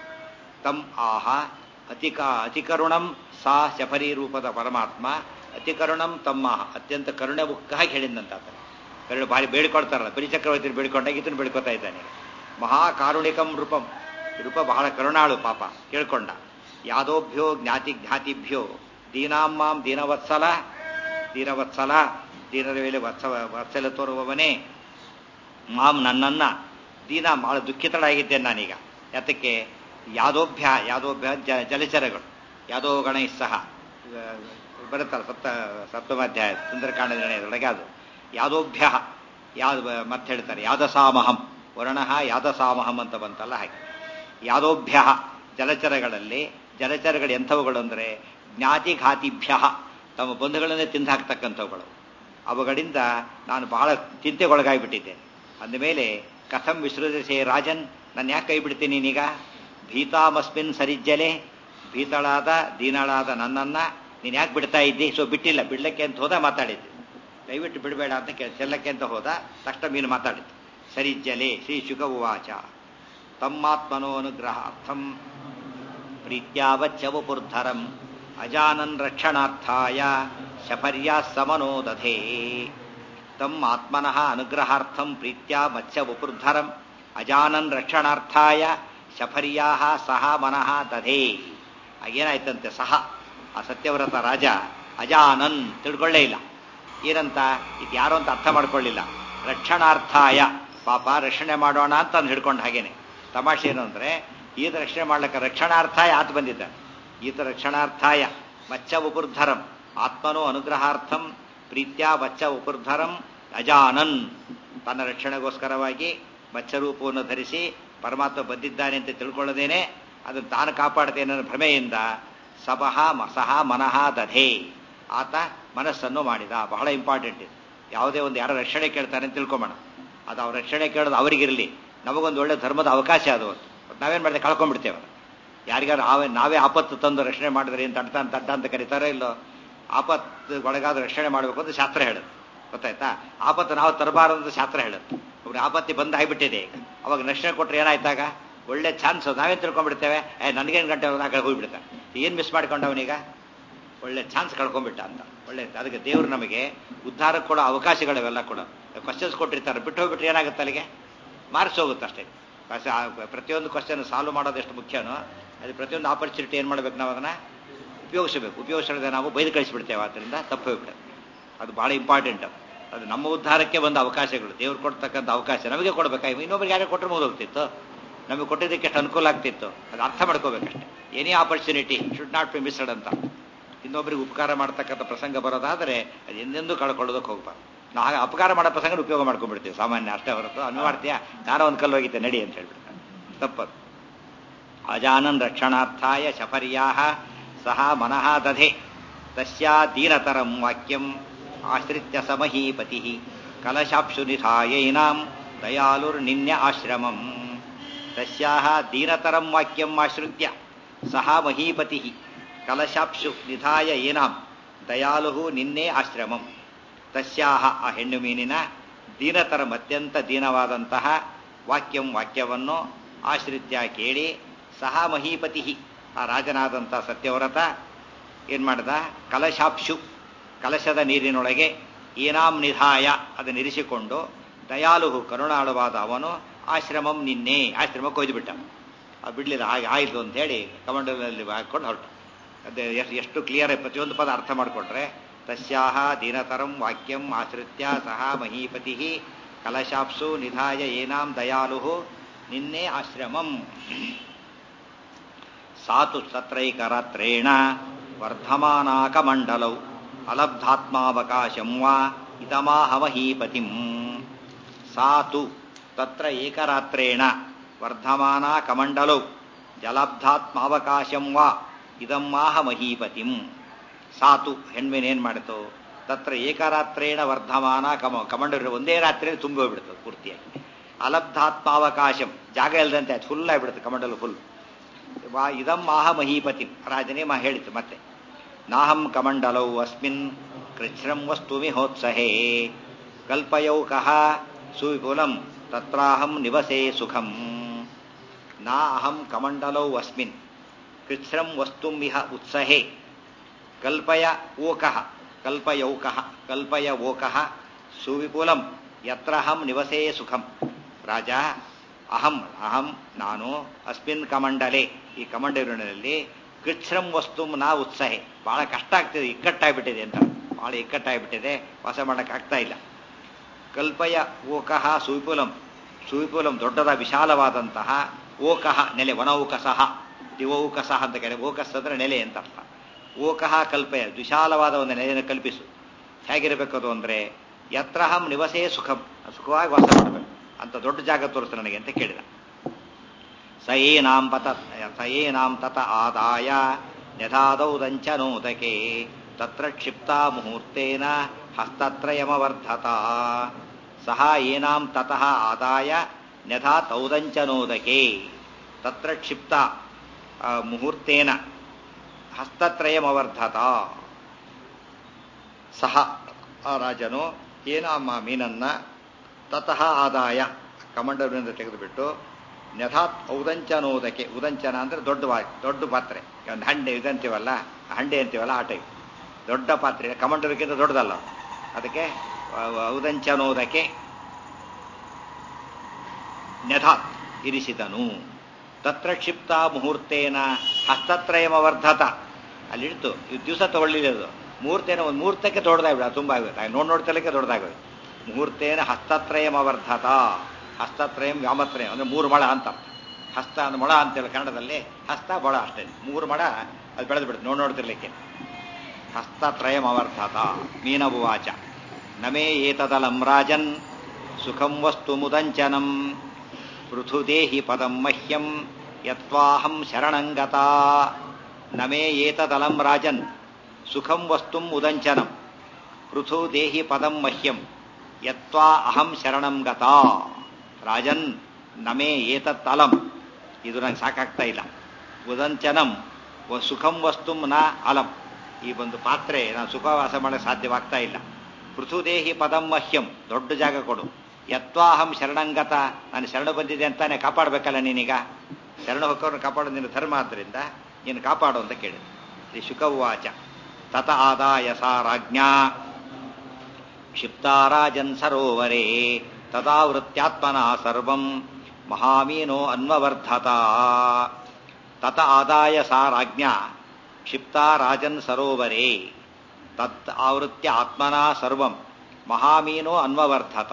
Speaker 1: ತಮ್ ಆಹ ಅತಿಕ ಅತಿಕರುಣಂ ಸಾ ಶಫರಿ ರೂಪದ ಪರಮಾತ್ಮ ಅತಿಕರುಣಂ ತಮ್ಮಾಹ, ಅತ್ಯಂತ ಕರುಣೆ ಮುಕ್ಕಾಗಿ ಹೇಳಿದಂತ. ಕರುಣೆ ಭಾರಿ ಬೇಡಿಕೊಳ್ತಾರಲ್ಲ, ಬಲಿಚಕ್ರವರ್ತಿ ಬೇಡಿಕೊಂಡಾಗ ಇದನ್ನು ಬೇಡ್ಕೊತಾ ಇದ್ದಾನೆ. ಮಹಾಕಾರುಣಿಕಂ ರೂಪಂ, ರೂಪ ಬಹಳ ಕರುಣಾಳು ಪಾಪ, ಕೇಳ್ಕೊಂಡ. ಯಾದೋಭ್ಯೋ ಜ್ಞಾತಿ ಜ್ಞಾತಿಭ್ಯೋ ದೀನಾಮ್ಮಾಂ ದೀನವತ್ಸಲ, ದೀನವತ್ಸಲ ದೀನರ ಮೇಲೆ ವತ್ಸ ವತ್ಸಲ ತೋರುವವನೇ, ಮಾಂ ನನ್ನನ್ನ ದೀನ ಬಹಳ ದುಃಖಿತಳಾಗಿದ್ದೇನೆ ನಾನೀಗ. ಯಾತಕ್ಕೆ? ಯಾದೋಭ್ಯ, ಯಾದೋಭ್ಯ ಜ ಜಲಚರಗಳು, ಯಾದೋ ಗಣೈ ಸಹ ಬರುತ್ತಲ್ಲ ಸಪ್ತ ಸಪ್ತಮಾಧ್ಯಾಯ ಸುಂದರಕಾಂಡ ನಿರ್ಣಯದೊಳಗೆ ಅದು. ಯಾದೋಭ್ಯ ಯಾವ್ದು ಮತ್ತೆ ಹೇಳ್ತಾರೆ, ಯಾದಸಾಮಹಂ, ವರುಣ ಯಾದಸಾಮಹಂ ಅಂತ ಬಂತಲ್ಲ ಹಾಗೆ. ಯಾದೋಭ್ಯ ಜಲಚರಗಳಲ್ಲಿ ಜಲಚರಗಳು ಎಂಥವುಗಳು ಅಂದರೆ ಜ್ಞಾತಿಘಾತಿಭ್ಯ ತಮ್ಮ ಬಂಧುಗಳನ್ನೇ ತಿಂದು ಹಾಕ್ತಕ್ಕಂಥವುಗಳು. ಅವುಗಳಿಂದ ನಾನು ಬಹಳ ಚಿಂತೆಗೊಳಗಾಗಿಬಿಟ್ಟಿದ್ದೇನೆ. ಅಂದಮೇಲೆ ಕಥಂ ವಿಸೃಜಸೆ ರಾಜನ್, ನಾನು ಯಾಕೆ ಕೈ ಬಿಡ್ತೀನಿ ನೀನೀಗ? ಭೀತಾಮಸ್ಮಿನ್ ಸರಿಜ್ಜಲೆ, ಭೀತಳಾದ ದೀನಳಾದ ನನ್ನನ್ನ ನೀನು ಯಾಕೆ ಬಿಡ್ತಾ ಇದ್ದಿ? ಸೊ ಬಿಟ್ಟಿಲ್ಲ, ಬಿಡ್ಲಿಕ್ಕೆ ಅಂತ ಹೋದ ಮಾತಾಡಿದ್ದೆ. ದಯವಿಟ್ಟು ಬಿಡಬೇಡ ಅಂತ ಕೇಳಿ ಚೆಲ್ಲಕ್ಕೆ ಅಂತ ಹೋದ ತಕ್ಷಣ ಮೀನು ಮಾತಾಡಿದ್ದು. ಸರಿಜ್ಜಲೆ ಶ್ರೀ ಶುಕ ಉವಾಚ ತಮ್ಮಾತ್ಮನೋನುಗ್ರಹಾರ್ಥಂ ಪ್ರೀತ್ಯಾವಚ್ಚವಪುರ್ಧರಂ ಅಜಾನನ್ ರಕ್ಷಣಾರ್ಥಾಯ ಶಫರ್ಯಾ ಸಮನೋದಧೇ. ತಮ್ಮ ಆತ್ಮನಃ ಅನುಗ್ರಹಾರ್ಥಂ ಪ್ರೀತ್ಯಾ ಮತ್ಸ್ಯ ವಪುರ್ಧರಂ ಅಜಾನನ್ ರಕ್ಷಣಾರ್ಥಾಯ ಶಫರ್ಯಾ ಸಹ ಮನಃ ದಧೇ. ಏನಾಯ್ತಂತೆ, ಸಹ ಆ ಸತ್ಯವ್ರತ ರಾಜ ಅಜಾನನ್ ತಿಳ್ಕೊಳ್ಳೇ ಇಲ್ಲ. ಏನಂತ ಇದು ಯಾರು ಅಂತ ಅರ್ಥ ಮಾಡ್ಕೊಳ್ಳಿಲ್ಲ. ರಕ್ಷಣಾರ್ಥಾಯ ಪಾಪ ರಕ್ಷಣೆ ಮಾಡೋಣ ಅಂತ ಅಂದು ಹಿಡ್ಕೊಂಡು ಹಾಗೇನೆ. ತಮಾಷೆ ಏನು ಅಂದ್ರೆ ಈತ ರಕ್ಷಣೆ ಮಾಡ್ಲಿಕ್ಕೆ ರಕ್ಷಣಾರ್ಥಾಯ ಆತ ಬಂದಿದ್ದ. ಈತ ರಕ್ಷಣಾರ್ಥಾಯ ಮಚ್ಚ ಉಪುರ್ಧರಂ ಆತ್ಮನೋ ಅನುಗ್ರಹಾರ್ಥಂ ಪ್ರೀತ್ಯಾ ಮಚ್ಚ ಉಪುರ್ಧರಂ ಅಜಾನನ್, ತನ್ನ ರಕ್ಷಣೆಗೋಸ್ಕರವಾಗಿ ಮತ್ಸ್ಯರೂಪವನ್ನು ಧರಿಸಿ ಪರಮಾತ್ಮ ಬಂದಿದ್ದಾನೆ ಅಂತ ತಿಳ್ಕೊಳ್ಳೋದೇನೆ ಅದನ್ನು ತಾನು ಕಾಪಾಡ್ತೇನೆ ಅನ್ನೋ ಭ್ರಮೆಯಿಂದ ಸಬಹ ಸಹ ಮನಃ ದಧೇ, ಆತ ಮನಸ್ಸನ್ನು ಮಾಡಿದ. ಬಹಳ ಇಂಪಾರ್ಟೆಂಟ್ ಇದು. ಯಾವುದೇ ಒಂದು ಯಾರ ರಕ್ಷಣೆ ಕೇಳ್ತಾನೆ ಅಂತ ತಿಳ್ಕೊಂಬೋಣ, ಅದು ಅವ್ರ ರಕ್ಷಣೆ ಕೇಳೋದು ಅವರಿಗಿರಲಿ, ನಮಗೊಂದು ಒಳ್ಳೆ ಧರ್ಮದ ಅವಕಾಶ ಅದು. ನಾವೇನು ಮಾಡಿದೆ, ಕಳ್ಕೊಂಡ್ಬಿಡ್ತೇವೆ. ಯಾರಿಗಾರು ನಾವೇ ನಾವೇ ಆಪತ್ತು ತಂದು ರಕ್ಷಣೆ ಮಾಡಿದ್ರೆ ಅಂತ ಅಡ್ಡ ಅಂತ ಅಡ್ಡ ಅಂತ ಕರೀತಾರೋ ಇಲ್ಲೋ, ಆಪತ್ತು ಒಳಗಾದ ರಕ್ಷಣೆ ಮಾಡಬೇಕು ಅಂತ ಶಾಸ್ತ್ರ ಹೇಳುತ್ತೆ. ಗೊತ್ತಾಯ್ತಾ? ಆಪತ್ತು ನಾವು ತರಬಾರದು ಅಂತ ಶಾಸ್ತ್ರ ಹೇಳುತ್ತೆ. ಒಬ್ರು ಆಪತ್ತಿ ಬಂದು ಆಗಿಬಿಟ್ಟಿದೆ, ಈಗ ಅವಾಗ ರಕ್ಷಣೆ ಕೊಟ್ಟರೆ ಏನಾಯ್ತಾಗ ಒಳ್ಳೆ ಚಾನ್ಸ್. ನಾವೇನು ತಿಳ್ಕೊಂಡ್ಬಿಡ್ತೇವೆ, ಏ ನನಗೇನು ಗಂಟೆ ಆ ಕಡೆ ಹೋಗ್ಬಿಡ್ತಾನೆ, ಏನು ಮಿಸ್ ಮಾಡ್ಕೊಂಡವನೀಗ ಒಳ್ಳೆ ಚಾನ್ಸ್ ಕಳ್ಕೊಂಡ್ಬಿಟ್ಟ ಅಂತ. ಒಳ್ಳೆ ಅದಕ್ಕೆ ದೇವರು ನಮಗೆ ಉದ್ಧಾರಕ್ಕೆ ಕೊಡೋ ಅವಕಾಶಗಳಿವೆಲ್ಲ ಕೂಡ. ಕ್ವಶನ್ಸ್ ಕೊಟ್ಟಿರ್ತಾರೆ, ಬಿಟ್ಟು ಹೋಗ್ಬಿಟ್ರೆ ಏನಾಗುತ್ತೆ, ಅಲ್ಲಿಗೆ ಮಾರ್ಕ್ಸ್ ಹೋಗುತ್ತೆ ಅಷ್ಟೇ. ಪ್ರತಿಯೊಂದು ಕ್ವಶನ್ ಸಾಲ್ವ್ ಮಾಡೋದು ಎಷ್ಟು ಮುಖ್ಯನೋ ಅದು ಪ್ರತಿಯೊಂದು ಆಪರ್ಚುನಿಟಿ ಏನು ಮಾಡಬೇಕು, ನಾವು ಅದನ್ನು ಉಪಯೋಗಿಸಬೇಕು. ಉಪಯೋಗಿಸದೆ ನಾವು ಬೈದು ಕಳಿಸ್ಬಿಡ್ತೇವೆ, ಆದ್ದರಿಂದ ತಪ್ಪು ಹೋಗ್ಬಿಡುತ್ತೆ. ಅದು ಬಹಳ ಇಂಪಾರ್ಟೆಂಟ್. ಅದು ನಮ್ಮ ಉದ್ಧಾರಕ್ಕೆ ಒಂದು ಅವಕಾಶಗಳು, ದೇವ್ರು ಕೊಡ್ತಕ್ಕಂಥ ಅವಕಾಶ ನಮಗೆ ಕೊಡಬೇಕಾಗಿ. ಇನ್ನೊಬ್ರಿಗೆ ಯಾರೇ ಕೊಟ್ಟರೆ ಮುಗಿದೋಗ್ತಿತ್ತು, ನಮಗೆ ಕೊಟ್ಟಿದ್ದಕ್ಕೆ ಎಷ್ಟು ಅನುಕೂಲ ಆಗ್ತಿತ್ತು, ಅದು ಅರ್ಥ ಮಾಡ್ಕೋಬೇಕಷ್ಟೆ. Any opportunity should not be missed ಅಂತ. ಇನ್ನೊಬ್ಬರಿಗೆ ಉಪಕಾರ ಮಾಡ್ತಕ್ಕಂಥ ಪ್ರಸಂಗ ಬರೋದಾದರೆ ಅದು ಎಂದೆಂದೂ ಕಳ್ಕೊಳ್ಳೋದಕ್ಕೆ ಹೋಗ್ಬಾರ್ದು. ನಾವು ಹಾಗೆ ಅಪಕಾರ ಮಾಡೋ ಪ್ರಸಂಗ ಉಪಯೋಗ ಮಾಡ್ಕೊಂಡ್ಬಿಡ್ತೀವಿ ಸಾಮಾನ್ಯ, ಅಷ್ಟೇ ಹೊರತು ಅನ್ನು ಮಾಡ್ತೀಯಾ ನಾನೋ ಒಂದು ಕಲ್ಲು ಹೋಗಿದ್ದೆ ನಡಿ ಅಂತ ಹೇಳ್ಬಿಡ್ತಾರೆ, ತಪ್ಪದು. ಅಜಾನನ್ ರಕ್ಷಣಾರ್ಥಾಯ ಶಫರ್ಯಾ ಸಹ ಮನಃ ದಧೆ ತಸ್ಯಾ ದೀನತರಂ ವಾಕ್ಯಂ ಆಶ್ರಿತ್ಯ ಸಮಹೀಪತಿ ಕಲಶಾಪ್ಸು ನಿಧಾಯೈನಾಂ ದಯಾಲುರ್ನಿನ್ಯ ಆಶ್ರಮಂ. ತಸ್ಯಾಹ ದೀನತರಂ ವಾಕ್ಯಂ ಆಶ್ರಿತ್ಯ ಸಹ ಮಹೀಪತಿ ಕಲಶಾಪ್ಸು ನಿಧಾಯ ಏನಾಂ ದಯಾಲು ನಿನ್ನೆ ಆಶ್ರಮಂ. ತಸ್ಯಾಹ ಆ ಹೆಣ್ಣು ಮೀನಿನ ದೀನತರಂ ಅತ್ಯಂತ ದೀನವಾದಂತಹ ವಾಕ್ಯಂ ವಾಕ್ಯವನ್ನು ಆಶ್ರಿತ್ಯ ಕೇಳಿ ಸಹ ಮಹೀಪತಿ ಆ ರಾಜನಾದಂಥ ಸತ್ಯವ್ರತ ಏನು ಮಾಡಿದ, ಕಲಶಾಪ್ಸು ಕಲಶದ ನೀರಿನೊಳಗೆ ಏನಾಂ ನಿಧಾಯ ಅದನ್ನಿರಿಸಿಕೊಂಡು ದಯಾಲು ಕರುಣಾಳುವಾದ ಅವನು ಆಶ್ರಮಂ ನಿನ್ನೆ ಆಶ್ರಮಕ್ಕೆ ಒಯ್ದು ಬಿಟ್ಟ. ಅದು ಬಿಡಲಿಲ್ಲ, ಹಾಗೆ ಆಯಿತು ಅಂತ ಹೇಳಿ ಕಮಂಡಲದಲ್ಲಿ ಹಾಕೊಂಡು ಹೊರಟ. ಅದೇ ಎಷ್ಟು ಕ್ಲಿಯರ್ ಪ್ರತಿಯೊಂದು ಪದ ಅರ್ಥ ಮಾಡಿಕೊಂಡ್ರೆ ತಸ್ಯಾಹ ದೀನತರಂ ವಾಕ್ಯಂ ಆಶ್ರಿತ್ಯ ಸಹ ಮಹೀಪತಿ ಕಲಶಾಪ್ಸು ನಿಧಾಯ ಏನಾಂ ದಯಾಲು ನಿನ್ನೆ ಆಶ್ರಮಂ. ಸಾತು ಸತ್ರೈಕರಾತ್ರೇಣ ವರ್ಧಮಾನಾಕಮಂಡಲೌ ಅಲಬ್ಧಾತ್ಮಾವಕಾಶಂ ವಾ ಇದಮಾಹ ಮಹೀಪತಿಂ. ಸಾತು ತತ್ರ ಏಕರಾತ್ರೇಣ ವರ್ಧಮಾನ ಕಮಂಡಲೌ ಜಲಬ್ಧಾತ್ಮಾವಕಾಶಂ ವಾ ಇದಮ್ಮಾಹ ಮಹೀಪತಿಂ. ಸಾತು ಹೆಣ್ಮೇನೇನು ಮಾಡಿತು, ತತ್ರ ಏಕರಾತ್ರೇಣ ವರ್ಧಮಾನ ಕಮ ಕಮಂಡಲ ಒಂದೇ ರಾತ್ರಿಯಲ್ಲಿ ತುಂಬಿ ಹೋಗ್ಬಿಡ್ತದೆ ಪೂರ್ತಿಯಾಗಿ. ಅಲಬ್ಧಾತ್ಮಾವಕಾಶಂ ಜಾಗ ಇಲ್ಲದಂತೆ ಅದು ಫುಲ್ ಆಗಿಬಿಡುತ್ತೆ ಕಮಂಡಲು ಫುಲ್. ವಾ ಇದಮ್ಮಾಹ ಮಹೀಪತಿಂ ರಾಜನೇ ಮಾ ಹೇಳಿತು ಮತ್ತೆ. ನಾಹಂ ಕಮಂಡಲೌ ಅಸ್ಮಿನ್ ಕೃಚ್ಛ್ರಂ ವಸ್ತು ವಿಹೋತ್ಸಹೇ ಕಲ್ಪಯೌಕಃ ಸುವಿಪುಲಂ ತತ್ರಾಹಂ ನಿವಸೇ ಸುಖಂ. ನಾ ಅಹಂ ಕಮಂಡಲೌ ಅಸ್ಮಿನ್ ಕೃಚ್ಛ್ರಂ ವಸ್ತುಂ ವಿಹ ಉತ್ಸಹೇ ಕಲ್ಪಯ ಓಕಃ ಕಲ್ಪಯೌಕಃ ಕಲ್ಪಯ ಓಕಃ ಸುವಿಪುಲಂ ಯತ್ರಹಂ ನಿವಸೇ ಸುಖಂ. ರಾಜ ಅಹಂ ಅಹಂ ನಾನು ಅಸ್ಮಿನ್ ಕಮಂಡಲೆ ಈ ಕಮಂಡಲಿನಲ್ಲಿ ಕೃಚ್ಛ್ರಂ ವಸ್ತು ನಾ ಉತ್ಸಹೆ ಬಹಳ ಕಷ್ಟ ಆಗ್ತಿದೆ, ಇಕ್ಕಟ್ಟಾಗ್ಬಿಟ್ಟಿದೆ ಅಂತ, ಬಹಳ ಇಕ್ಕಟ್ಟಾಗ್ಬಿಟ್ಟಿದೆ, ವಾಸ ಮಾಡಕ್ಕೆ ಆಗ್ತಾ ಇಲ್ಲ. ಕಲ್ಪಯ ಓಕಃ ಸುವಿಪುಲಂ ಸುವಿಪುಲಂ ದೊಡ್ಡದ ವಿಶಾಲವಾದಂತಹ ಓಕಃ ನೆಲೆ ವನೌಕಸಃ ದಿವೌಕಸಃ ಅಂತ ಕರೆ. ಓಕಸ್ ಅಂದ್ರೆ ನೆಲೆ ಅಂತ ಅರ್ಥ. ಓಕಃ ಕಲ್ಪಯ ವಿಶಾಲವಾದ ಒಂದು ನೆಲೆಯನ್ನು ಕಲ್ಪಿಸು. ಹೇಗಿರಬೇಕದು ಅಂದರೆ ಯತ್ರಹಂ ನಿವಸೇ ಸುಖಂ ಸುಖವಾಗಿ ವಾಸ ಮಾಡಬೇಕು. ಅಂತ ದೊಡ್ಡ ಜಾಗ ತೋರಿಸ ನನಗೆ ಅಂತ ಕೇಳಿದ. ಸ ಏನಾಂ ಪತ ಸ ಏನಾಂ ತತ ಆದಾಯ ಯಥಾದೌದಂಚನೋದಕೆ ತತ್ರ ಕ್ಷಿಪ್ತ ಮುಹೂರ್ತೇನ ಹಸ್ತತ್ರಯಮವರ್ಧತ. ಸಹ ಏನಾಂ ತತಃ ಆದಾಯ ಯಥಾ ತೌದಂಚನೋದಕೆ ತತ್ರ ಕ್ಷಿಪ್ತ ಮುಹೂರ್ತೇನ ಹಸ್ತತ್ರಯಮವರ್ಧತ. ಸಹ ಆ ರಾಜನು ಏನಾಮ ಮೀನನ್ನ ತತಃ ಆದಾಯ ಕಮಂಡಲದಿಂದ ತೆಗೆದುಬಿಟ್ಟು ನ್ಯಥಾತ್ ಔದಂಚನೋದಕ್ಕೆ, ಉದಂಚನ ಅಂದ್ರೆ ದೊಡ್ಡ ದೊಡ್ಡ ಪಾತ್ರೆ, ಒಂದು ಹಂಡೆ ಇದಂತೀವಲ್ಲ ಹಂಡೆ ಅಂತೀವಲ್ಲ ಆ ಟೈಪ್ ದೊಡ್ಡ ಪಾತ್ರೆ, ಕಮಂಡಲಕ್ಕಿಂತ ದೊಡ್ಡದಲ್ಲ ಅದಕ್ಕೆ ಔದಂಚನೋದಕ್ಕೆ ನ್ಯಥಾತ್ ಇರಿಸಿದನು. ತತ್ರ ಕ್ಷಿಪ್ತ ಮುಹೂರ್ತೇನ ಹಸ್ತತ್ರಯಮವರ್ಧತ. ಅಲ್ಲಿಡ್ತು ಇದು ದಿವಸ ತಗೊಳ್ಳಿಲ್ಲ, ಅದು ಮುಹೂರ್ತೇನ ಒಂದು ಮುಹೂರ್ತಕ್ಕೆ ದೊಡ್ಡದಾಗ್ಬಿಡ, ತುಂಬ ಆಗುತ್ತೆ, ನೋಡ್ ನೋಡ್ತಲಕ್ಕೆ ದೊಡ್ಡದಾಗೋದು. ಮುಹೂರ್ತೇನ ಹಸ್ತತ್ರಯಮವರ್ಧತ. ಹಸ್ತತ್ರಯಂ ವ್ಯಾಮತ್ರಯಂ ಅಂದ್ರೆ ಮೂರು ಮಳ ಅಂತ ಅರ್ಥ. ಹಸ್ತ ಅಂದ್ರೆ ಮೊಳ ಅಂತೇಳಿ ಕನ್ನಡದಲ್ಲಿ, ಹಸ್ತ ಮೊಳ ಅಷ್ಟೇ, ಮೂರು ಮಳ ಅದು ಬೆಳೆದು ಬಿಡುತ್ತೆ ನೋಡ್ ನೋಡ್ತಿರ್ಲಿಕ್ಕೆ. ಹಸ್ತತ್ರಯಮವರ್ಧತ. ಮೀನವುವಾಚ ನಮೇ ಏತದಲಂ ರಾಜನ್ ಸುಖಂ ವಸ್ತು ಮುದಂಚನಂ ಪೃಥುದೇಹಿ ಪದಂ ಮಹ್ಯಂ ಯತ್ವಾಹಂ ಶರಣಂಗತಾ. ನಮೇ ಏತದಲಂ ರಾಜನ್ ಸುಖಂ ವಸ್ತುಂ ಉದಂಚನಂ ಪೃಥುದೇಹಿ ಪದಂ ಮಹ್ಯಂ ಯತ್ವಾ ಅಹಂ ಶರಣಂ ಗತಾ. ರಾಜನ್ ನಮೇ ಏತತ್ ಅಲಂ, ಇದು ನಂಗೆ ಸಾಕಾಗ್ತಾ ಇಲ್ಲ. ಉದಂಚನಂ ಸುಖಂ ವಸ್ತುಂ ನ ಅಲಂ, ಈ ಒಂದು ಪಾತ್ರೆ ನಾನು ಸುಖವಾಸ ಮಾಡಕ್ಕೆ ಸಾಧ್ಯವಾಗ್ತಾ ಇಲ್ಲ. ಪೃಥುದೇಹಿ ಪದಂ ಮಹ್ಯಂ, ದೊಡ್ಡ ಜಾಗ ಕೊಡು. ಯತ್ವಾಹಂ ಶರಣಂಗತ, ನಾನು ಶರಣ ಬಂದಿದೆ ಅಂತಾನೆ ಕಾಪಾಡಬೇಕಲ್ಲ ನೀನೀಗ, ಶರಣ ಹೊಕ್ಕವ್ರನ್ನ ಕಾಪಾಡೋದು ನಿನ್ನ ಧರ್ಮ, ಆದ್ದರಿಂದ ನೀನು ಕಾಪಾಡು ಅಂತ ಕೇಳಿದ. ಶ್ರೀ ಶುಕವಾಚ ತತ ಆದಾಯ ಸಾ ರಾಜ್ಞಾ ಕ್ಷಿಪ್ತಾರಾಜನ್ ಸರೋವರೇ ತದಾವೃತ್ಯಾತ್ಮನಾ ಸರ್ವಂ ಮಹಾಮೀನೋ ಅನ್ವವರ್ಧತ. ತತ ಆದಾಯ ಸಾ ರಾಜ್ಞಾ ಕ್ಷಿಪ್ತಾರಾಜನ್ ಸರೋವರೇ ತತ್ ಆವೃತ್ಯ ಆತ್ಮನಾ ಸರ್ವಂ ಮಹಾಮೀನೋ ಅನ್ವವರ್ಧತ.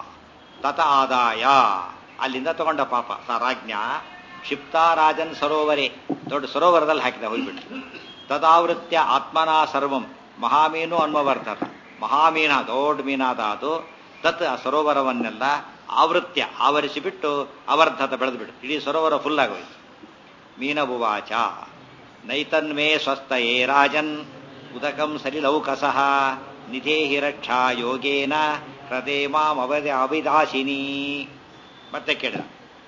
Speaker 1: ತತ ಆದಾಯ ಅಲ್ಲಿಂದ ತಗೊಂಡ ಪಾಪ ಸಾ ರಾಜ್ಞಾ ಕ್ಷಿಪ್ತಾರಾಜನ್ ಸರೋವರೇ, ದೊಡ್ಡ ಸರೋವರದಲ್ಲಿ ಹಾಕಿದ ಹೋಗ್ಬಿಟ್ಟು. ತದಾವೃತ್ಯ ಆತ್ಮನಾ ಸರ್ವಂ ಮಹಾಮೀನು ಅನ್ವವರ್ಧತ. ಮಹಾಮೀನ ದೊಡ್ಡ ಮೀನಾದ ಅದು ತತ್ ಆ ಸರೋವರವನ್ನೆಲ್ಲ ಆವೃತ್ಯ ಆವರಿಸಿಬಿಟ್ಟು ಅವರ್ಧತ ಬೆಳೆದ್ಬಿಟ್ಟು ಇಡೀ ಸರೋವರ ಫುಲ್ ಆಗೋಯ್ತು. ಮೀನವುವಾಚ ನೈತನ್ಮೇ ಸ್ವಸ್ಥಯೇ ರಾಜನ್ ಉದಕಂ ಸಲಿಲೌಕಸಃ ನಿಧೇಹಿ ರಕ್ಷಾ ಯೋಗೇನ ಹೃದೇ ಮಾಂ ಅವಧ ಅವಿದಾಸಿನಿ. ಮತ್ತೆ ಕೇಳಿದ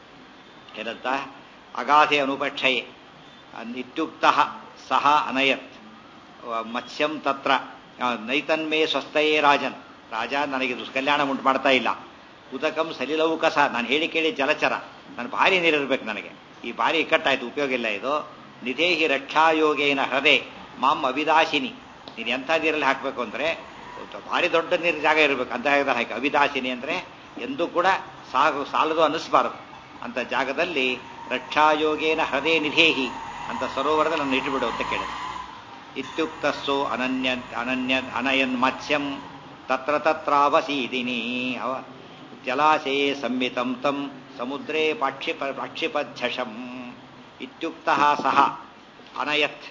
Speaker 1: ಏನಂತ, ಅಗಾಧೆ ಅನುಪಕ್ಷಯೇ ಇತ್ಯುಕ್ತ ಸಹ ಅನಯತ್ ಮತ್ಸ್ಯಂ ತತ್ರ ನೈತನ್ಮೇ ಸ್ವಸ್ಥಯೇ ರಾಜನ್, ರಾಜ ನನಗೆ ದುಷ್ಕಲ್ಯಾಣ ಉಂಟು ಮಾಡ್ತಾ ಇಲ್ಲ. ಉದಕಂ ಸಲಿಲೌಕಸ, ನಾನು ಹೇಳಿ ಕೇಳಿ ಜಲಚರ, ನಾನು ಭಾರಿ ನೀರಿರ್ಬೇಕು ನನಗೆ, ಈ ಭಾರಿ ಇಕ್ಕಟ್ಟಾಯ್ತು, ಉಪಯೋಗ ಇಲ್ಲ ಇದು. ನಿಧೇಹಿ ರಕ್ಷಾಯೋಗೇನ ಹೃದೆ ಮಾಂ ಅವಿದಾಸಿನಿ, ನೀನು ಎಂಥ ನೀರಲ್ಲಿ ಹಾಕಬೇಕು ಅಂದರೆ ಭಾರಿ ದೊಡ್ಡ ನೀರು ಜಾಗ ಇರಬೇಕು ಅಂತ ಜಾಗದಲ್ಲಿ ಹಾಕಿ. ಅವಿದಾಸಿನಿ ಅಂದರೆ ಎಂದೂ ಕೂಡ ಸಾಗು ಸಾಲದು ಅನ್ನಿಸ್ಬಾರದು ಅಂತ ಜಾಗದಲ್ಲಿ ರಕ್ಷಾಯೋಗೇನ ಹೃದಯ ನಿಧೇಹಿ ಅಂತ ಸರೋವರದಲ್ಲಿ ನನ್ನ ಇಟ್ಟುಬಿಡು ಅಂತ ಕೇಳಿದೆ. ಇತ್ಯುಕ್ತಸ್ಸೋ ಅನನ್ಯ ಅನನ್ಯ ಅನಯನ್ ಮತ್ಸ್ಯಂ ತತ್ರ ತತ್ರಾವಸೀದಿನಿ ಅವ ಜಲಾಶಯೇ ಸಂಮಿತಂ ತಂ ಸಮುದ್ರೇ ಪಾಕ್ಷಿಪ ಪಾಕ್ಷಿಪಚ್ಛಂ. ಇತ್ಯುಕ್ತಃ ಸಹ ಅನಯತ್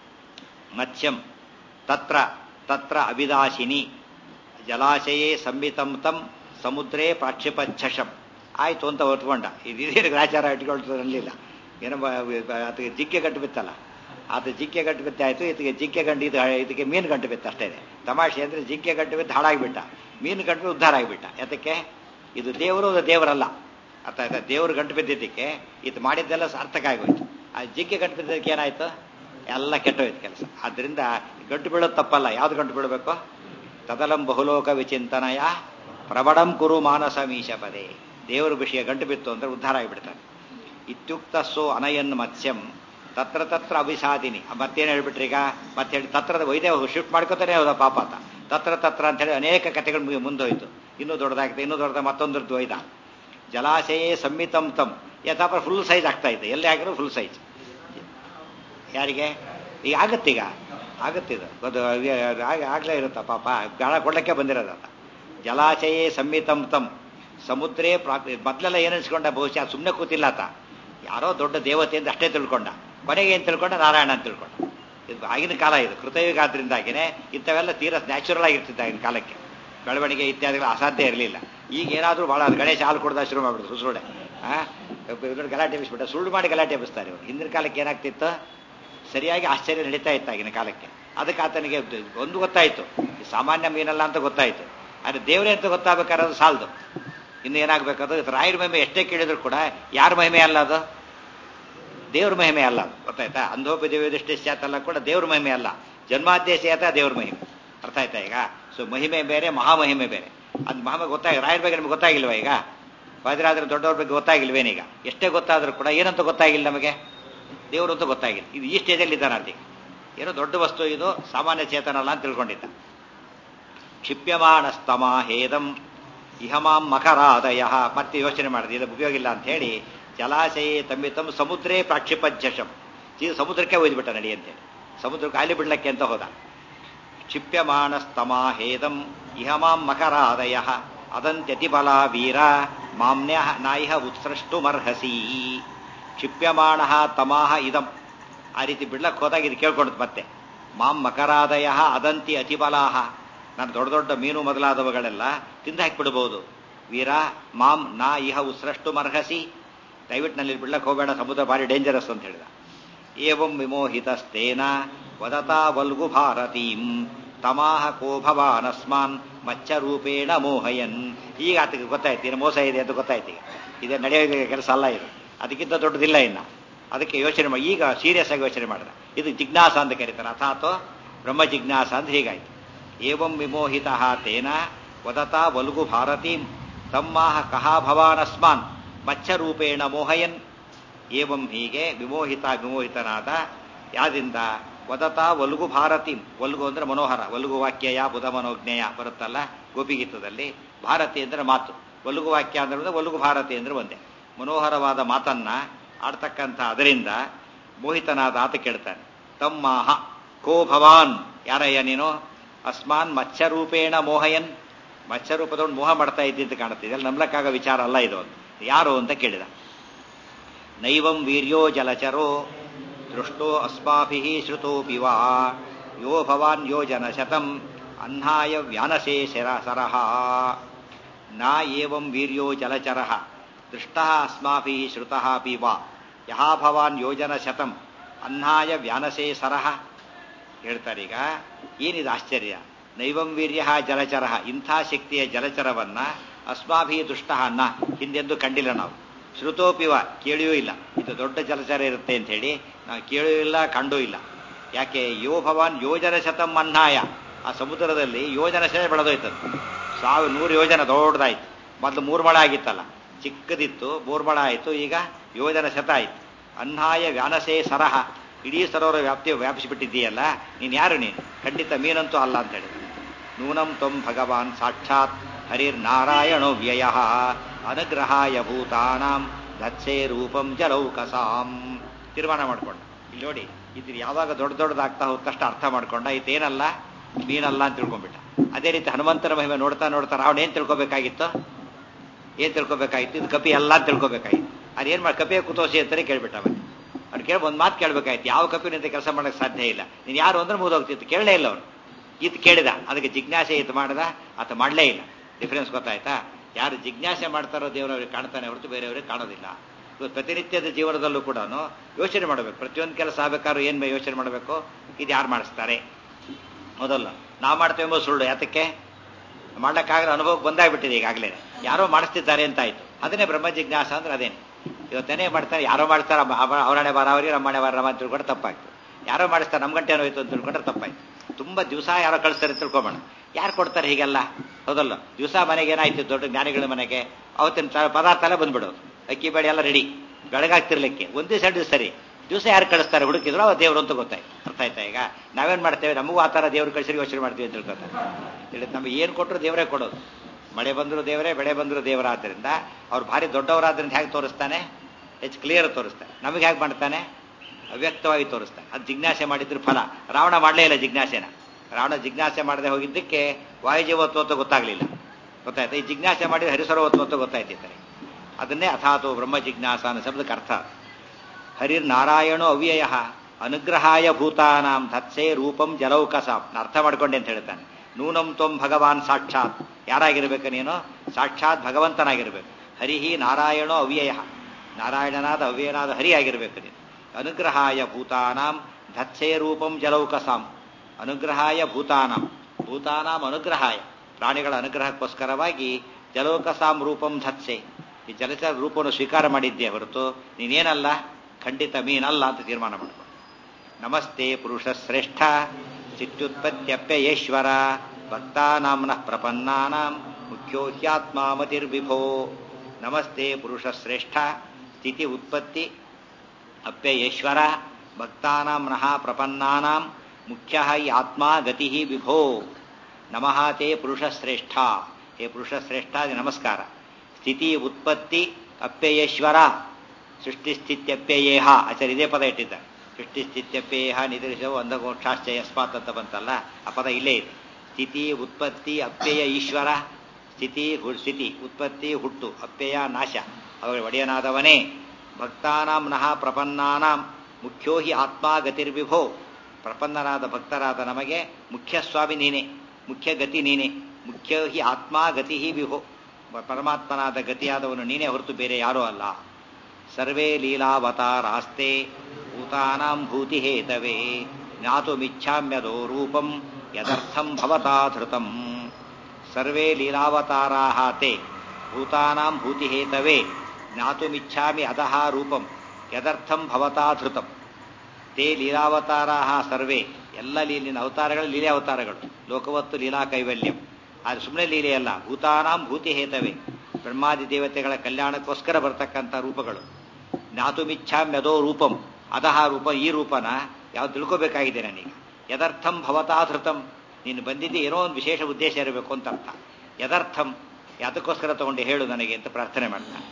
Speaker 1: ಮತ್ಸ್ಯಂ ತತ್ರ ತತ್ರ ಅವಿದಾಸಿನಿ ಜಲಾಶಯೇ ಸಂಮಿತಂ ತಂ ಸಮುದ್ರೇ ಪಾಕ್ಷಿಪಚ್ಛಂ. ಆಯ್ತು ಅಂತ ಹೊತ್ಕೊಂಡ. ಇದೇನು ಗ್ರಾಚಾರ ಇಟ್ಕೊಳ್ತದಲ್ಲಿಲ್ಲ, ಏನೋ ಅದಕ್ಕೆ ಜಿಕ್ಕೆ ಗಂಟು ಬಿತ್ತಲ್ಲ, ಅದು ಜಿಕ್ಕೆ ಗಂಟು ಬಿತ್ತೆ ಆಯ್ತು, ಇದಕ್ಕೆ ಜಿಕ್ಕೆ ಗಂಟು ಇದು ಇದಕ್ಕೆ ಮೀನು ಗಂಟು ಬಿತ್ತು ಅಷ್ಟೇ. ತಮಾಷೆ ಅಂದರೆ ಜಿಕ್ಕೆ ಗಂಟು ಬಿತ್ತು ಹಾಳಾಗಿಬಿಟ್ಟ, ಮೀನು ಗಂಟು ಉದ್ಧಾರ ಆಗಿಬಿಟ್ಟ. ಯಾತಕ್ಕೆ? ಇದು ದೇವರು, ಅದು ದೇವರಲ್ಲ. ಅರ್ಥ ಆಯ್ತಾ? ದೇವರು ಗಂಟು ಬಿದ್ದಿದ್ದಕ್ಕೆ ಇದು ಮಾಡಿದ್ದೆಲ್ಲ ಸಾರ್ಥಕ ಆಗೋಯ್ತು. ಆ ಜಿಕ್ಕೆ ಗಂಟು ಬಿದ್ದಕ್ಕೆ ಏನಾಯ್ತು? ಎಲ್ಲ ಕೆಟ್ಟೋಯ್ತು ಕೆಲಸ. ಆದ್ದರಿಂದ ಗಂಟು ಬೀಳೋದು ತಪ್ಪಲ್ಲ. ಯಾವ್ದು ಗಂಟು ಬೀಳಬೇಕು? ತದಲಂ ಬಹುಲೋಕ ವಿಚಿಂತನಯ ಪ್ರಬಡಂ ಕುರು ಮಾನಸ ಮೀಶ ಪದೇ. ದೇವರ ವಿಷಯ ಗಂಟು ಬಿತ್ತು ಅಂದ್ರೆ ಉದ್ಧಾರ ಆಗಿಬಿಡ್ತಾನೆ. ಇತ್ಯುಕ್ತಸ್ಸೋ ಅನಯನ್ ಮತ್ಸ್ಯಂ ತತ್ರ ತತ್ರ ಅಭಿಸಾದಿನಿ. ಮತ್ತೇನು ಹೇಳ್ಬಿಟ್ರಿ ಈಗ? ಮತ್ತೆ ಹೇಳಿ ತತ್ರದ ವೈದ್ಯ ಶಿಫ್ಟ್ ಮಾಡ್ಕೋತಾನೆ ಹೌದಾ ಪಾಪಾತ. ತತ್ರ ತತ್ರ ಅಂತ ಹೇಳಿ ಅನೇಕ ಕಥೆಗಳು ಮುಂದೋಯ್ತು. ಇನ್ನೂ ದೊಡ್ಡದಾಗಿದೆ, ಇನ್ನೂ ದೊಡ್ಡದ ಮತ್ತೊಂದರದ್ದು ಒಯ್ದ. ಜಲಾಶಯೇ ಸಂಮಿತಂ ತಂ ಯಥಾಪ ಫುಲ್ ಸೈಜ್ ಆಗ್ತಾ ಇದೆ. ಎಲ್ಲಿ ಆಗಿರೋ ಫುಲ್ ಸೈಜ್. ಯಾರಿಗೆ ಈಗ ಆಗತ್ತೀಗ? ಆಗತ್ತಿದು ಅದು ಆಗ್ಲೇ ಇರುತ್ತ ಪಾಪ, ಗಾಳ ಕೊಡ್ಲಿಕ್ಕೆ ಬಂದಿರೋದಲ್ಲ. ಜಲಾಶಯೇ ಸಂಮಿತಂ ತಂ ಸಮುದ್ರೇ ಮೊದಲೆಲ್ಲ ಏನು ಅನ್ಸ್ಕೊಂಡ, ಬಹುಶಃ ಸುಮ್ಮನೆ ಕೂತಿಲ್ಲ ಆತ, ಯಾರೋ ದೊಡ್ಡ ದೇವತೆ ಅಂತ ಅಷ್ಟೇ ತಿಳ್ಕೊಂಡ. ಕೊನೆಗೆ ಏನು ತಿಳ್ಕೊಂಡ? ನಾರಾಯಣ ಅಂತ ತಿಳ್ಕೊಂಡ. ಇದು ಆಗಿನ ಕಾಲ, ಇದು ಕೃತಯುಗ. ಆದ್ರಿಂದಾಗಿನೇ ಇಂಥವೆಲ್ಲ ತೀರಾ ನ್ಯಾಚುರಲ್ ಆಗಿರ್ತಿದ್ದ ಆಗಿನ ಕಾಲಕ್ಕೆ. ಬೆಳವಣಿಗೆ ಇತ್ಯಾದಿಗಳು ಅಸಾಧ್ಯ ಇರಲಿಲ್ಲ. ಈಗ ಏನಾದರೂ ಭಾಳ ಗಣೇಶ ಹಾಲು ಕೊಡ್ದ ಶುರು ಮಾಡ್ಬಿಡ್ತು ಸುಸುರುಡೆ. ಹಾಂ ಗಲಾಟೆ ಎಬ್ಬಿಸ್ಬಿಟ್ಟ, ಸುಳ್ಳು ಮಾಡಿ ಗಲಾಟೆ ಎಬ್ಬಿಸ್ತಾರೆ ಇವರು. ಹಿಂದಿನ ಕಾಲಕ್ಕೆ ಏನಾಗ್ತಿತ್ತು, ಸರಿಯಾಗಿ ಆಶ್ಚರ್ಯ ನಡೀತಾ ಇತ್ತು ಆಗಿನ ಕಾಲಕ್ಕೆ. ಅದಕ್ಕೆ ಆತನಿಗೆ ಒಂದು ಗೊತ್ತಾಯಿತು, ಸಾಮಾನ್ಯ ಮೀನಲ್ಲ ಅಂತ ಗೊತ್ತಾಯಿತು. ಆದರೆ ದೇವರೇ ಅಂತ ಗೊತ್ತಾಗಬೇಕಾದ್ರೆ ಅದು ಸಾಲದು. ಇನ್ನು ಏನಾಗಬೇಕದು, ರಾಯರ ಮಹಿಮೆ ಎಷ್ಟೇ ಕೇಳಿದ್ರು ಕೂಡ ಯಾರ ಮಹಿಮೆ ಅಲ್ಲ ಅದು, ದೇವ್ರ ಮಹಿಮೆ ಅಲ್ಲ ಅದು. ಗೊತ್ತಾಯ್ತಾ? ಅಂಧೋಪಿ ದೇವದೃಷ್ಟಿಶ್ಚಾತಲ್ಲ ಕೂಡ ದೇವ್ರ ಮಹಿಮೆ ಅಲ್ಲ, ಜನ್ಮಾದ್ಯಶಯತ ದೇವ್ರ ಮಹಿಮೆ. ಅರ್ಥ ಆಯ್ತಾ ಈಗ? ಸೊ ಮಹಿಮೆ ಬೇರೆ, ಮಹಾಮಹಿಮೆ ಬೇರೆ. ಅದು ಮಹಾಮೆ ಗೊತ್ತಾಗ, ರಾಯರ ಬಗ್ಗೆ ನಮ್ಗೆ ಗೊತ್ತಾಗಿಲ್ವ ಈಗ? ವಜ್ರಾದ್ರೆ ದೊಡ್ಡವ್ರ ಬಗ್ಗೆ ಗೊತ್ತಾಗಿಲ್ವೇನೀಗ? ಎಷ್ಟೇ ಗೊತ್ತಾದ್ರೂ ಕೂಡ ಏನಂತ ಗೊತ್ತಾಗಿಲ್ಲ ನಮಗೆ, ದೇವರು ಅಂತ ಗೊತ್ತಾಗಿಲ್ಲ. ಇದು ಈ ಸ್ಟೇಜಲ್ಲಿ ಇದ್ದಾನೆ ಅಂತ. ಏನೋ ದೊಡ್ಡ ವಸ್ತು ಇದು, ಸಾಮಾನ್ಯ ಚೇತನಲ್ಲ ಅಂತ ತಿಳ್ಕೊಂಡಿದ್ದ. ಕ್ಷಿಪ್ಯಮಾಣಸ್ತಮಾಹೇದಂ ಇಹಮಾಂ ಮಕರಾದಯ. ಮತ್ತೆ ಯೋಚನೆ ಮಾಡಿದೆ, ಇದು ಉಪಯೋಗ ಇಲ್ಲ ಅಂತ ಹೇಳಿ ಜಲಾಶಯೇ ತಮ್ಮಿತಂ ಸಮುದ್ರೇ ಪ್ರಾಕ್ಷಿಪಜ್ಜಶಂ, ಈಗ ಸಮುದ್ರಕ್ಕೆ ಒಯ್ದುಬಿಟ್ಟ ನಡಿ ಅಂತೇಳಿ. ಸಮುದ್ರಕ್ಕೆ ಅಲ್ಲಿ ಬಿಡ್ಲಕ್ಕೆ ಅಂತ ಹೋದ. ಕ್ಷಿಪ್ಯಮಾಣಸ್ತಮಾಹೇದಂ ಇಹಮಾಂ ಮಕರಾದಯ ಅದಂತ್ಯತಿಬಲ ವೀರ ಮಾಮ್ನ್ಯ ನಾಯಿಹ ಉತ್ಸೃಷ್ಟುಮರ್ಹಸಿ. ಕ್ಷಿಪ್ಯಮಾಣ ತಮಾಹ ಇದಂ, ಆ ರೀತಿ ಬಿಡ್ಲಕ್ಕೆ ಹೋದಾಗ ಇದು ಕೇಳ್ಕೊಂಡದ್ದು ಮತ್ತೆ. ಮಾಂ ಮಕರಾದಯ ಅದಂತಿ ಅತಿಬಲಾಹ, ನಾನು ದೊಡ್ಡ ದೊಡ್ಡ ಮೀನು ಮೊದಲಾದವುಗಳೆಲ್ಲ ತಿಂದು ಹಾಕಿಬಿಡ್ಬೋದು. ವೀರ ಮಾಂ ನಾ ಇಹ ಉತ್ಸೃಷ್ಟುಮರ್ಹಸಿ, ದಯವಿಟ್ಟು ನಲ್ಲಿ ಬಿಡ್ಲಕ್ಕೆ ಹೋಗಬೇಡ, ಸಮುದ್ರ ಭಾರಿ ಡೇಂಜರಸ್ ಅಂತ ಹೇಳಿದ. ಏವಂ ವಿಮೋಹಿತಸ್ತೇನ ವದತಾ ವಲ್ಗು ಭಾರತೀಂ ತಮಾಹ ಕೋ ಭವಾನಸ್ಮಾನ್ ಮಚ್ಚರೂಪೇಣ ಮೋಹಯನ್. ಈಗ ಆತಗೆ ಗೊತ್ತಾಯ್ತು ಏನು ಮೋಸ ಇದೆ ಅಂತ ಗೊತ್ತಾಯ್ತು. ಈಗ ಇದೇ ನಡೆಯೋ ಕೆಲಸ ಅಲ್ಲ ಇದು, ಅದಕ್ಕಿಂತ ದೊಡ್ಡದಿಲ್ಲ ಇನ್ನು. ಅದಕ್ಕೆ ಯೋಚನೆ ಮಾಡಿ, ಈಗ ಸೀರಿಯಸ್ ಆಗಿ ಯೋಚನೆ ಮಾಡಿದ. ಇದು ಜಿಜ್ಞಾಸ ಅಂತ ಕರೀತಾರೆ, ಅಥಾತೋ ಬ್ರಹ್ಮ ಜಿಜ್ಞಾಸ ಅಂತ ಹೀಗಾಯ್ತು. ಏವಂ ವಿಮೋಹಿತ ತೇನ ವದತಾ ವಲ್ಗು ಭಾರತೀಂ ತಮ್ಮಾಹ ಕಹ ಭವಾನಸ್ಮಾನ್ ಮಚ್ಚರೂಪೇಣ ಮೋಹಯನ್. ಏವಂ ಹೀಗೆ ವಿಮೋಹಿತ ವಿಮೋಹಿತನಾದ ಯಾದಿಂದ ವದತಾ ವಲ್ಗು ಭಾರತೀಂ, ವಲ್ಗು ಅಂದ್ರೆ ಮನೋಹರ, ವಲ್ಗು ವಾಕ್ಯಯ ಬುಧ ಮನೋಜ್ಞೇಯ ಬರುತ್ತಲ್ಲ ಗೋಪಿಗೀತದಲ್ಲಿ. ಭಾರತಿ ಅಂದ್ರೆ ಮಾತು, ವಲ್ಗು ವಾಕ್ಯ ಅಂದ್ರೆ ವಲ್ಗು ಭಾರತಿ ಅಂದ್ರೆ ಒಂದೇ. ಮನೋಹರವಾದ ಮಾತನ್ನ ಆಡ್ತಕ್ಕಂಥ ಅದರಿಂದ ಮೋಹಿತನಾದ ಆತ ಕೇಳ್ತಾನೆ. ತಮ್ಮಾಹ ಕೋ ಭವಾನ್, ಯಾರಯ್ಯ ನೀನು? ಅಸ್ಮಾನ್ ಮತ್ಸ್ಯರೂಪೇಣ ಮೋಹಯನ್, ಮತ್ಸ್ಯರೂಪದೊಂದು ಮೋಹ ಮಾಡ್ತಾ ಇದ್ದಂತ ಕಾಣುತ್ತಿದೆ, ಅಲ್ಲಿ ನಂಬ್ಲಕ್ಕಾಗ ವಿಚಾರ ಅಲ್ಲ ಇದು. ಯಾರು ಅಂತ ಕೇಳಿದ. ನೈವಂ ವೀರ್ಯೋ ಜಲಚರೋ ದೃಷ್ಟೋ ಅಸ್ಮಾಭಿ ಶ್ರುತೋಪಿ ವಾ ಯೋ ಭವಾನ್ ಯೋ ಜನಶತಂ ಅಹ್ನಾಯ ವ್ಯಾನಸೇ ಸರಹ. ನಾ ಏವಂ ವೀರ್ಯೋ ಜಲಚರಃ ದೃಷ್ಟಃ ಅಸ್ಮಾಭಿ ಶ್ರುತಃ ಪಿ ವಾ ಯಹ ಭವಾನ್ ಯೋಜನ ಶತಂ ಅಹ್ನಾಯ ವ್ಯಾನಸೇ ಸರಹ. ಹೇಳ್ತಾರೀಗ, ಏನಿದು ಆಶ್ಚರ್ಯ. ನೈವಂ ವೀರ್ಯ ಜಲಚರ, ಇಂಥ ಶಕ್ತಿಯ ಜಲಚರವನ್ನ ಅಸ್ಮಾಭಿ ದುಷ್ಟ ಅನ್ನ ಹಿಂದೆಂದು ಕಂಡಿಲ್ಲ ನಾವು. ಶ್ರುತೋಪಿವ, ಕೇಳಿಯೂ ಇಲ್ಲ ಇದು ದೊಡ್ಡ ಜಲಚರ ಇರುತ್ತೆ ಅಂತ ಹೇಳಿ ನಾವು ಕೇಳಿಯೂ ಇಲ್ಲ, ಕಂಡೂ ಇಲ್ಲ. ಯಾಕೆ? ಯೋ ಭವಾನ್ ಯೋಜನ ಶತಂ ಅಹ್ನಾಯ, ಆ ಸಮುದ್ರದಲ್ಲಿ ಯೋಜನ ಶತ ಬೆಳೆದೋಯ್ತದ, ಸಾವಿರ ನೂರು ಯೋಜನ ದೊಡ್ಡದಾಯ್ತು. ಮೊದಲು ಮೂರ್ಮಳ ಆಗಿತ್ತಲ್ಲ, ಚಿಕ್ಕದಿತ್ತು, ಮೂರ್ಮಳ ಆಯಿತು, ಈಗ ಯೋಜನ ಶತ ಆಯ್ತು. ಅಹ್ನಾಯ ವ್ಯಾನಸೇ ಸರಹ, ಇಡೀ ಸರೋವರ ವ್ಯಾಪ್ತಿ ವ್ಯಾಪಿಸಿಬಿಟ್ಟಿದ್ದೀಯಲ್ಲ, ನೀನು ಯಾರು? ನೀನು ಖಂಡಿತ ಮೀನಂತೂ ಅಲ್ಲ ಅಂತ ಹೇಳಿದ. ನೂನಂ ತ್ವಂ ಭಗವಾನ್ ಸಾಕ್ಷಾತ್ ಹರಿರ್ನಾರಾಯಣೋ ವ್ಯಯ ಅನುಗ್ರಹಾಯ ಭೂತಾನಾಂ ದತ್ಸೇ ರೂಪಂ ಜಲೌಕಸಾಂ. ತೀರ್ಮಾನ ಮಾಡ್ಕೊಂಡ. ಇಲ್ಲಿ ನೋಡಿ, ಇದ್ರ ಯಾವಾಗ ದೊಡ್ಡ ದೊಡ್ಡದಾಗ್ತಾ ಹೋದ ತಕ್ಷಣ ಅರ್ಥ ಮಾಡ್ಕೊಂಡ ಇದೇನಲ್ಲ ಮೀನಲ್ಲ ಅಂತ ತಿಳ್ಕೊಂಡ್ಬಿಟ್ಟ. ಅದೇ ರೀತಿ ಹನುಮಂತನ ಮಹಿಮೆ ನೋಡ್ತಾ ನೋಡ್ತಾ ರಾವಣ ಏನ್ ತಿಳ್ಕೊಬೇಕಾಗಿತ್ತು? ಏನ್ ತಿಳ್ಕೊಬೇಕಾಗಿತ್ತು? ಇದು ಕಪಿ ಅಲ್ಲ ಅಂತ ತಿಳ್ಕೊಬೇಕಾಗಿತ್ತು. ಅದೇನ್ ಮಾಡಿ ಕಪಿಯ ಕುತೋಸಿ ಅಂತಾನೆ ಕೇಳ್ಬಿಟ್ಟ. ಅವನು ಅವ್ರು ಕೇಳಿ ಒಂದು ಮಾತು ಕೇಳ್ಬೇಕಾಯ್ತು, ಯಾವ ಕಪಿನಿಂದ ಕೆಲಸ ಮಾಡಕ್ಕೆ ಸಾಧ್ಯ ಇಲ್ಲ, ನೀನು ಯಾರು ಅಂದ್ರೆ ಮುಗಿದೋಗ್ತಿತ್ತು. ಕೇಳಲೇ ಇಲ್ಲ ಅವನು. ಈತ ಕೇಳಿದ, ಅದಕ್ಕೆ ಜಿಜ್ಞಾಸೆ ಈತ ಮಾಡಿದ, ಆತ ಮಾಡಲೇ ಇಲ್ಲ. ಡಿಫರೆನ್ಸ್ ಗೊತ್ತಾಯ್ತಾ? ಯಾರು ಜಿಜ್ಞಾಸೆ ಮಾಡ್ತಾರೋ ದೇವರವ್ರಿಗೆ ಕಾಣ್ತಾನೆ ಹೊರತು ಬೇರೆಯವ್ರಿಗೆ ಕಾಣೋದಿಲ್ಲ. ಇವತ್ತು ಪ್ರತಿನಿತ್ಯದ ಜೀವನದಲ್ಲೂ ಕೂಡ ಯೋಚನೆ ಮಾಡಬೇಕು. ಪ್ರತಿಯೊಂದು ಕೆಲಸ ಆಗಬೇಕಾದ್ರೂ ಏನ್ ಯೋಚನೆ ಮಾಡಬೇಕು? ಇದು ಯಾರು ಮಾಡಿಸ್ತಾರೆ? ಮೊದಲ್ಲ ನಾವು ಮಾಡ್ತೇವೆಂಬ ಸುಳ್ಳು. ಯಾತಕ್ಕೆ? ಮಾಡ್ಲಿಕ್ಕಾಗಲ್ಲ, ಅನುಭವಕ್ಕೆ ಬಂದಾಗ್ಬಿಟ್ಟಿದೆ ಈಗಾಗಲೇ. ಯಾರೋ ಮಾಡಿಸ್ತಿದ್ದಾರೆ ಅಂತ ಆಯ್ತು. ಅದನ್ನೇ ಬ್ರಹ್ಮ ಜಿಜ್ಞಾಸ ಅಂದ್ರೆ ಅದೇನೆ. ಇವತ್ತೇನೇ ಮಾಡ್ತಾರೆ, ಯಾರೋ ಮಾಡ್ತಾರೆ, ಅವರಣೆ ಬಾರವರಿಗೆ ನಮ್ಮನೆ ಬಾರ ಅಂತ ತಿಳ್ಕೊಂಡ್ರೆ ತಪ್ಪಾಯ್ತು. ಯಾರೋ ಮಾಡಿಸ್ತಾರೆ, ನಮ್ಮ ಗಂಟೆ ಏನೋ ಹೋಯ್ತು ಅಂತ ತಿಳ್ಕೊಂಡ್ರೆ ತಪ್ಪಾಯ್ತು. ತುಂಬಾ ದಿವಸ ಯಾರೋ ಕಳಿಸ್ತಾರೆ ಅಂತ ತಿಳ್ಕೊಬೋಣ. ಯಾರು ಕೊಡ್ತಾರೆ ಹೀಗೆಲ್ಲ? ಹೌದಲ್ಲ? ದಿವಸ ಮನೆಗೆ ಏನಾಯ್ತು, ದೊಡ್ಡ ಜ್ಞಾನಿಗಳ ಮನೆಗೆ ಅವತ್ತಿನ ಪದಾರ್ಥ ಎಲ್ಲ ಬಂದ್ಬಿಡೋದು, ಅಕ್ಕಿ ಬೇಳೆ ಎಲ್ಲ ರೆಡಿ, ಬೆಳಗಾಗ್ತಿರ್ಲಿಕ್ಕೆ ಒಂದು ದಿವಸ ಎರಡು ದಿವಸ ಸರಿ. ದಿವಸ ಯಾರು ಕಳಿಸ್ತಾರೆ ಹುಡುಕಿದ್ರು ಅವ ದೇವರು ಅಂತ ಗೊತ್ತಾಯ್ತು. ಅರ್ಥ ಆಯ್ತಾ? ಈಗ ನಾವೇನ್ ಮಾಡ್ತೇವೆ, ನಮಗೂ ಆ ಥರ ದೇವ್ರ ಕಳಿಸಿ ಯೋಚನೆ ಮಾಡ್ತೀವಿ ಅಂತ ತಿಳ್ಕೊತಾರೆ. ಹೇಳಿ, ನಮ್ಗೆ ಏನು ಕೊಟ್ಟರು ದೇವರೇ ಕೊಡೋದು. ಮಳೆ ಬಂದರೂ ದೇವರೇ, ಬೆಳೆ ಬಂದರೂ ದೇವರ. ಆದ್ದರಿಂದ ಅವ್ರು ಭಾರಿ ದೊಡ್ಡವರಾದ್ರಿಂದ ಹೇಗೆ ತೋರಿಸ್ತಾನೆ? ಹೆಚ್ಚು ಕ್ಲಿಯರ್ ತೋರಿಸ್ತಾನೆ. ನಮಗೆ ಹೇಗೆ ಮಾಡ್ತಾನೆ? ಅವ್ಯಕ್ತವಾಗಿ ತೋರಿಸ್ತಾನೆ. ಅದು ಜಿಜ್ಞಾಸೆ ಮಾಡಿದ್ರು ಫಲ. ರಾವಣ ಮಾಡಲೇ ಇಲ್ಲ ಜಿಜ್ಞಾಸೆನ. ರಾವಣ ಜಿಜ್ಞಾಸೆ ಮಾಡದೆ ಹೋಗಿದ್ದಕ್ಕೆ ವಾಯುಜೀವತ್ವ ಅಂತ ಗೊತ್ತಾಗ್ಲಿಲ್ಲ. ಗೊತ್ತಾಯ್ತಾ? ಈ ಜಿಜ್ಞಾಸೆ ಮಾಡಿದ್ರೆ ಹರಿಸರ್ವತ್ವ ಅಂತ ಗೊತ್ತಾಯ್ತಿರ್ತಾರೆ. ಅದನ್ನೇ ಅಥಾತೋ ಬ್ರಹ್ಮ ಜಿಜ್ಞಾಸ ಅನ್ನೋ ಶಬ್ದಕ್ಕೆ ಅರ್ಥ. ಹರಿರ್ ನಾರಾಯಣೋ ಅವ್ಯಯ ಅನುಗ್ರಹಾಯ ಭೂತಾನಾಂ ಧತ್ಸೇ ರೂಪಂ ಜಲೌಕಸಾಂ. ಅರ್ಥ ಮಾಡ್ಕೊಂಡೆ ಅಂತ ಹೇಳ್ತಾನೆ. ನೂನಂ ತ್ವಂ ಭಗವಾನ್ ಸಾಕ್ಷಾತ್, ಯಾರಾಗಿರ್ಬೇಕು ನೀನು? ಸಾಕ್ಷಾತ್ ಭಗವಂತನಾಗಿರ್ಬೇಕು. ಹರಿಹಿ ನಾರಾಯಣೋ ಅವ್ಯಯ, ನಾರಾಯಣನಾದ ಅವ್ಯಯನಾದ ಹರಿ ಆಗಿರ್ಬೇಕು ನೀನು. ಅನುಗ್ರಹಾಯ ಭೂತಾನಾಂ ಧತ್ಸೇ ರೂಪಂ ಜಲೌಕಸಾಂ. ಅನುಗ್ರಹಾಯ ಭೂತಾನಾಂ, ಭೂತಾನಾಂ ಅನುಗ್ರಹಾಯ, ಪ್ರಾಣಿಗಳ ಅನುಗ್ರಹಕ್ಕೋಸ್ಕರವಾಗಿ ಜಲೌಕಸಾಂ ರೂಪಂ ಧತ್ಸೆ, ಈ ಜಲಚರ ರೂಪವನ್ನು ಸ್ವೀಕಾರ ಮಾಡಿದ್ದೇ ಹೊರತು ನೀನೇನಲ್ಲ, ಖಂಡಿತ ಮೀನಲ್ಲ ಅಂತ ತೀರ್ಮಾನ ಮಾಡಿಕೊಂಡು. ನಮಸ್ತೆ ಪುರುಷ ಶ್ರೇಷ್ಠ ಚಿತ್ಯುತ್ಪತ್ತ್ಯಪ್ಯಯೇಶ್ವರ ಭಕ್ತಾನಾಂನಃ ಪ್ರಪನ್ನಾನಾಂ ಮುಖ್ಯೋ ಹ್ಯಾತ್ಮಾಮತಿರ್ವಿಭೋ. ನಮಸ್ತೆ ಪುರುಷ ಶ್ರೇಷ್ಠ ಸ್ಥಿತಿ ಉತ್ಪತ್ತಿ ಅಪ್ಯಯೇಶ್ವರ ಭಕ್ತಾನಾಂ ನಃ ಪ್ರಪನ್ನಾನಾಂ ಮುಖ್ಯ ಆತ್ಮ ಗತಿ ವಿಭೋ. ನಮಃ ತೇ ಪುರುಷ ಶ್ರೇಷ್ಠ, ಹೇ ಪುರುಷ ಶ್ರೇಷ್ಠ ನಮಸ್ಕಾರ. ಸ್ಥಿತಿ ಉತ್ಪತ್ತಿ ಅಪ್ಯಯೇಶ್ವರ, ಸೃಷ್ಟಿಸ್ಥಿತ್ಯಪ್ಯಯೇಹ, ಆಚಾರ್ಯ ಇದೇ ಪದ ಇಟ್ಟಿದ್ದಾರೆ. ಸೃಷ್ಟಿಸ್ಥಿತ್ಯಪ್ಯಯೇಹ ನಿದರ್ಶವು ಅಂಧಗೋಕ್ಷಾಶ್ಚ ಯಸ್ಮಾತ್ ಅಂತ ಬಂತಲ್ಲ, ಆ ಪದ ಇಲ್ಲೇ ಇದೆ. ಸ್ಥಿತಿ ಉತ್ಪತ್ತಿ ಅಪ್ಯಯ ಈಶ್ವರ, ಸ್ಥಿತಿ ಸ್ಥಿತಿ ಉತ್ಪತ್ತಿ ಹುಟ್ಟು, ಅಪ್ಯಯ ನಾಶ, ಅವರ ಒಡೆಯನಾದವನೇ. ಭಕ್ತಾನಾಂ ನಃ ಪ್ರಪನ್ನಾನಾಂ ಮುಖ್ಯೋ ಹಿ ಆತ್ಮ ಗತಿರ್ವಿಭೋ. ಪ್ರಪನ್ನರಾದ ಭಕ್ತರಾದ ನಮಗೆ ಮುಖ್ಯ ಸ್ವಾಮಿ ನೀನೆ, ಮುಖ್ಯ ಗತಿ ನೀನೆ. ಮುಖ್ಯ ಹಿ ಆತ್ಮ ಗತಿ ವಿಭೋ, ಪರಮಾತ್ಮನಾದ ಗತಿಯಾದವನು ನೀನೇ ಹೊರತು ಬೇರೆ ಯಾರೂ ಅಲ್ಲ. ಸರ್ವೇ ಲೀಲಾವತಾರಾಸ್ತೆ ಭೂತಾನಾಂ ಭೂತಿ ಹೇತವೇ ಜ್ಞಾತುಮಿಚ್ಛಾಮ್ಯದೋ ರೂಪಂ ಯದರ್ಥಂ ಭವತಾ ಧೃತಂ. ಸರ್ವೇ ಲೀಲಾವತಾರಾಃ ತೇ ಭೂತಾನಾಂ ಭೂತಿ ಹೇತವೇ ಜ್ಞಾತುಮಿಚ್ಛಾಮಿ ಅದಃ ರೂಪಂ ಯದರ್ಥಂ ಭವತಾ ಧೃತಂ. ತೇ ಲೀಲಾವತಾರಾಃ ಸರ್ವೇ, ಎಲ್ಲ ಲೀಲಿನ ಅವತಾರಗಳು ಲೀಲೆ ಅವತಾರಗಳು, ಲೋಕವತ್ತು ಲೀಲಾ ಕೈವಲ್ಯಂ. ಆದರೆ ಸುಮ್ಮನೆ ಲೀಲೆಯಲ್ಲ, ಭೂತಾನಾಂ ಭೂತಿ ಹೇತವೇ, ಬ್ರಹ್ಮಾದಿ ದೇವತೆಗಳ ಕಲ್ಯಾಣಕ್ಕೋಸ್ಕರ ಬರ್ತಕ್ಕಂಥ ರೂಪಗಳು. ಜ್ಞಾತುಮಿಚ್ಛಾಮ್ಯದೋ ರೂಪಂ, ಅದಹ ರೂಪ, ಈ ರೂಪನ ಯಾವ್ದು ತಿಳ್ಕೋಬೇಕಾಗಿದೆ ನನಗೆ. ಯದರ್ಥಂ ಭವತಾ ಧೃತಂ, ನೀನು ಬಂದಿದ್ದು ಏನೋ ಒಂದು ವಿಶೇಷ ಉದ್ದೇಶ ಇರಬೇಕು ಅಂತ ಅರ್ಥ. ಯದರ್ಥಂ, ಯಾತಕ್ಕೋಸ್ಕರ ತಗೊಂಡು ಹೇಳು ನನಗೆ ಅಂತ ಪ್ರಾರ್ಥನೆ ಮಾಡ್ತಾನೆ.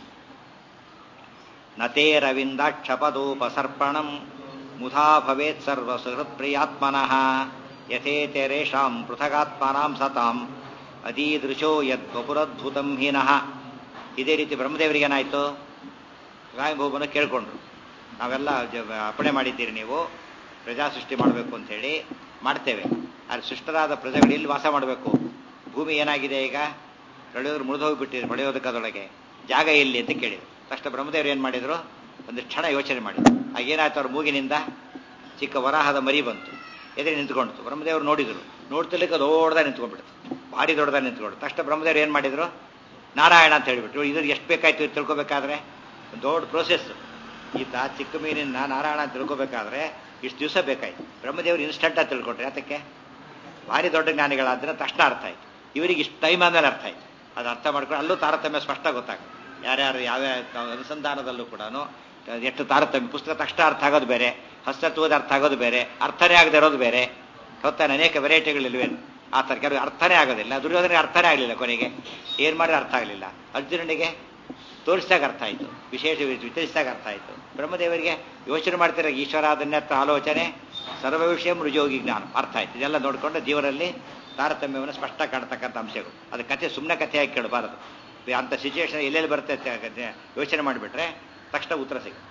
Speaker 1: ನತೇ ರವಿಂದಾಕ್ಷಪದೋಪಸರ್ಪಣಂ ಮುಧಾ ಭವೇತ್ ಸರ್ವ ಸುಹೃತ್ ಪ್ರಿಯಾತ್ಮನಃ ಯಥೇತರೇಷಾಂ ಪೃಥಗಾತ್ಮನಾಂ ಸತಾಂ ಅದೀದೃಶೋ ಯದ್ವಪುರದ್ಭುತಂ ಹೀನಃ. ಇದೇ ರೀತಿ ಬ್ರಹ್ಮದೇವರಿಗೆ ಏನಾಯ್ತು? ರಾಯಭೂಮನ ಕೇಳ್ಕೊಂಡ್ರು, ನಾವೆಲ್ಲ ಅಪ್ಪಣೆ ಮಾಡಿದ್ದೀರಿ, ನೀವು ಪ್ರಜಾ ಸೃಷ್ಟಿ ಮಾಡಬೇಕು ಅಂತ ಹೇಳಿ ಮಾಡ್ತೇವೆ. ಅಲ್ಲಿ ಸೃಷ್ಟರಾದ ಪ್ರಜೆಗಳು ಎಲ್ಲಿ ವಾಸ ಮಾಡಬೇಕು? ಭೂಮಿ ಏನಾಗಿದೆ ಈಗ? ಪ್ರಳೆಯೋರು ಮುರಿದು ಹೋಗಿಬಿಟ್ಟಿದ್ರು, ಪಡೆಯೋದಕ್ಕದೊಳಗೆ ಜಾಗ ಎಲ್ಲಿ ಅಂತ ಕೇಳಿದ್ರು. ತಕ್ಷಣ ಬ್ರಹ್ಮದೇವರು ಏನು ಮಾಡಿದ್ರು? ಒಂದು ಕ್ಷಣ ಯೋಚನೆ ಮಾಡಿದ್ರು. ಆಗೇನಾಯ್ತು? ಅವ್ರ ಮೂಗಿನಿಂದ ಚಿಕ್ಕ ವರಾಹದ ಮರಿ ಬಂತು, ಎದುರು ನಿಂತ್ಕೊಂಡಿತು. ಬ್ರಹ್ಮದೇವರು ನೋಡಿದ್ರು, ನೋಡ್ತಿರ್ಲಿಕ್ಕೆ ದೊಡ್ಡದಾಗ ನಿಂತ್ಕೊಂಡ್ಬಿಡ್ತು, ಭಾರಿ ದೊಡ್ಡದಾಗ ನಿಂತ್ಕೊಂಡು. ತಕ್ಷಣ ಬ್ರಹ್ಮದೇವರು ಏನು ಮಾಡಿದ್ರು? ನಾರಾಯಣ ಅಂತ ಹೇಳಿಬಿಟ್ರು. ಇದ್ರ ಎಷ್ಟು ಬೇಕಾಯ್ತು ತಿಳ್ಕೊಬೇಕಾದ್ರೆ? ದೊಡ್ಡ ಪ್ರೋಸೆಸ್. ಈತ ಚಿಕ್ಕ ಮೀನಿನ ನಾರಾಯಣ ಅಂತ ತಿಳ್ಕೊಬೇಕಾದ್ರೆ ಇಷ್ಟು ದಿವಸ ಬೇಕಾಯ್ತು. ಬ್ರಹ್ಮದೇವರು ಇನ್ಸ್ಟಂಟಾಗಿ ತಿಳ್ಕೊಂಡ್ರೆ, ಅದಕ್ಕೆ ಭಾರಿ ದೊಡ್ಡ ಜ್ಞಾನಿಗಳಾದ್ರೆ ತಕ್ಷಣ ಅರ್ಥ ಆಯ್ತು. ಇವರಿಗೆ ಇಷ್ಟು ಟೈಮ್ ಆದ್ಮೇಲೆ ಅರ್ಥ ಆಯ್ತು. ಅದು ಅರ್ಥ ಮಾಡ್ಕೊಂಡು ಅಲ್ಲೂ ತಾರತಮ್ಯ ಸ್ಪಷ್ಟ ಗೊತ್ತಾಗುತ್ತೆ. ಯಾರ್ಯಾರು ಯಾವ್ಯಾವ ಅನುಸಂಧಾನದಲ್ಲೂ ಕೂಡ ಎಷ್ಟು ತಾರತಮ್ಯ. ಪುಸ್ತಕ ತಕ್ಷಣ ಅರ್ಥ ಆಗೋದು ಬೇರೆ, ಹಸ್ತತ್ವದ ಅರ್ಥ ಆಗೋದು ಬೇರೆ, ಅರ್ಥನೇ ಆಗದೆ ಇರೋದು ಬೇರೆ. ಹೊತ್ತಾನೆ ಅನೇಕ ವೆರೈಟಿಗಳಿಲ್ವೇನು? ಆ ಥರ ಕೆಲವು ಅರ್ಥನೇ ಆಗೋದಿಲ್ಲ. ದುರ್ಯೋಧನಿಗೆ ಅರ್ಥನೇ ಆಗಲಿಲ್ಲ, ಕೊನೆಗೆ ಏನು ಮಾಡಿದ್ರೆ ಅರ್ಥ ಆಗಲಿಲ್ಲ. ಅರ್ಜುನನಿಗೆ ತೋರಿಸಿದಾಗ ಅರ್ಥ ಆಯಿತು, ವಿಶೇಷ ವಿತರಿಸಿದಾಗ ಅರ್ಥ ಆಯಿತು. ಬ್ರಹ್ಮದೇವರಿಗೆ ಯೋಚನೆ ಮಾಡ್ತಿರೋ ಈಶ್ವರ ಅದನ್ನೆತ್ತ ಆಲೋಚನೆ ಸರ್ವ ವಿಷಯ ಮೃಜೋಗಿ ಜ್ಞಾನ ಅರ್ಥ ಆಯ್ತು. ಇದೆಲ್ಲ ನೋಡಿಕೊಂಡು ಜೀವನದಲ್ಲಿ ತಾರತಮ್ಯವನ್ನು ಸ್ಪಷ್ಟ ಕಾಣ್ತಕ್ಕಂಥ ಅಂಶಗಳು. ಅದು ಕಥೆ ಸುಮ್ಮನೆ ಕಥೆಯಾಗಿ ಕೇಳಬಾರದು. ಅಂಥ ಸಿಚುವೇಶನ್ ಎಲ್ಲೆಲ್ಲಿ ಬರುತ್ತೆ ಯೋಚನೆ ಮಾಡಿಬಿಟ್ರೆ ತಕ್ಷಣ ಉತ್ತರ ಸಿಗುತ್ತೆ.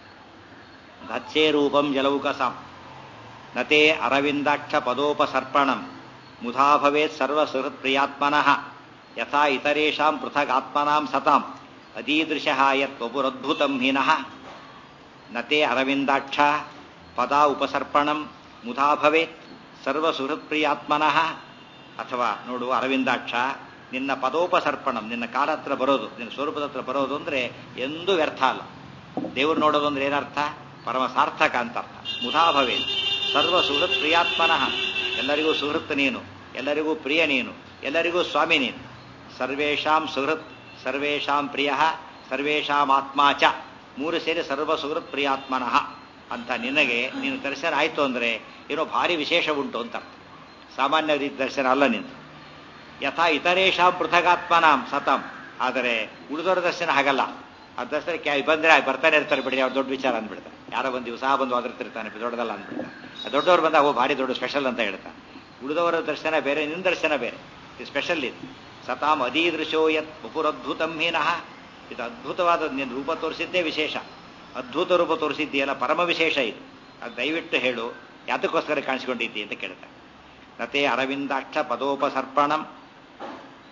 Speaker 1: ಧತ್ಸೇ ರೂಪಂ ಜಲೌಕಸಾಂ ನತೇ ಅರವಿಂದಾಕ್ಷ ಪದೋಪಸರ್ಪಣಂ ಮುಧಾ ಭವೇತ್ ಸರ್ವ ಸುಹೃತ್ ಪ್ರಿಯಾತ್ಮನಃ ಯಥಾ ಇತರೇಷಾಂ ಪೃಥಗ್ ಆತ್ಮನಾಂ ಸತಾಂ ಅದೀದೃಶಃ ಯತ್ವಪುರದ್ಭುತಂ ಹೀನಃ. ನತೇ ಅರವಿಂದಾಕ್ಷ ಪದ ಉಪಸರ್ಪಣಂ ಮುಧಾ ಭವೇತ್ ಸರ್ವ ಸುಹೃತ್ ಪ್ರಿಯಾತ್ಮನಃ. ಅಥವಾ ನೋಡು ಅರವಿಂದಾಕ್ಷ, ನಿನ್ನ ಪದೋಪಸರ್ಪಣಂ, ನಿನ್ನ ಕಾಲ ಹತ್ರ ಬರೋದು, ನಿನ್ನ ಸ್ವರೂಪದ ಹತ್ರ ಬರೋದು ಅಂದರೆ ಎಂದೂ ವ್ಯರ್ಥ ಅಲ್ಲ. ದೇವರು ನೋಡೋದು ಅಂದ್ರೆ ಏನರ್ಥ? ಪರಮ ಸಾರ್ಥಕ ಅಂತ ಅರ್ಥ. ಮುಧಾ ಭವೇತ್ ಸರ್ವ ಸುಹೃತ್ ಪ್ರಿಯಾತ್ಮನಃ, ಎಲ್ಲರಿಗೂ ಸುಹೃತ್ ನೀನು, ಎಲ್ಲರಿಗೂ ಪ್ರಿಯ ನೀನು, ಎಲ್ಲರಿಗೂ ಸ್ವಾಮಿ ನೀನು. ಸರ್ವೇಷಾಂ ಸುಹೃತ್, ಸರ್ವೇಷಾಂ ಪ್ರಿಯ, ಸರ್ವೇಷಾಂ ಆತ್ಮ ಚ, ಮೂರು ಸೇರಿ ಸರ್ವ ಸುಹೃತ್ ಪ್ರಿಯಾತ್ಮನಃ ಅಂತ ನಿನಗೆ ನೀನು ದರ್ಶನ ಆಯಿತು ಅಂದರೆ ಏನೋ ಭಾರಿ ವಿಶೇಷ ಉಂಟು ಅಂತ ಅರ್ಥ. ಸಾಮಾನ್ಯ ರೀತಿ ದರ್ಶನ ಅಲ್ಲ ನಿಂತು. ಯಥಾ ಇತರೇಷಾಂ ಪೃಥಗಾತ್ಮನಾಂ ಸತಂ, ಆದರೆ ಉಳಿದವರ ದರ್ಶನ ಹಾಗಲ್ಲ. ಆ ದರ್ಶನ ಕ್ಯಾ ಬಂದರೆ ಬರ್ತಾನೆ ಇರ್ತಾರೆ ಬಿಡಿ, ಅವ್ರು ದೊಡ್ಡ ವಿಚಾರ ಅಂದ್ಬಿಡ್ತಾರೆ. ಯಾರೋ ಒಂದು ದಿವಸ ಬಂದು ಒದರ್ತಿರ್ತಾನೆ, ದೊಡ್ಡದಲ್ಲ ಅಂದ್ಬಿಡ್ತಾರೆ. ದೊಡ್ಡವ್ರು ಬಂದಾಗ ಓ ಭಾರಿ ದೊಡ್ಡ ಸ್ಪೆಷಲ್ ಅಂತ ಹೇಳ್ತಾನೆ. ಉಳಿದವರ ದರ್ಶನ ಬೇರೆ, ನಿನ್ನ ದರ್ಶನ ಬೇರೆ, ಇದು ಸ್ಪೆಷಲ್. ಇದು ಸತಾಂ ಅದೀದೃಶೋ ಯತ್ ವಪುರದ್ಭುತಂ ಹೀನಃ, ಇದು ಅದ್ಭುತವಾದ ನಿನ್ನ ರೂಪ ತೋರಿಸಿದ್ದೇ ವಿಶೇಷ. ಅದ್ಭುತ ರೂಪ ತೋರಿಸಿದ್ದೀಯಲ್ಲ, ಪರಮ ವಿಶೇಷ ಇದು. ಅದು ದಯವಿಟ್ಟು ಹೇಳು, ಯಾತಕ್ಕೋಸ್ಕರ ಕಾಣಿಸ್ಕೊಂಡಿದ್ದಿ ಅಂತ ಕೇಳ್ತಾರೆ. ನತೇ ಅರವಿಂದಾಕ್ಷ ಪದೋಪಸರ್ಪಣಂ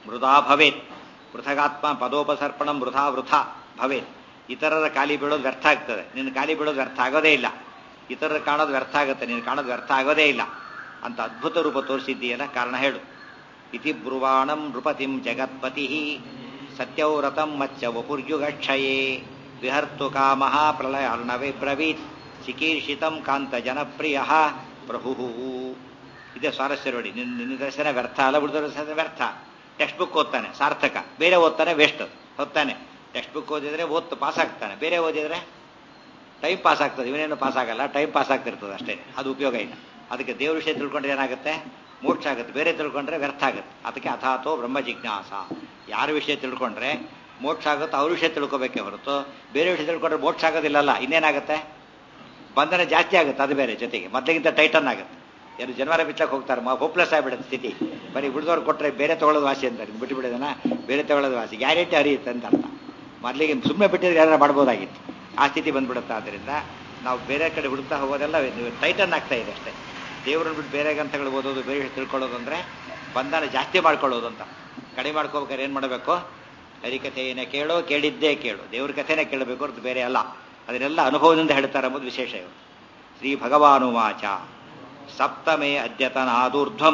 Speaker 1: ಮೃದಾ ಭವೇತ್. ಪೃಥಗಾತ್ಮ ಪದೋಪಸರ್ಪಣ ಮೃಧಾ ವೃಥಾ ಭವೇತ್. ಇತರರ ಕಾಲಿ ಬೀಳೋದು ವ್ಯರ್ಥ ಆಗ್ತದೆ, ನಿನ್ನ ಕಾಲಿ ಬೀಳೋದು ವ್ಯರ್ಥ ಆಗೋದೇ ಇಲ್ಲ. ಇತರರ ಕಾಣೋದು ವ್ಯರ್ಥ ಆಗುತ್ತೆ, ನಿನ್ನ ಕಾಣೋದು ವ್ಯರ್ಥ ಆಗೋದೇ ಇಲ್ಲ ಅಂತ ಅದ್ಭುತ ರೂಪ ತೋರಿಸಿದ್ದೀಯಲ್ಲ, ಕಾರಣ ಹೇಳು. ಇತಿ ಬ್ರುವಾಣಂ ನೃಪತಿಂ ಜಗತ್ಪತಿ ಸತ್ಯವ್ರತಂ ಮಚ್ಚ ವಪುರ್ಯುಗಕ್ಷಯೇ ವಿಹರ್ತು ಕಾಮಃ ಪ್ರಳಯ ಅರ್ಣವೇ ಬ್ರವೀತ್ ಚಿಕೀರ್ಷಿತಂ ಕಾಂತ ಜನಪ್ರಿಯ ಪ್ರಭು. ಇದೇ ಸ್ವಾರಸ್ಯ ನೋಡಿ. ನಿನ್ನ ನಿನ್ನ ದರ್ಶನ ವ್ಯರ್ಥ ಅಲ್ಲ, ಉಳಿದ ದರ್ಶನ ವ್ಯರ್ಥ. ಟೆಕ್ಸ್ಟ್ ಬುಕ್ ಓದ್ತಾನೆ ಸಾರ್ಥಕ, ಬೇರೆ ಓದ್ತಾನೆ ವೇಸ್ಟ್. ಹೊತ್ತಾನೆ ಟೆಕ್ಸ್ಟ್ ಬುಕ್ ಓದಿದ್ರೆ ಓದ್ತು ಪಾಸ್ ಆಗ್ತಾನೆ, ಬೇರೆ ಓದಿದ್ರೆ ಟೈಮ್ ಪಾಸ್ ಆಗ್ತದೆ. ಇವನೇನು ಪಾಸ್ ಆಗಲ್ಲ, ಟೈಮ್ ಪಾಸ್ ಆಗ್ತಿರ್ತದೆ ಅಷ್ಟೇ, ಅದು ಉಪಯೋಗ ಇಲ್ಲ. ಅದಕ್ಕೆ ದೇವ್ರ ವಿಷಯ ತಿಳ್ಕೊಂಡ್ರೆ ಏನಾಗುತ್ತೆ, ಮೋಕ್ಷ ಆಗುತ್ತೆ. ಬೇರೆ ತಿಳ್ಕೊಂಡ್ರೆ ವ್ಯರ್ಥ ಆಗುತ್ತೆ. ಅದಕ್ಕೆ ಅಥಾತೋ ಬ್ರಹ್ಮ ಜಿಜ್ಞಾಸ. ಯಾರ ವಿಷಯ ತಿಳ್ಕೊಂಡ್ರೆ ಮೋಕ್ಷ ಆಗುತ್ತೋ ಅವ್ರ ವಿಷಯ ತಿಳ್ಕೊಬೇಕೇ ಹೊರತು ಬೇರೆ ವಿಷಯ ತಿಳ್ಕೊಂಡ್ರೆ ಮೋಕ್ಷ ಆಗೋದಿಲ್ಲಲ್ಲ. ಇನ್ನೇನಾಗುತ್ತೆ, ಬಂಧನ ಜಾಸ್ತಿ ಆಗುತ್ತೆ. ಅದು ಬೇರೆ, ಜೊತೆಗೆ ಮೊದಲಿಗಿಂತ ಟೈಟನ್ ಆಗುತ್ತೆ. ಯಾರು ಜನವರ ಬಿಚ್ಚಕ್ಕೆ ಹೋಗ್ತಾರೆ, ಹೋಪ್ಲೆಸ್ ಆಗಿಬಿಡುತ್ತೆ ಸ್ಥಿತಿ. ಬರೀ ಬಿಡಿದವ್ರು ಕೊಟ್ಟರೆ ಬೇರೆ ತಗೊಳ್ಳೋದು ವಾಸಿ ಅಂತಾರೆ, ಬಿಟ್ಟು ಬಿಡೋದನ್ನ ಬೇರೆ ತಗೊಳ್ಳೋದು ವಾಸಿ, ಗ್ಯಾರಂಟಿ ಹರಿಯುತ್ತೆ ಅಂತ ಅರ್ಥ. ಮೊದಲಿಗೆ ಸುಮ್ಮನೆ ಬಿಟ್ಟಿದ್ರೆ ಯಾರು ಮಾಡ್ಬೋದಾಗಿತ್ತು, ಆ ಸ್ಥಿತಿ ಬಂದ್ಬಿಡುತ್ತೆ. ಆದ್ದರಿಂದ ನಾವು ಬೇರೆ ಕಡೆ ಹುಡುಕ್ತಾ ಹೋಗೋದೆಲ್ಲ ಟೈಟನ್ ಆಗ್ತಾ ಇದೆ ಅಷ್ಟೇ. ದೇವ್ರನ್ನ ಬಿಟ್ಟು ಬೇರೆ ಗ್ರಂಥಗಳು ಓದೋದು, ಬೇರೆ ತಿಳ್ಕೊಳ್ಳೋದು ಅಂದರೆ ಬಂಧನ ಜಾಸ್ತಿ ಮಾಡ್ಕೊಳ್ಳೋದು ಅಂತ. ಕಡಿಮೆ ಮಾಡ್ಕೋಬೇಕಾದ್ರೆ ಏನು ಮಾಡಬೇಕು, ಹರಿಕಥೆಯನ್ನೇ ಕೇಳೋ, ಕೇಳಿದ್ದೇ ಕೇಳು. ದೇವ್ರ ಕಥೆನೇ ಕೇಳಬೇಕು ಹೊರತು ಬೇರೆ ಅಲ್ಲ. ಅದನ್ನೆಲ್ಲ ಅನುಭವದಿಂದ ಹೇಳ್ತಾರೆ ಎಂಬುದು ವಿಶೇಷ. ಇವರು ಶ್ರೀ ಭಗವಾನುವಾಚ ಸಪ್ತಮೇ ಅದ್ಯತನಾದೂರ್ಧ್ವಂ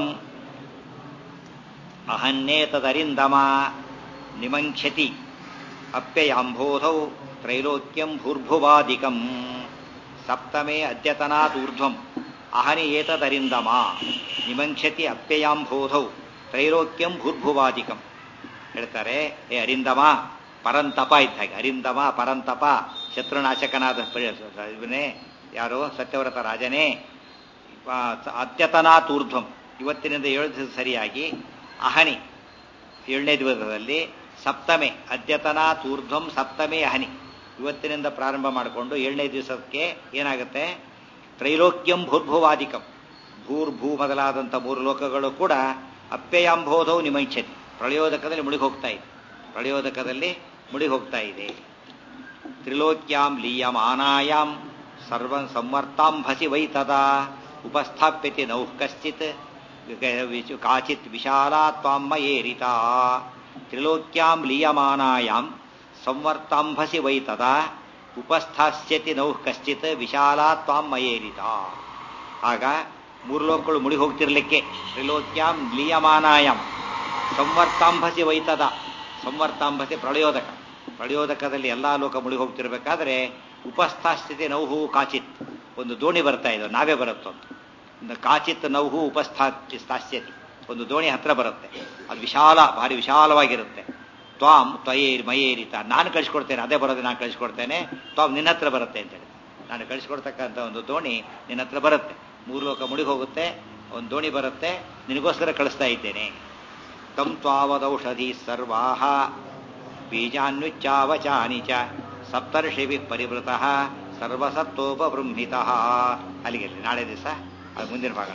Speaker 1: ಅಹನ್ನೇತದರಿಂದಮ ನಿಮಂಕ್ಷತಿ ಅಪ್ಯಯಾಂಬೋಧೌ ತ್ರೈಲೋಕ್ಯಂ ಭೂರ್ಭುವಾದಿಕಂ. ಸಪ್ತಮೇ ಅದ್ಯತನಾದೂರ್ಧ್ವಂ ಅಹನಿ ಏತದರಿಂದಮ ನಿಮಂಕ್ಷತಿ ಅಪ್ಯಯಾಂಬೋಧೌ ತ್ರೈಲೋಕ್ಯಂ ಭೂರ್ಭುವಾದಿಕಂ. ಹೇಳ್ತಾರೆ, ಏ ಅರಿಂದಮ ಪರಂತಪ ಇದ್ದ ಹಾಗೆ. ಅರಿಂದಮ ಪರಂತಪ, ಶತ್ರುನಾಶಕನಾದ ಇವನೇ ಯಾರು, ಸತ್ಯವ್ರತ ರಾಜನೇ. ಅದ್ಯತನಾತ್ ಊರ್ಧ್ವಂ, ಇವತ್ತಿನಿಂದ ಏಳು ದಿವಸ ಸರಿಯಾಗಿ ಅಹನಿ ಏಳನೇ ದಿವಸದಲ್ಲಿ ಸಪ್ತಮೆ ಅದ್ಯತನಾತ್ ಊರ್ಧ್ವಂ ಸಪ್ತಮೆ ಅಹನಿ, ಇವತ್ತಿನಿಂದ ಪ್ರಾರಂಭ ಮಾಡಿಕೊಂಡು ಏಳನೇ ದಿವಸಕ್ಕೆ ಏನಾಗುತ್ತೆ, ತ್ರೈಲೋಕ್ಯಂ ಭೂರ್ಭುವಾದಿಕಂ, ಭೂರ್ಭೂ ಮೊದಲಾದಂಥ ಮೂರು ಲೋಕಗಳು ಕೂಡ ಅಪ್ಯಯಾಂಬೋಧವು ನಿಮಂಚತಿ, ಪ್ರಳಯೋದಕದಲ್ಲಿ ಮುಳುಗಿ ಹೋಗ್ತಾ ಇದೆ. ಪ್ರಳಯೋದಕದಲ್ಲಿ ಮುಳುಗಿ ಹೋಗ್ತಾ ಇದೆ. ತ್ರಿಲೋಕ್ಯಾಂ ಲೀಯಮಾನಾಯಾಂ ಸರ್ವ ಸಂವರ್ತಾಂಭಸಿ ವೈತದಾ ಉಪಸ್ಥಾಪ್ಯತೆ ನೌಃ ಕಶ್ಚಿತ್ ಕಾಚಿತ್ ವಿಶಾಲಾ ತ್ವಾಮ್ಮಯೇರಿತಾ. ತ್ರಿಲೋಕ್ಯಾಂ ಲೀಯಮಾನಾಯಾಂ ಸಂವರ್ತಾಂಭಸಿ ವೈತದಾ ಉಪಸ್ಥಾಸ್ಯತಿ ನೌಃ ಕಶ್ಚಿತ್ ವಿಶಾಲಾ ತ್ವಾಮ್ಮಯೇರಿತಾ. ಆಗ ಮೂರು ಲೋಕಗಳು ಮುಳುಗಿ ಹೋಗ್ತಿರ್ಲಿಕ್ಕೆ ತ್ರಿಲೋಕ್ಯಾಂ ಲೀಯಮಾನಾಯಾಂ ಸಂವರ್ತಾಂಭಸಿ ವೈತದ. ಸಂವರ್ತಾಂಭಸಿ ಪ್ರಳಯೋದಕ, ಪ್ರಳಯೋದಕದಲ್ಲಿ ಎಲ್ಲಾ ಲೋಕ ಮುಳುಗಿ ಹೋಗ್ತಿರ್ಬೇಕಾದ್ರೆ ಉಪಸ್ಥಾಸ್ಥಿತಿ ನೌಹು ಕಾಚಿತ್, ಒಂದು ದೋಣಿ ಬರ್ತಾ ಇದೆ, ನಾವೇ ಬರುತ್ತಂತ. ಕಾಚಿತ್ ನೌಹು ಉಪಸ್ಥಾತಿ ಸ್ಥಾಸ್ಯತಿ, ಒಂದು ದೋಣಿ ಹತ್ರ ಬರುತ್ತೆ, ಅದು ವಿಶಾಲ, ಭಾರಿ ವಿಶಾಲವಾಗಿರುತ್ತೆ. ತ್ವಾಂ ತ್ವಯೇರ್ ಮಯೇರಿತ, ನಾನು ಕಳಿಸ್ಕೊಡ್ತೇನೆ, ಅದೇ ಬರೋದು ನಾನು ಕಳಿಸ್ಕೊಡ್ತೇನೆ. ತ್ವಾಂ ನಿನ್ನ ಹತ್ರ ಬರುತ್ತೆ ಅಂತ ಹೇಳಿ, ನಾನು ಕಳಿಸ್ಕೊಡ್ತಕ್ಕಂಥ ಒಂದು ದೋಣಿ ನಿನ್ನ ಹತ್ರ ಬರುತ್ತೆ. ಮೂರು ಲೋಕ ಮುಳುಗಿ ಹೋಗುತ್ತೆ, ಒಂದು ದೋಣಿ ಬರುತ್ತೆ, ನಿನಗೋಸ್ಕರ ಕಳಿಸ್ತಾ ಇದ್ದೇನೆ. ತಂ ತ್ವಾವದೌಷಧಿ ಸರ್ವಾಹ ಬೀಜಾನ್ಯುಚ್ಚಾವಚಾನಿ ಚ ಸಪ್ತರ್ಷಿಭಿ ಪರಿವೃತಃ ಸರ್ವಸತ್ವೋಪಬೃಂಹಿತಃ. ಅಲ್ಲಿಗೆ ನಾಳೆ ದಿವಸ ಅದು ಮುಂದಿನ ಭಾಗ.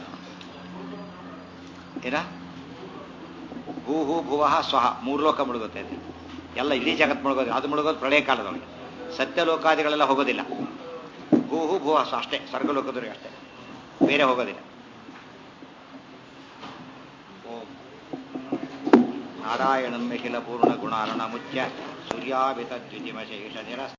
Speaker 1: ಏನ ಭೂ ಹೂ ಭುವಃ ಸ್ವಹ, ಮೂರು ಲೋಕ ಮುಳುಗುತ್ತೆ ಅಂತ ಎಲ್ಲ, ಇಡೀ ಜಗತ್ ಮುಳುಗೋದು. ಅದು ಮುಳುಗೋದು ಪ್ರಳಯ ಕಾಲದೊಳಗೆ, ಸತ್ಯಲೋಕಾದಿಗಳೆಲ್ಲ ಹೋಗೋದಿಲ್ಲ. ಭೂ ಹೂ ಭುವ ಸ್ವ ಅಷ್ಟೇ, ಸ್ವರ್ಗಲೋಕದವರಿಗೆ ಅಷ್ಟೇ, ಬೇರೆ ಹೋಗೋದಿಲ್ಲ. ಓಂ ನಾರಾಯಣಂ ಅಖಿಲ ಪೂರ್ಣ ಗುಣಾರ್ಣ ಮುಚ್ಯ ಸೂರ್ಯಾಭಿತ ದ್ವಿತಿಮಶೇಷ ನಿರ